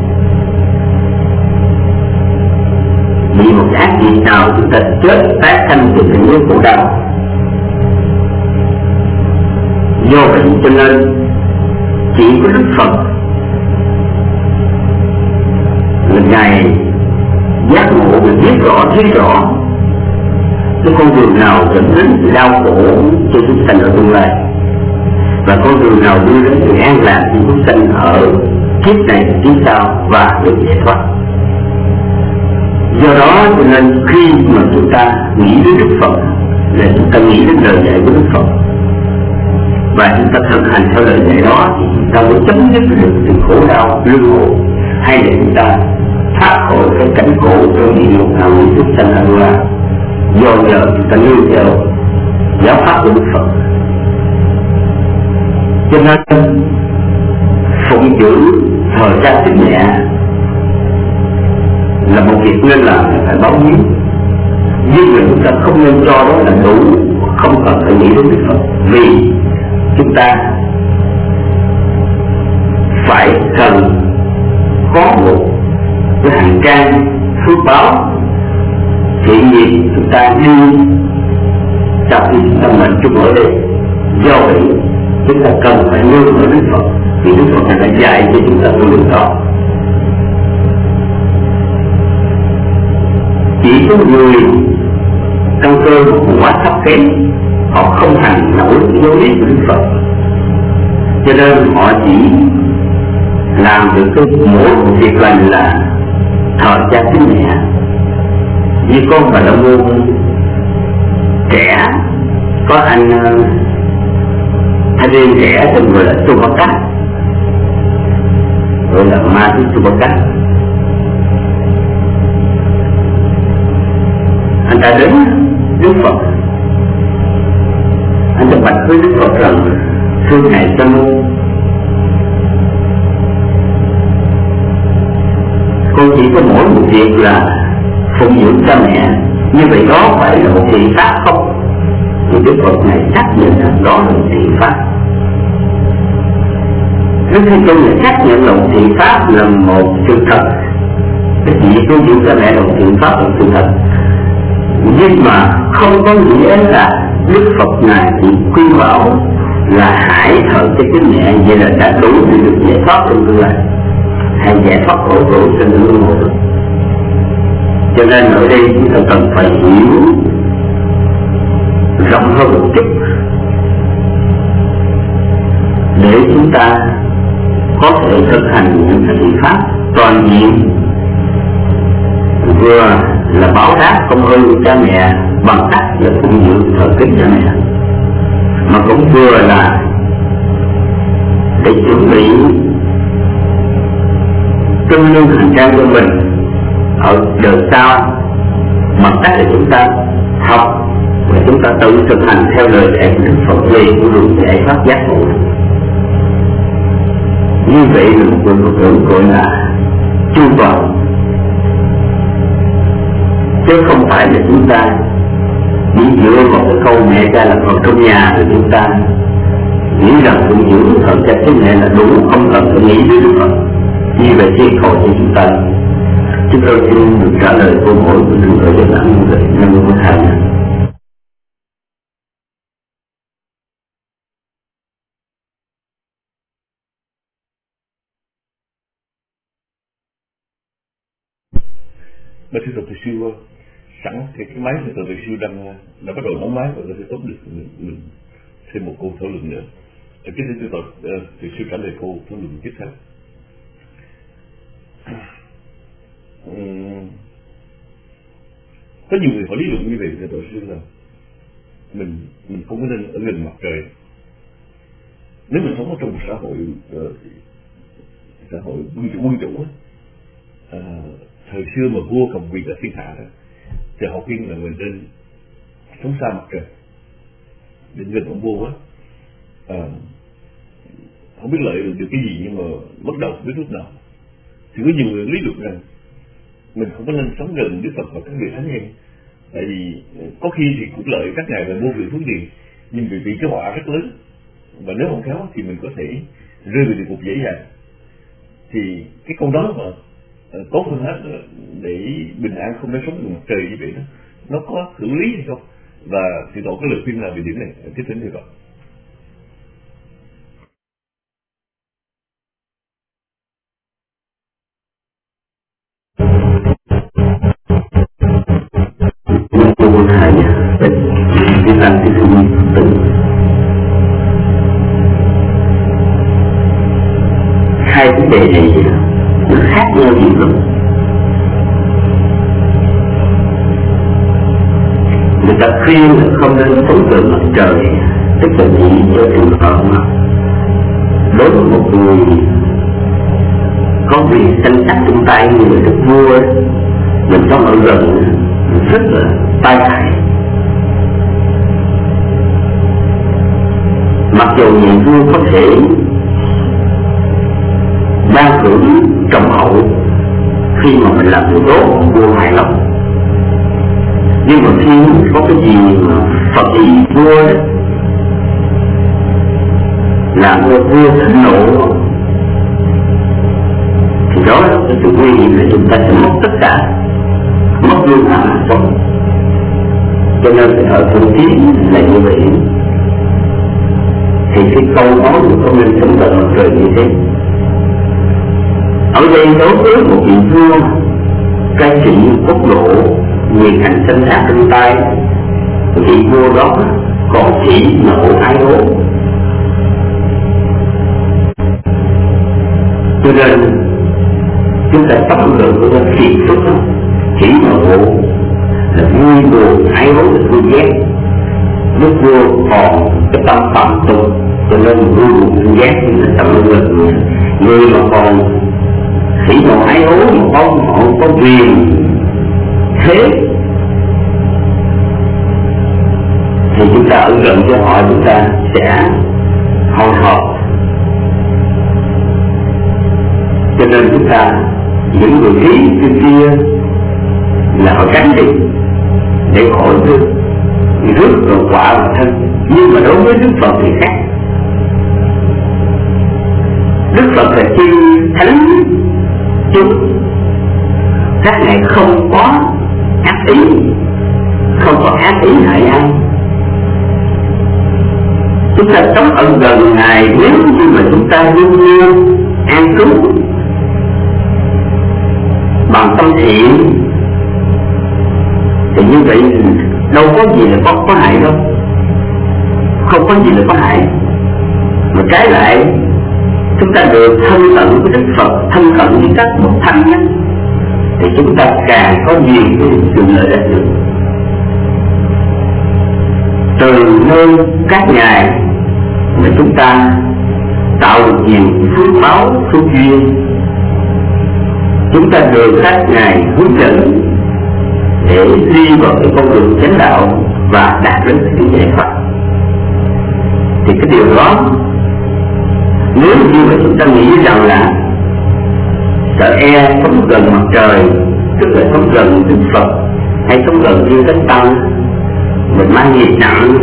bị một ác nghiệp nào chúng ta chết phát sanh từ những khổ đau. Do vậy cho nên chỉ có Đức Phật là Ngài giác ngộ và biết rõ, thấy rõ cái con đường nào dẫn đến sự đau khổ cho chúng sanh ở tương lai, và con đường nào đưa đến sự an lạc cho chúng sanh ở kiếp này kiếp sau và được giải thoát. Do đó cho nên khi mà chúng ta nghĩ đến Đức Phật là chúng ta nghĩ đến lời dạy của Đức Phật, và chúng ta thực hành theo lời dạy đó thì chúng ta mới chấm dứt được sự khổ đau luân hồi, hay là chúng ta thoát khỏi cái cảnh khổ trong địa ngục nào như chúng sanh ở ngoài. Do nhờ chúng ta nương theo giáo pháp của Đức Phật, cho nên phụng dưỡng thờ cha kính mẹ là một việc nên làm, phải báo hiếu. Nhưng mà chúng ta không nên cho đó là đủ, không cần phải nghĩ đến Đức Phật, vì chúng ta phải cần có một cái hành trang phước báo thiện nghiệp chúng ta đi sau khi chúng ta mệnh chung ở đây. Do vậy chúng ta cần phải nương ở Đức Phật, vì Đức Phật đã dạy cho chúng ta con đường đó. Chỉ có người căn cơ quá thấp kém, họ không hành nổi dấu lý của Đức Phật, cho nên họ chỉ làm được cái mỗi một việc lành là thờ cha kính mẹ. Như con Bà La Môn trẻ, có anh thanh niên trẻ tên gọi là Tupac, gọi là Ma Thứ Tupac. Anh ta đến Đức Phật, anh ta bạch với Đức Phật rằng: thưa ngài Sa Môn, con chỉ có mỗi một việc là phụng dưỡng cha mẹ, như vậy đó phải là một thiện pháp không? Thì Đức Phật này xác nhận rằng đó là một thiện pháp. Đức Thế Tôn này xác nhận là một thiện pháp là một sự thật. Cái chuyện phụng dưỡng cha mẹ là một thiện pháp là một sự thật, nhưng mà không có nghĩa là Đức Phật này thì khuyên bảo là hãy thờ cho cái mẹ, vậy là đã đủ để được giải thoát trong tương lai, hay giải thoát khổ khổ trên luân hồi. Cho nên ở đây chúng ta cần phải hiểu rộng hơn một chút để chúng ta có thể thực hành những cái thiện pháp toàn diện, vừa là báo đáp công ơn của cha mẹ bằng cách là phụng dưỡng thờ kính cha mẹ, mà cũng vừa là để chuẩn bị tương đương hành trang của mình ở đời sau, bằng cách là chúng ta học và chúng ta tự thực hành theo lời dạy của Đức Phật về của đường giải thoát giác ngộ. Như vậy là một người Phật tử gọi là chu toàn, chứ không phải là chúng ta chỉ dựa vào cái câu mẹ cha là Phật trong nhà thì chúng ta nghĩ rằng phụng dưỡng thờ cha cái mẹ là đủ, không cần phải nghĩ đến Đức Phật. Như vậy thì cầu cho chúng ta. Chúng tôi xin được trả lời câu hỏi của chúng tôi để làm như vậy. Nam mô Thầy. Mà thưa Dr. Siêu, sẵn thì cái máy của Dr. Siêu đang đã bắt đầu nóng máy và có thể tốt được mình, mình thêm một câu thảo luận nữa. Cái thứ tôi Dr. Siêu trả lời câu thảo luận tiếp theo. Uhm, có nhiều người họ lý luận như vậy thì Dr. Siêu là mình mình không có nên ở gần mặt trời. Nếu mình sống ở trong một xã hội uh, xã hội quân chủ quân chủ uh, thời xưa mà vua cầm quyền ở thiên hạ đó, thì họ khuyên là mình nên sống xa mặt trời, đừng gần ông vua quá. À, không biết lợi được cái gì nhưng mà bắt đầu không biết lúc nào. Thì có nhiều người lý luận rằng mình không có nên sống gần Đức Phật và các vị thánh nhân, tại vì có khi thì cũng lợi các ngài là vô vị phước điền, nhưng vì vì cái họa rất lớn, và nếu không khéo thì mình có thể rơi vào địa ngục dễ dàng. Thì cái câu đó mà uh, tốt hơn hết để bình an không nên sống gần mặt trời như vậy đó, nó có xử lý hay không? Và thì tổ có lời khuyên nào về điểm này? Tiếp đến thì vậy. Cô thầy chúng ta sẽ tự hai vấn đề này nó khác nhau nhiều lắm. Người ta khuyên là không nên sống gần mặt trời, tức là chỉ cho trường hợp mà đối với một người có quyền tranh chấp trong tay như là đức vua, mình sống ở gần rất là tai hại. Mặc dù nhà vua có thể ban thưởng trọng hậu khi mà mình làm điều tốt, vua hài lòng, nhưng mà khi có cái gì mà Phật ý vua đó, làm cho vua thịnh nộ, thì đó là cái sự nguy hiểm là chúng ta sẽ mất tất cả, mất lương hạnh sống. Cho nên ở thường tiến là như vậy. Thì cái câu nói của con nên sống gần mặt trời như thế. Ở đây đối với một vị vua cai trị quốc độ, quyền hành sinh sát trong tay, vị vua đó còn chỉ nộ ái ố. Cho nên chúng ta sống được của nó thiệt tốt lắm, chỉ mà bộ là vui buồn ái ố là vui ghét. Lúc vua còn cái tâm phạm tục cho nên vui buồn vui ghét thì là tâm lực. Người mà còn sĩ mà ái ố mà có họ có quyền thế thì chúng ta ở gần cho họ, chúng ta sẽ hồi hộp. Cho nên chúng ta những người khí kia kia là họ tránh đi để khỏi rước rước rồi quả vào thân. Nhưng mà đối với Đức Phật thì khác. Đức Phật là chi thánh chúng, các ngài không có ác ý, không có ác ý hại ai. Chúng ta sống ở gần ngài, nếu như mà chúng ta luôn luôn an trú bằng tâm thiện thì như vậy đâu có gì là có, có hại đâu, không có gì là có hại. Mà trái lại chúng ta được thân cận với Đức Phật, thân cận với các bậc thánh thì chúng ta càng có nhiều cái sự lợi ích được. Từ nơi các ngài mà chúng ta tạo được nhiều phước báo, phước duyên. Chúng ta được các ngài hướng dẫn để đi vào cái con đường chánh đạo và đạt đến sự giải thoát. Thì cái điều đó, nếu như mà chúng ta nghĩ rằng là sợ e sống gần mặt trời, tức là sống gần Đức Phật hay sống gần như Thánh Tăng, mình mang nghiệp nặng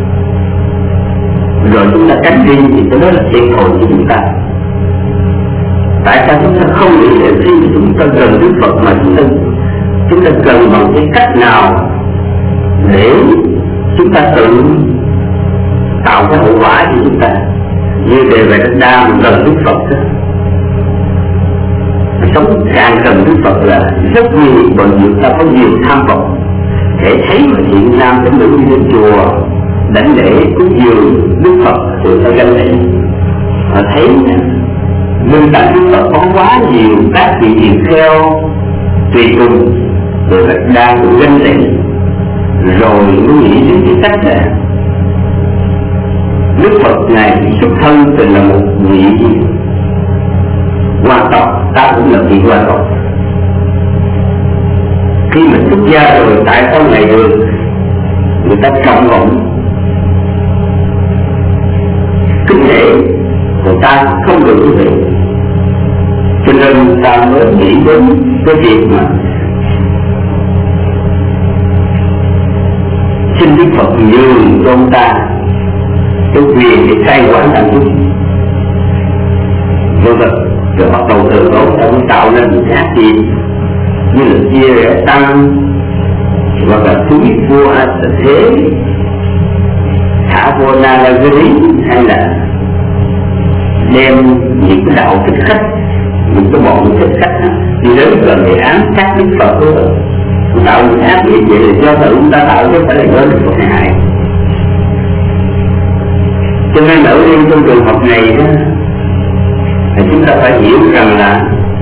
rồi chúng ta tránh đi thì cái đó là thiệt thòi của chúng ta. Tại sao chúng ta không nghĩ là khi chúng ta gần Đức Phật mà chúng ta chúng ta cần bằng cái cách nào để chúng ta tự tạo cái hậu quả cho chúng ta, như đề về Đăng Đa mình gần Đức Phật đó. Sống càng gần Đức Phật là rất nguy hiểm, bởi vì ta có nhiều tham vọng. Để thấy mà thiện nam đến nữ đi đến chùa đánh lễ cúng dường Đức Phật rồi ta ganh lễ, họ thấy minh tặng Đức Phật có quá nhiều các vị tỳ kheo tùy tùng rồi đang cũng ganh lễ, rồi mới nghĩ đến cái cách là Đức Phật ngài xuất thân từ là một vị quan tộc, ta cũng là vị quan tộc. Khi mà xuất gia rồi tại sao ngài được người ta trọng vọng kính nể, người ta không được như vậy. Cho nên ta mới nghĩ đến cái việc mà xin Đức Phật nhường cho ông ta cái quyền để cai quản hạnh phúc. Vâng vâng, rồi bắt đầu từ đó ta mới tạo ra những cái ác gì như là chia rẽ tăng, hoặc là túi vua thế, thả vua na la lý, hay là đem những cái đạo thích khách, những cái bọn thích khách đi đến gần để ám sát Đức Phật đó, tạo những ác gì vậy là do tự chúng ta tạo chứ không phải là do Đức Phật hại. Cho nên ở đây trong trường hợp này đó, thì chúng ta phải hiểu rằng là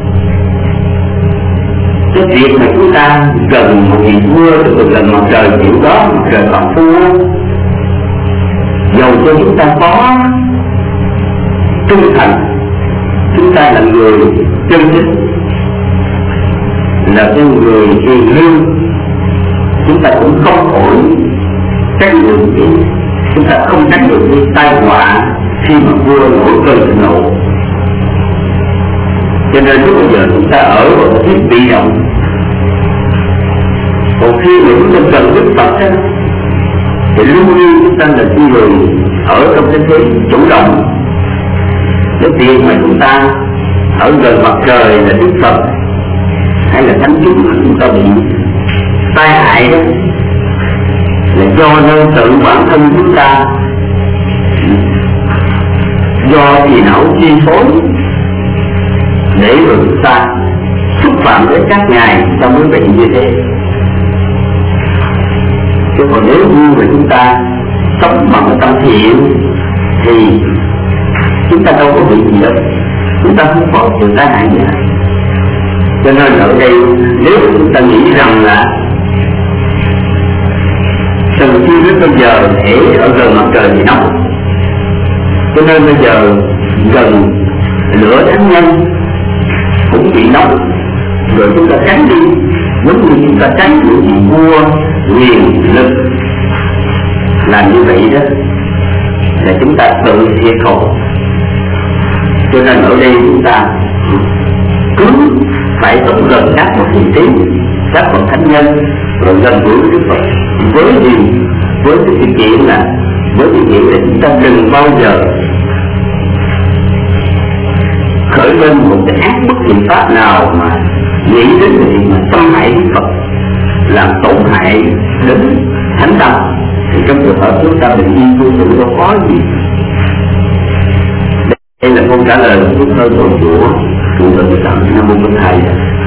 cái việc mà chúng ta gần một vị vua, tức là gần mặt trời, kiểu đó mặt trời còn phu, dầu cho chúng ta có trung thành, chúng ta là người chân chính, là cái người hiền lương, chúng ta cũng không khỏi tránh được cái, chúng ta không tránh được cái tai họa khi mà vua nổi cơn thịnh nộ. Cho nên lúc bây giờ chúng ta ở vào một thiết bị động. Còn khi mà chúng ta cần Đức Phật đó, thì luôn luôn chúng ta là người ở trong cái thế chủ động. Cái việc mà chúng ta ở gần mặt trời là Đức Phật hay là thánh chúng mà chúng ta bị tai hại đó, là do nơi tự bản thân chúng ta, do kỳ não chi phối, để rồi chúng ta xúc phạm đến các ngài, ta mới bị như thế. Chứ còn nếu như mà chúng ta sống bằng tâm thiện thì chúng ta đâu có bị gì đâu. Chúng ta ta không có sự tai hại gì. Cho nên ở đây nếu chúng ta nghĩ rằng là từ khi đến bây giờ thể ở gần mặt trời thì nóng, cho nên bây giờ gần lửa thánh nhân cũng bị nóng, rồi chúng ta tránh đi, giống như chúng ta tránh những gì vua quyền lực làm như vậy đó là chúng ta tự thiệt khổ. Cho nên ở đây chúng ta cứ phải sống gần các bậc hiền trí, các bậc thánh nhân, rồi gần gũi với Đức Phật, với gì, với cái sự kiện là với cái chuyện là chúng ta đừng bao giờ khởi lên một cái ác bất thiện pháp nào mà nghĩ đến việc mà xâm hại Đức Phật, làm tổn hại đến thánh tâm, thì trong trường hợp chúng ta bình yên tu sự đâu có gì. Đây là câu trả lời của thơ của của Chủ tịch Tạng Nam Mô Bích Thầy.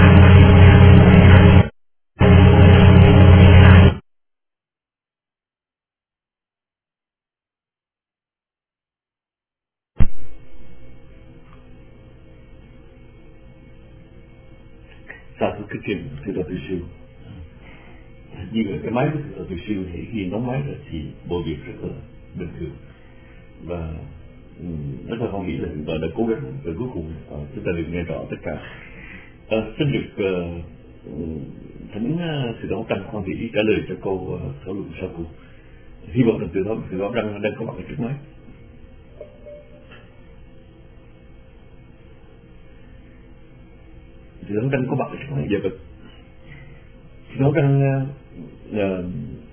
Sa thưa cái trình thưa Đạo Từ Siêu, như là cái máy của Đạo Từ Siêu thì khi đóng máy rồi thì mọi việc rất là bình thường, và rất là hoan hỷ là hiện tại đã cố gắng và cuối cùng uh, chúng ta được nghe rõ tất cả. Uh, xin được uh, thỉnh uh, sự đấu tranh hoan hỷ trả lời cho câu uh, thảo luận sau cùng. Hy vọng rằng từ đó từ đó đang đang có mặt ở trước máy. Thì nó đang có mặt ở trước máy giờ vật. Nó đang uh, uh,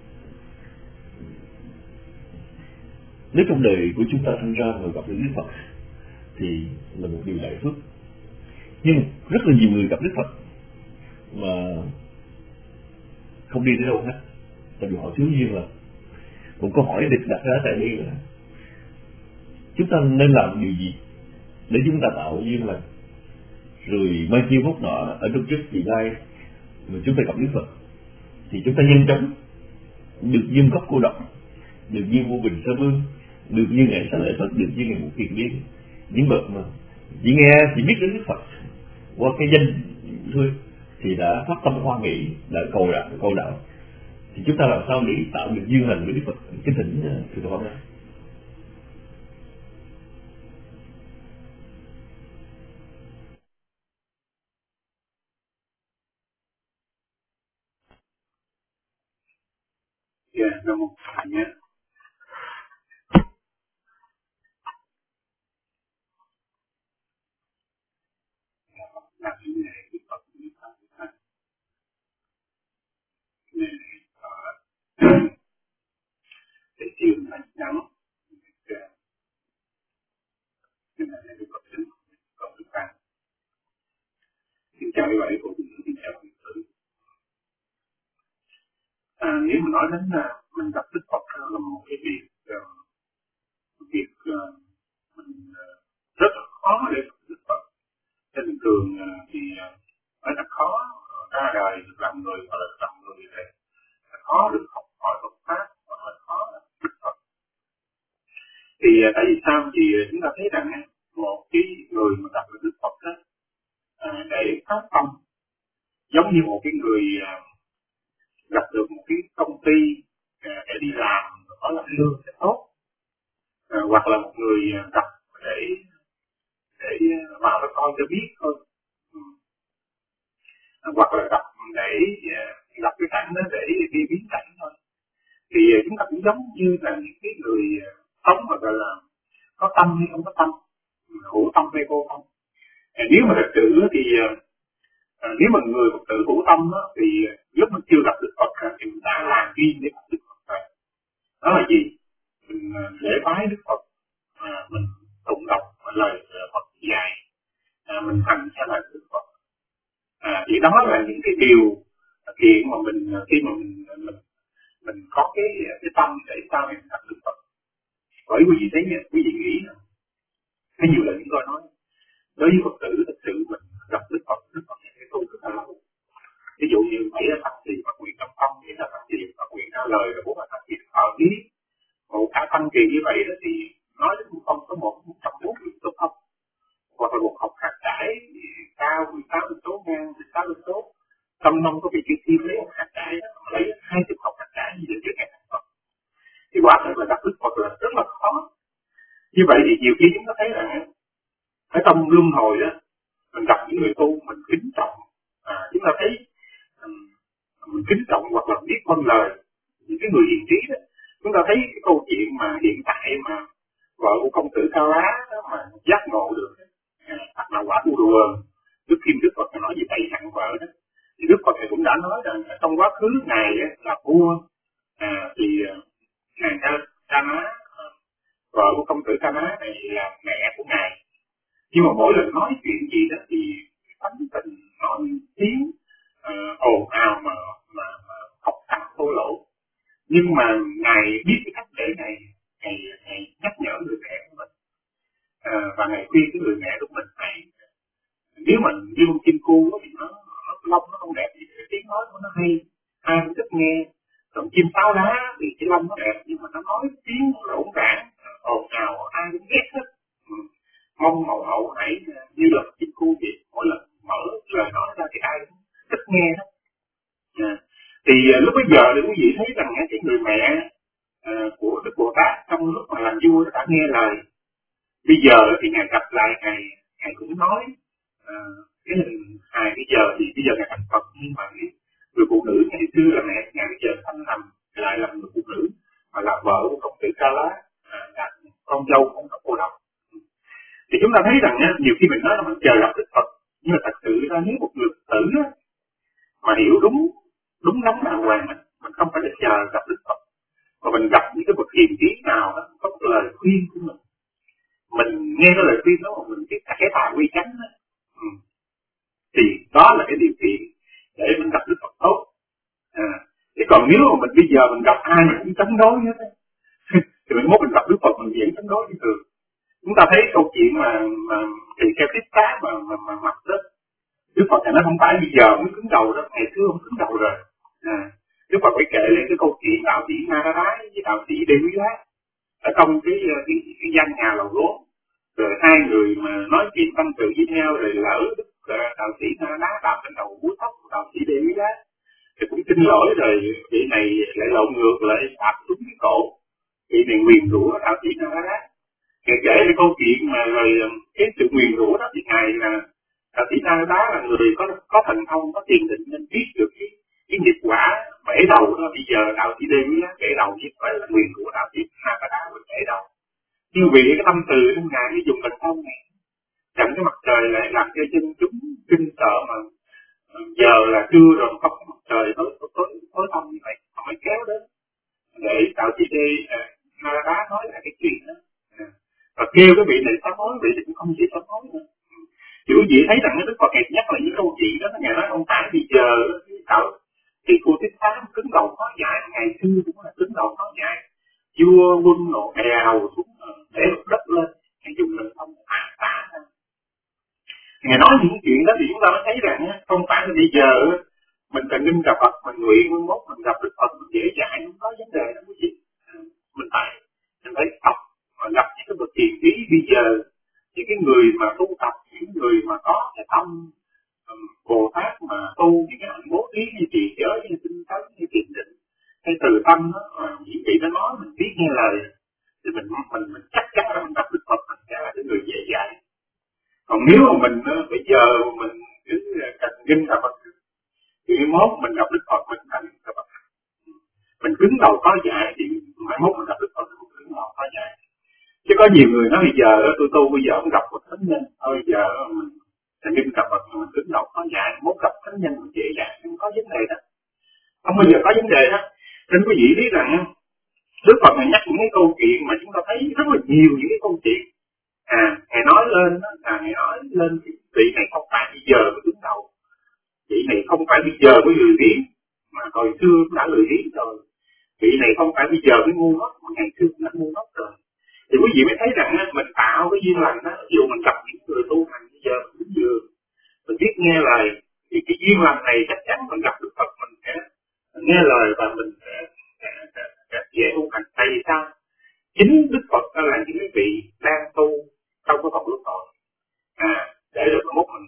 nếu trong đời của chúng ta sinh ra và gặp được Đức Phật thì là một điều đại phước. Nhưng rất là nhiều người gặp Đức Phật mà không đi tới đâu hết, tại vì họ thiếu duyên. Là một câu hỏi được đặt ra tại đây là chúng ta nên làm điều gì để chúng ta tạo duyên lành, rồi mai kia mốt nọ ở trong trước vị lai mà chúng ta gặp Đức Phật thì chúng ta nhanh chóng được duyên gốc cô độc, được duyên vô bình sơ vương, được như ngày Xá Lợi Phất, được như ngày Ngũ Kiền Liên, những bậc mà chỉ nghe chỉ biết đến Đức Phật qua cái danh thôi thì đã phát tâm hoan hỷ, đã cầu đạo cầu đạo, thì chúng ta làm sao để tạo được duyên lành với Đức Phật? Cái thỉnh sự thọ ra. Dạ, Nam Mô Phật nhé. Là những ngày Đức Phật như Phật như Phật. Nên để chiều mạnh nắng nhưng mà Đức Phật tính còn Đức Phật. Xin chào quý vị, cũng xin chào quý vị. À, nếu mà nói đến là mình gặp Đức Phật là một cái việc uh, việc uh, mình uh, rất là khó để gặp Đức Phật. Trên thường uh, thì uh, phải là khó ra đời được làm người hoặc là làm người như thế, là khó được học hỏi Phật pháp hoặc là khó được Đức Phật. Thì uh, tại vì sao thì uh, chúng ta thấy rằng uh, một cái người mà gặp được Đức Phật đó, uh, để phát tâm giống như một cái người uh, gặp được một cái công ty uh, để đi làm có là lương sẽ tốt, uh, hoặc là một người uh, gặp để để uh, vào nó coi cho biết thôi, uh, hoặc là gặp để uh, gặp cái cảnh đó để đi biến cảnh thôi, thì uh, chúng ta cũng giống như là những cái người uh, sống mà gọi là có tâm hay không có tâm, hữu tâm hay vô tâm. Uh, nếu mà thật sự thì uh, À, nếu mà người Phật tử hữu tâm đó, thì lúc mình chưa gặp Đức Phật thì mình đã làm gì để gặp Đức Phật rồi? Đó là gì? Mình lễ bái Đức Phật, à, mình tụng đọc lời Phật dạy, à, mình hành theo lời Đức Phật. À, thì đó là những cái điều kiện mà mình khi mà mình mình mình có cái cái tâm để sao mình gặp Đức Phật. Bởi quý vị thấy nhỉ, quý vị nghĩ cái nhiều lần chúng tôi nói, đối với Phật tử thực sự mình gặp Đức Phật, Đức Phật sẽ tu rất là lâu. Ví dụ như bảy là phát trì và nguyện trong tâm, nghĩa là phát trì và nguyện trả lời, rồi bốn là phát trì ở ý. Một cả tăng trì như vậy đó thì nói đến không có một trong bốn việc tốt không, hoặc là một học khác phải cao mười sáu cây số, ngang mười sáu cây số, tâm nông có vị trí thiên lấy một hạt cải đó, lấy hai chục hộp hạt cải gì để cho ngài thành Phật. Thì quả thật là đặt Đức Phật là rất là khó. Như vậy thì nhiều khi chúng ta thấy là ở trong luân hồi đó, mình gặp những người tu mình kính trọng, à, chúng ta thấy um, mình kính trọng hoặc là biết vâng lời những cái người hiền trí đó. Chúng ta thấy cái câu chuyện mà hiện tại mà vợ của công tử Ca Lá đó mà giác ngộ được, à, hoặc là quả tu đùa, Đức Kim Đức Phật nói về thầy hạng vợ đó, thì Đức Phật cũng đã nói rằng trong quá khứ ngài là vua, à, thì ngài Ca Ca Lá, vợ của công tử Ca Lá này là mẹ của ngài. Nhưng mà mỗi lần nói chuyện gì đó thì tánh tình nói tiếng uh, ồn ào mà mà, mà học thẳng thô lỗ. Nhưng mà ngài biết cái cách để ngài ngài, ngài nhắc nhở người mẹ của mình, à, và ngài khuyên cái người mẹ của mình này, nếu mình như con chim cu thì nó nó lông nó không đẹp thì cái tiếng nói của nó hay, ai cũng thích nghe. Còn chim sáo lá thì cái lông nó đẹp nhưng mà nó nói tiếng rỗn rãng ồn ào ai cũng ghét hết. Ừ. Mong màu hậu hãy như là chim cu vậy, mỗi lần mở lời nói ra thì ai cũng thích nghe hết. À, thì uh, lúc bây giờ thì quý vị thấy rằng uh, cái người mẹ uh, của Đức Bồ Tát trong lúc mà làm vua đã nghe lời. Bây giờ thì ngài gặp lại ngài ngài cũng nói uh, cái hình hài bây giờ thì bây giờ ngài thành Phật, nhưng mà cái người phụ nữ ngày xưa là mẹ ngài bây giờ thanh nằm lại là người phụ nữ mà là vợ của công tử Ca Lá, uh, là con dâu của ông Cô Độc. Thì chúng ta thấy rằng uh, nhiều khi mình nói là mình chờ gặp Đức Phật, nhưng mà thật sự ra nếu một người tử uh, mà hiểu đúng đúng đắn đàng hoàng, mình mình không phải là chờ gặp Đức Phật, mà mình gặp những cái bậc hiền trí nào đó có một lời khuyên của mình, mình nghe cái lời khuyên đó mà mình biết cái tài quy chánh đó, ừ. thì đó là cái điều kiện để mình gặp Đức Phật tốt. À, chứ còn nếu mà mình bây giờ mình gặp ai mà cũng chống đối hết thì mình mốt mình gặp Đức Phật mình vẫn chống đối như thường. Chúng ta thấy câu chuyện mà mà thì theo Thích Cá mà mà mà mặt đó, Đức Phật này nó không phải bây giờ mới cứng đầu đó, ngày xưa không cứng đầu rồi. À, Đức Phật phải kể lên cái câu chuyện đạo sĩ Narada với đạo sĩ Đề Quý Lá ở trong cái cái, cái gian nhà lầu gốm, rồi hai người mà nói chuyện tâm sự với nhau, rồi lỡ Đức đạo sĩ Narada đạp trên đầu búa tóc của đạo sĩ Đề Quý Lá thì cũng xin lỗi, rồi vị này lại lộn ngược lại đạp xuống cái cổ, vị này nguyền rủa đạo sĩ Narada. Kể kể cái câu chuyện mà rồi cái sự nguyền rủa đó thì ngài là đạo sĩ Narada là người có có thần thông, có tiền định nên biết được cái cái nghiệp quả bể đầu đó. Bây giờ đạo sĩ Đề Quý Lá bể đầu chứ phải là nguyền của đạo sĩ Narada mình bể đầu. Nhưng vì cái tâm từ trong ngài mới dùng thần thông này chặn cái mặt trời lại làm cho dân chúng kinh sợ, mà giờ là trưa rồi không có mặt trời tối tối tối tăm như vậy, họ mới kéo đến để đạo sĩ Đề Narada nói lại cái chuyện đó, và kêu cái vị này sám hối, vị này cũng không chịu sám hối nữa. Chứ quý vị thấy rằng Đức Phật ngày nhắc lại những câu chuyện đó, ngày nói không phải bây giờ đạo thì cô Thích Cá cứng đầu khó dại, ngày xưa cũng là cứng đầu khó dại, vua quân nổ đèo xuống để đất lên, ngày dùng lên không hạ tả. Ngày nói những chuyện đó thì chúng ta mới thấy rằng không phải là bây giờ mình cần ninh gặp Phật, mình nguyện nguyên mốt mình gặp Đức Phật mình dễ dãi, không có vấn đề đó quý vị. Mình phải mình phải học mà gặp những cái bậc hiền trí bây giờ, những cái người mà tu tập, những người mà có cái tâm um, Bồ Tát mà tu những cái hạnh bố thí như trì giới, như tinh tấn, như thiền định, hay từ tâm đó, mà những vị nó nói mình biết nghe lời thì mình mình mình chắc chắn là mình gặp Đức Phật, mình sẽ là cái người dễ dãi. Còn nếu mà mình bây giờ mình cứ cần kinh gặp Phật thì mốt mình gặp Đức Phật mình cần gặp Phật, mình cứng đầu có dại thì mai mốt mình gặp Đức Phật mình cứng đầu có dại. Chứ có nhiều người nói bây giờ tôi tu bây giờ không gặp một thánh nhân, thôi bây giờ mình thành kinh gặp Phật mình cứng đầu có dại, mốt gặp thánh nhân mình dễ dàng, không có vấn đề đó, không bao giờ có vấn đề đó. Nên quý vị biết rằng Đức Phật này nhắc những cái câu chuyện mà chúng ta thấy rất là nhiều những cái câu chuyện. À, Ngài nói lên đó, à, Ngài nói lên thì vị này không phải bây giờ mới đứng đầu, vị này không phải bây giờ mới lười biếng, mà hồi xưa cũng đã lười biếng rồi, vị này không phải bây giờ mới ngu ngốc, mà ngày xưa cũng đã ngu ngốc rồi. Thì quý vị mới thấy rằng mình tạo cái duyên lành đó, ví dụ mình gặp những người tu hành bây giờ mình cũng vừa, mình biết nghe lời, thì cái duyên lành này chắc chắn mình gặp Đức Phật mình sẽ nghe lời và mình sẽ dễ tu hành. Tại vì sao? Chính Đức Phật là những cái vị đang tu trong cái Phật luân hồi, à, để được một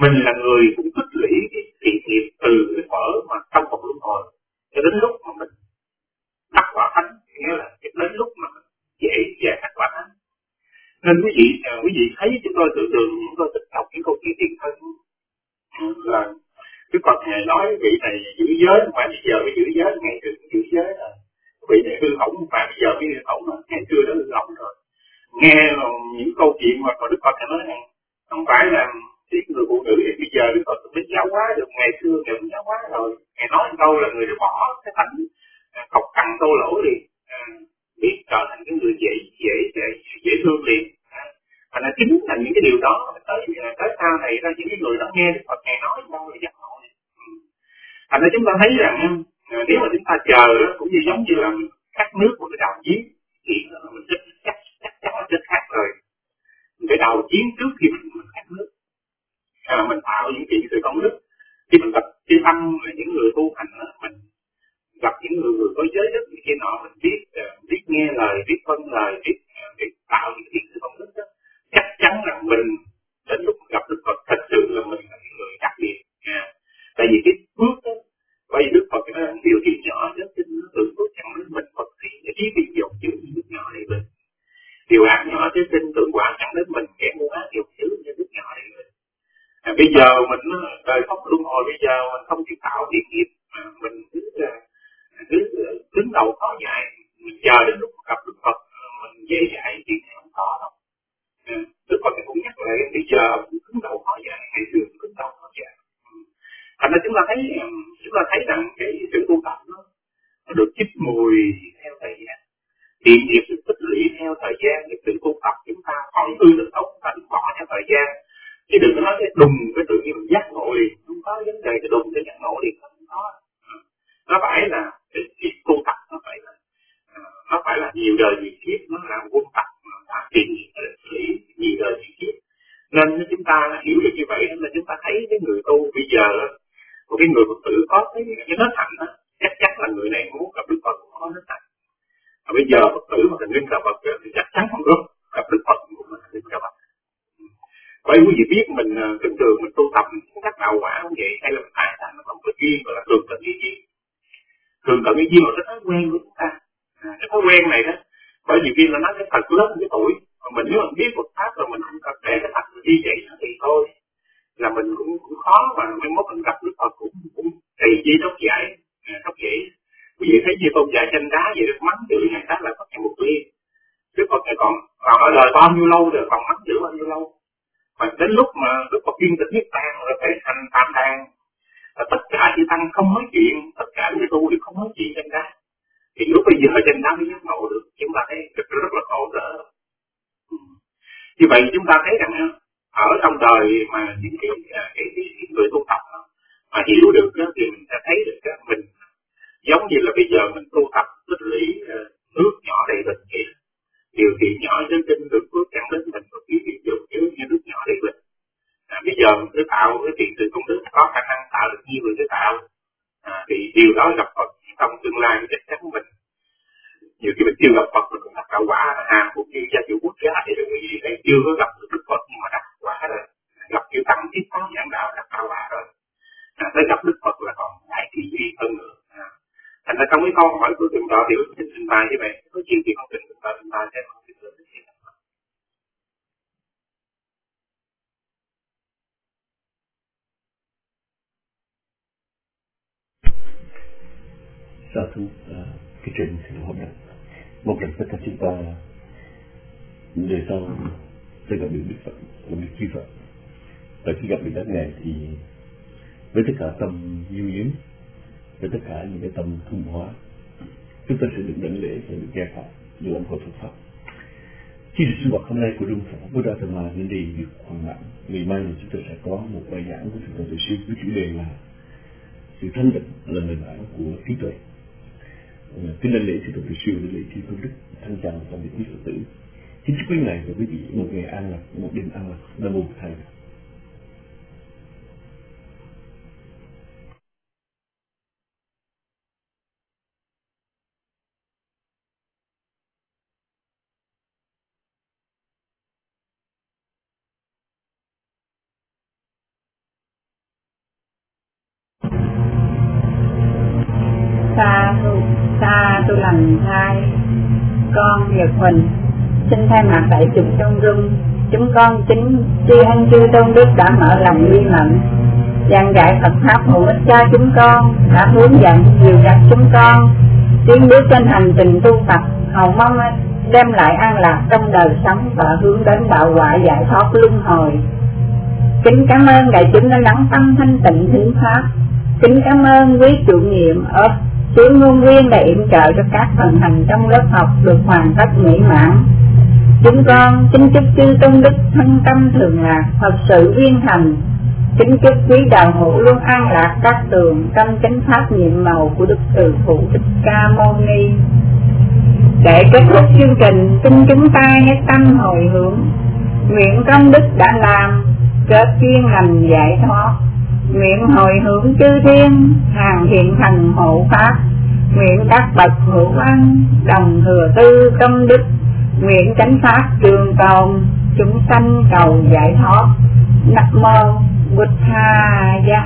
mình là người cũng tích lũy cái thiện nghiệp từ cái phở mà trong một luân hồi cho đến lúc mà mình đắc quả thánh, nghĩa là đến lúc mà mình dễ dàng đắc quả thánh. Nên quý vị à, quý vị thấy chúng tôi tưởng tượng chúng tôi thích đọc những câu chuyện tiền thân là Đức Phật Ngài nói vị này giữ giới không phải bây giờ mới giữ giới, ngày trước giữ giới rồi, vị này hư hỏng không phải bây giờ mới hư hỏng rồi, ngày xưa đã hư hỏng rồi. Nghe những câu chuyện mà Đức Phật Ngài nói này không phải là cái người phụ nữ thì bây giờ Đức Phật biết giáo hóa được, ngày xưa Ngài cũng giáo hóa rồi. Ngài nói câu là người đã bỏ cái thánh cọc cằn tô lỗ liền, à, biết trở thành cái người dễ dễ dễ dễ thương liền. Và nó chính là những cái điều đó tới tới sau này ra những cái người đó nghe Đức Phật Ngài nói đâu là giác ngộ. Thành ra chúng ta thấy rằng nếu mà chúng ta chờ cũng như giống như là cắt nước của cái đào giếng thì mình chắc chắc chắc chắn là chết khác rồi. Mình phải đào giếng trước khi mình, mình cắt nước. À, mình tạo những chuyện sự công đức. Khi mình gặp chư tăng những người tu hành đó, mình gặp những người, người có giới đức như kia nọ, mình biết biết nghe lời, biết vâng lời, biết, biết tạo những chuyện sự công đức đó. Chắc chắn rằng mình đến lúc gặp Đức Phật thật sự là mình là những người đặc biệt. À, tại vì cái phước đó, bởi vì Đức Phật nó điều kiện nhỏ chứ nó tưởng phước chẳng đến mình Phật thì ý bị dòng chữ nước nhỏ này mình. Điều ác nhỏ chứ xin tưởng quả chẳng đến mình, kẻ mua ác dòng chữ như nước nhỏ này mình. À, bây giờ mình đời không luân hồi, bây giờ mình không chịu tạo thiện nghiệp, mà mình cứ cứ đứng đầu khó dạy, mình chờ đến lúc gặp Đức Phật mình dễ dạy chuyện này không có đâu. À, Đức Phật cũng nhắc lại bây giờ cũng đứng đầu khó dạy, ngày xưa cũng đứng đầu khó dạy. Thành ra chúng ta thấy chúng ta thấy rằng cái sự tu tập nó, nó được chích mùi theo thời gian, thiện nghiệp được tích lũy theo thời gian, cái sự tu tập chúng ta khỏi hư được tốt, ta được bỏ theo thời gian. Chứ đừng có nói cái đùng cái tự nhiên mình giác ngộ liền, không có vấn đề cái đùng cái giác ngộ liền, không có. Nó phải là cái, cái tu tập nó phải là nó phải là nhiều đời nhiều kiếp, nó là quân tập, nó là thiện nghiệp tích lũy nhiều đời nhiều kiếp. Nên chúng ta hiểu được như vậy là chúng ta thấy cái người tu bây giờ một cái người Phật tử có cái cái nết hạnh đó, chắc chắn là người này muốn gặp Đức Phật cũng có nết hạnh. Và bây giờ Phật tử mà thành linh gặp Phật thì chắc chắn không được gặp Đức Phật cũng là thành linh gặp Phật. Vậy quý vị biết mình thường thường mình tu tập mình các đạo quả cũng vậy, hay là mình ai thành nó không có duyên gọi là thường cận ý duyên. Thường cận ý duyên là cái thói quen của chúng ta. À, cái thói quen này đó, bởi vì khi là nó cái thật lớn cái tuổi, mà mình nếu mình biết Phật pháp rồi mình không cần để cái thật đi vậy thì thôi. Là mình cũng cũng khó mà mai mốt mình gặp Đức Phật cũng cũng tùy chi đốc giải, đốc dễ. Quý vị thấy như tôn dạy tranh đá vậy được mắng chửi người ta là có ngày một ly. Đức Phật này còn còn ở đời bao nhiêu lâu rồi còn mắng chửi bao nhiêu lâu. Mà đến lúc mà Đức Phật viên tịch niết bàn rồi phải thành tam đàn, tất cả chư tăng không nói chuyện, tất cả những tu đều không nói chuyện tranh đá. Thì lúc bây giờ tranh đá mới giác ngộ được, chúng ta thấy rất, rất là khổ sở. Như vậy chúng ta thấy rằng ở trong đời mà những cái, cái, cái, cái người tu tập mà hiểu được đó, thì mình sẽ thấy được đó, mình giống như là bây giờ mình tu tập tích lũy nước nhỏ đầy bình vậy, điều kiện nhỏ trên trên được phước chẳng đến mình có ý việc dụng chứ như nước nhỏ đầy bình. À, bây giờ mình cứ tạo cái tiền từ công đức có khả năng tạo được nhiều người cứ tạo, à, thì điều đó gặp Phật trong tương lai chắc chắn mình nhiều khi mình chưa gặp Phật mình cũng đắc đạo quả, à cũng như gia chủ quốc gia thì được quý vị thấy chưa có gặp được Đức Phật nhưng mà đắc quả rồi, gặp chư tăng tiếp sáu dạng đạo đắc đạo quả rồi, à, tới gặp Đức Phật là còn đại kỳ duy hơn nữa. À, thành ra trong cái câu hỏi của chúng ta thì xin trình bày như vậy, có chuyện gì không trình chúng ta chúng ta sẽ không trình được cái gì. Sa thú cái chuyện thì hôm nay một lần tất cả chúng ta đời sau sẽ gặp được Đức Phật, gặp được chư Phật, và khi gặp được các ngài thì với tất cả tâm yêu mến, với tất cả những cái tâm thuần hóa, chúng ta sẽ được đảnh lễ và được nghe pháp, được làm hội Phật pháp. Khi được sinh hoạt hôm nay của Trung Phật Buddha Dhamma đến đây được hoàn mãn. Ngày mai thì chúng ta sẽ có một bài giảng của Thượng tọa Tuệ Sư với chủ đề là sự thanh định là nền tảng của trí tuệ. Kính đảnh lễ Thượng tọa Tuệ Sư để lễ chư công đức thanh chào toàn thể quý Phật tử. Kính chúc quý ngài và quý vị một ngày an lạc, một đêm an lạc. Nam mô Thầy. tu lành thai con Nhật Huỳnh xin thay mặt đại chúng trong rung, chúng con chính tri ân chư tôn đức đã mở lòng uy mệnh giảng dạy Phật pháp hữu ích cho chúng con, đã hướng dẫn dìu dắt chúng con tiến bước trên hành trình tu tập, hầu mong đem lại an lạc trong đời sống và hướng đến đạo quả giải thoát luân hồi. Kính cảm ơn đại chúng đã lắng tâm thanh tịnh thính pháp. Kính cảm ơn quý chủ nhiệm ở sứ ngôn viên đã yểm trợ cho các phần hành trong lớp học được hoàn tất mỹ mãn. Chúng con kính chúc chư tôn đức thân tâm thường lạc, thật sự viên thành. Kính chúc quý đạo hữu luôn an lạc các tường trong chánh pháp nhiệm màu của Đức Từ Phụ Thích Ca Mâu Ni. Để kết thúc chương trình, xin chúng ta hết tâm hồi hướng, nguyện công đức đã làm kết duyên lành giải thoát, nguyện hồi hướng chư thiên hàng hiện thần hộ pháp, nguyện các bậc hữu ân đồng thừa tư công đức, nguyện chánh pháp trường tồn chúng sanh cầu giải thoát. Nam mô Bụt Tha Giá.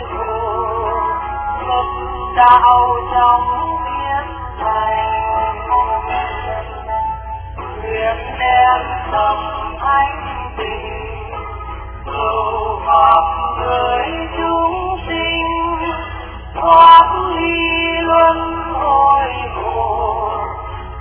đạo trong biết thầy nguyện tâm thánh trì, tu học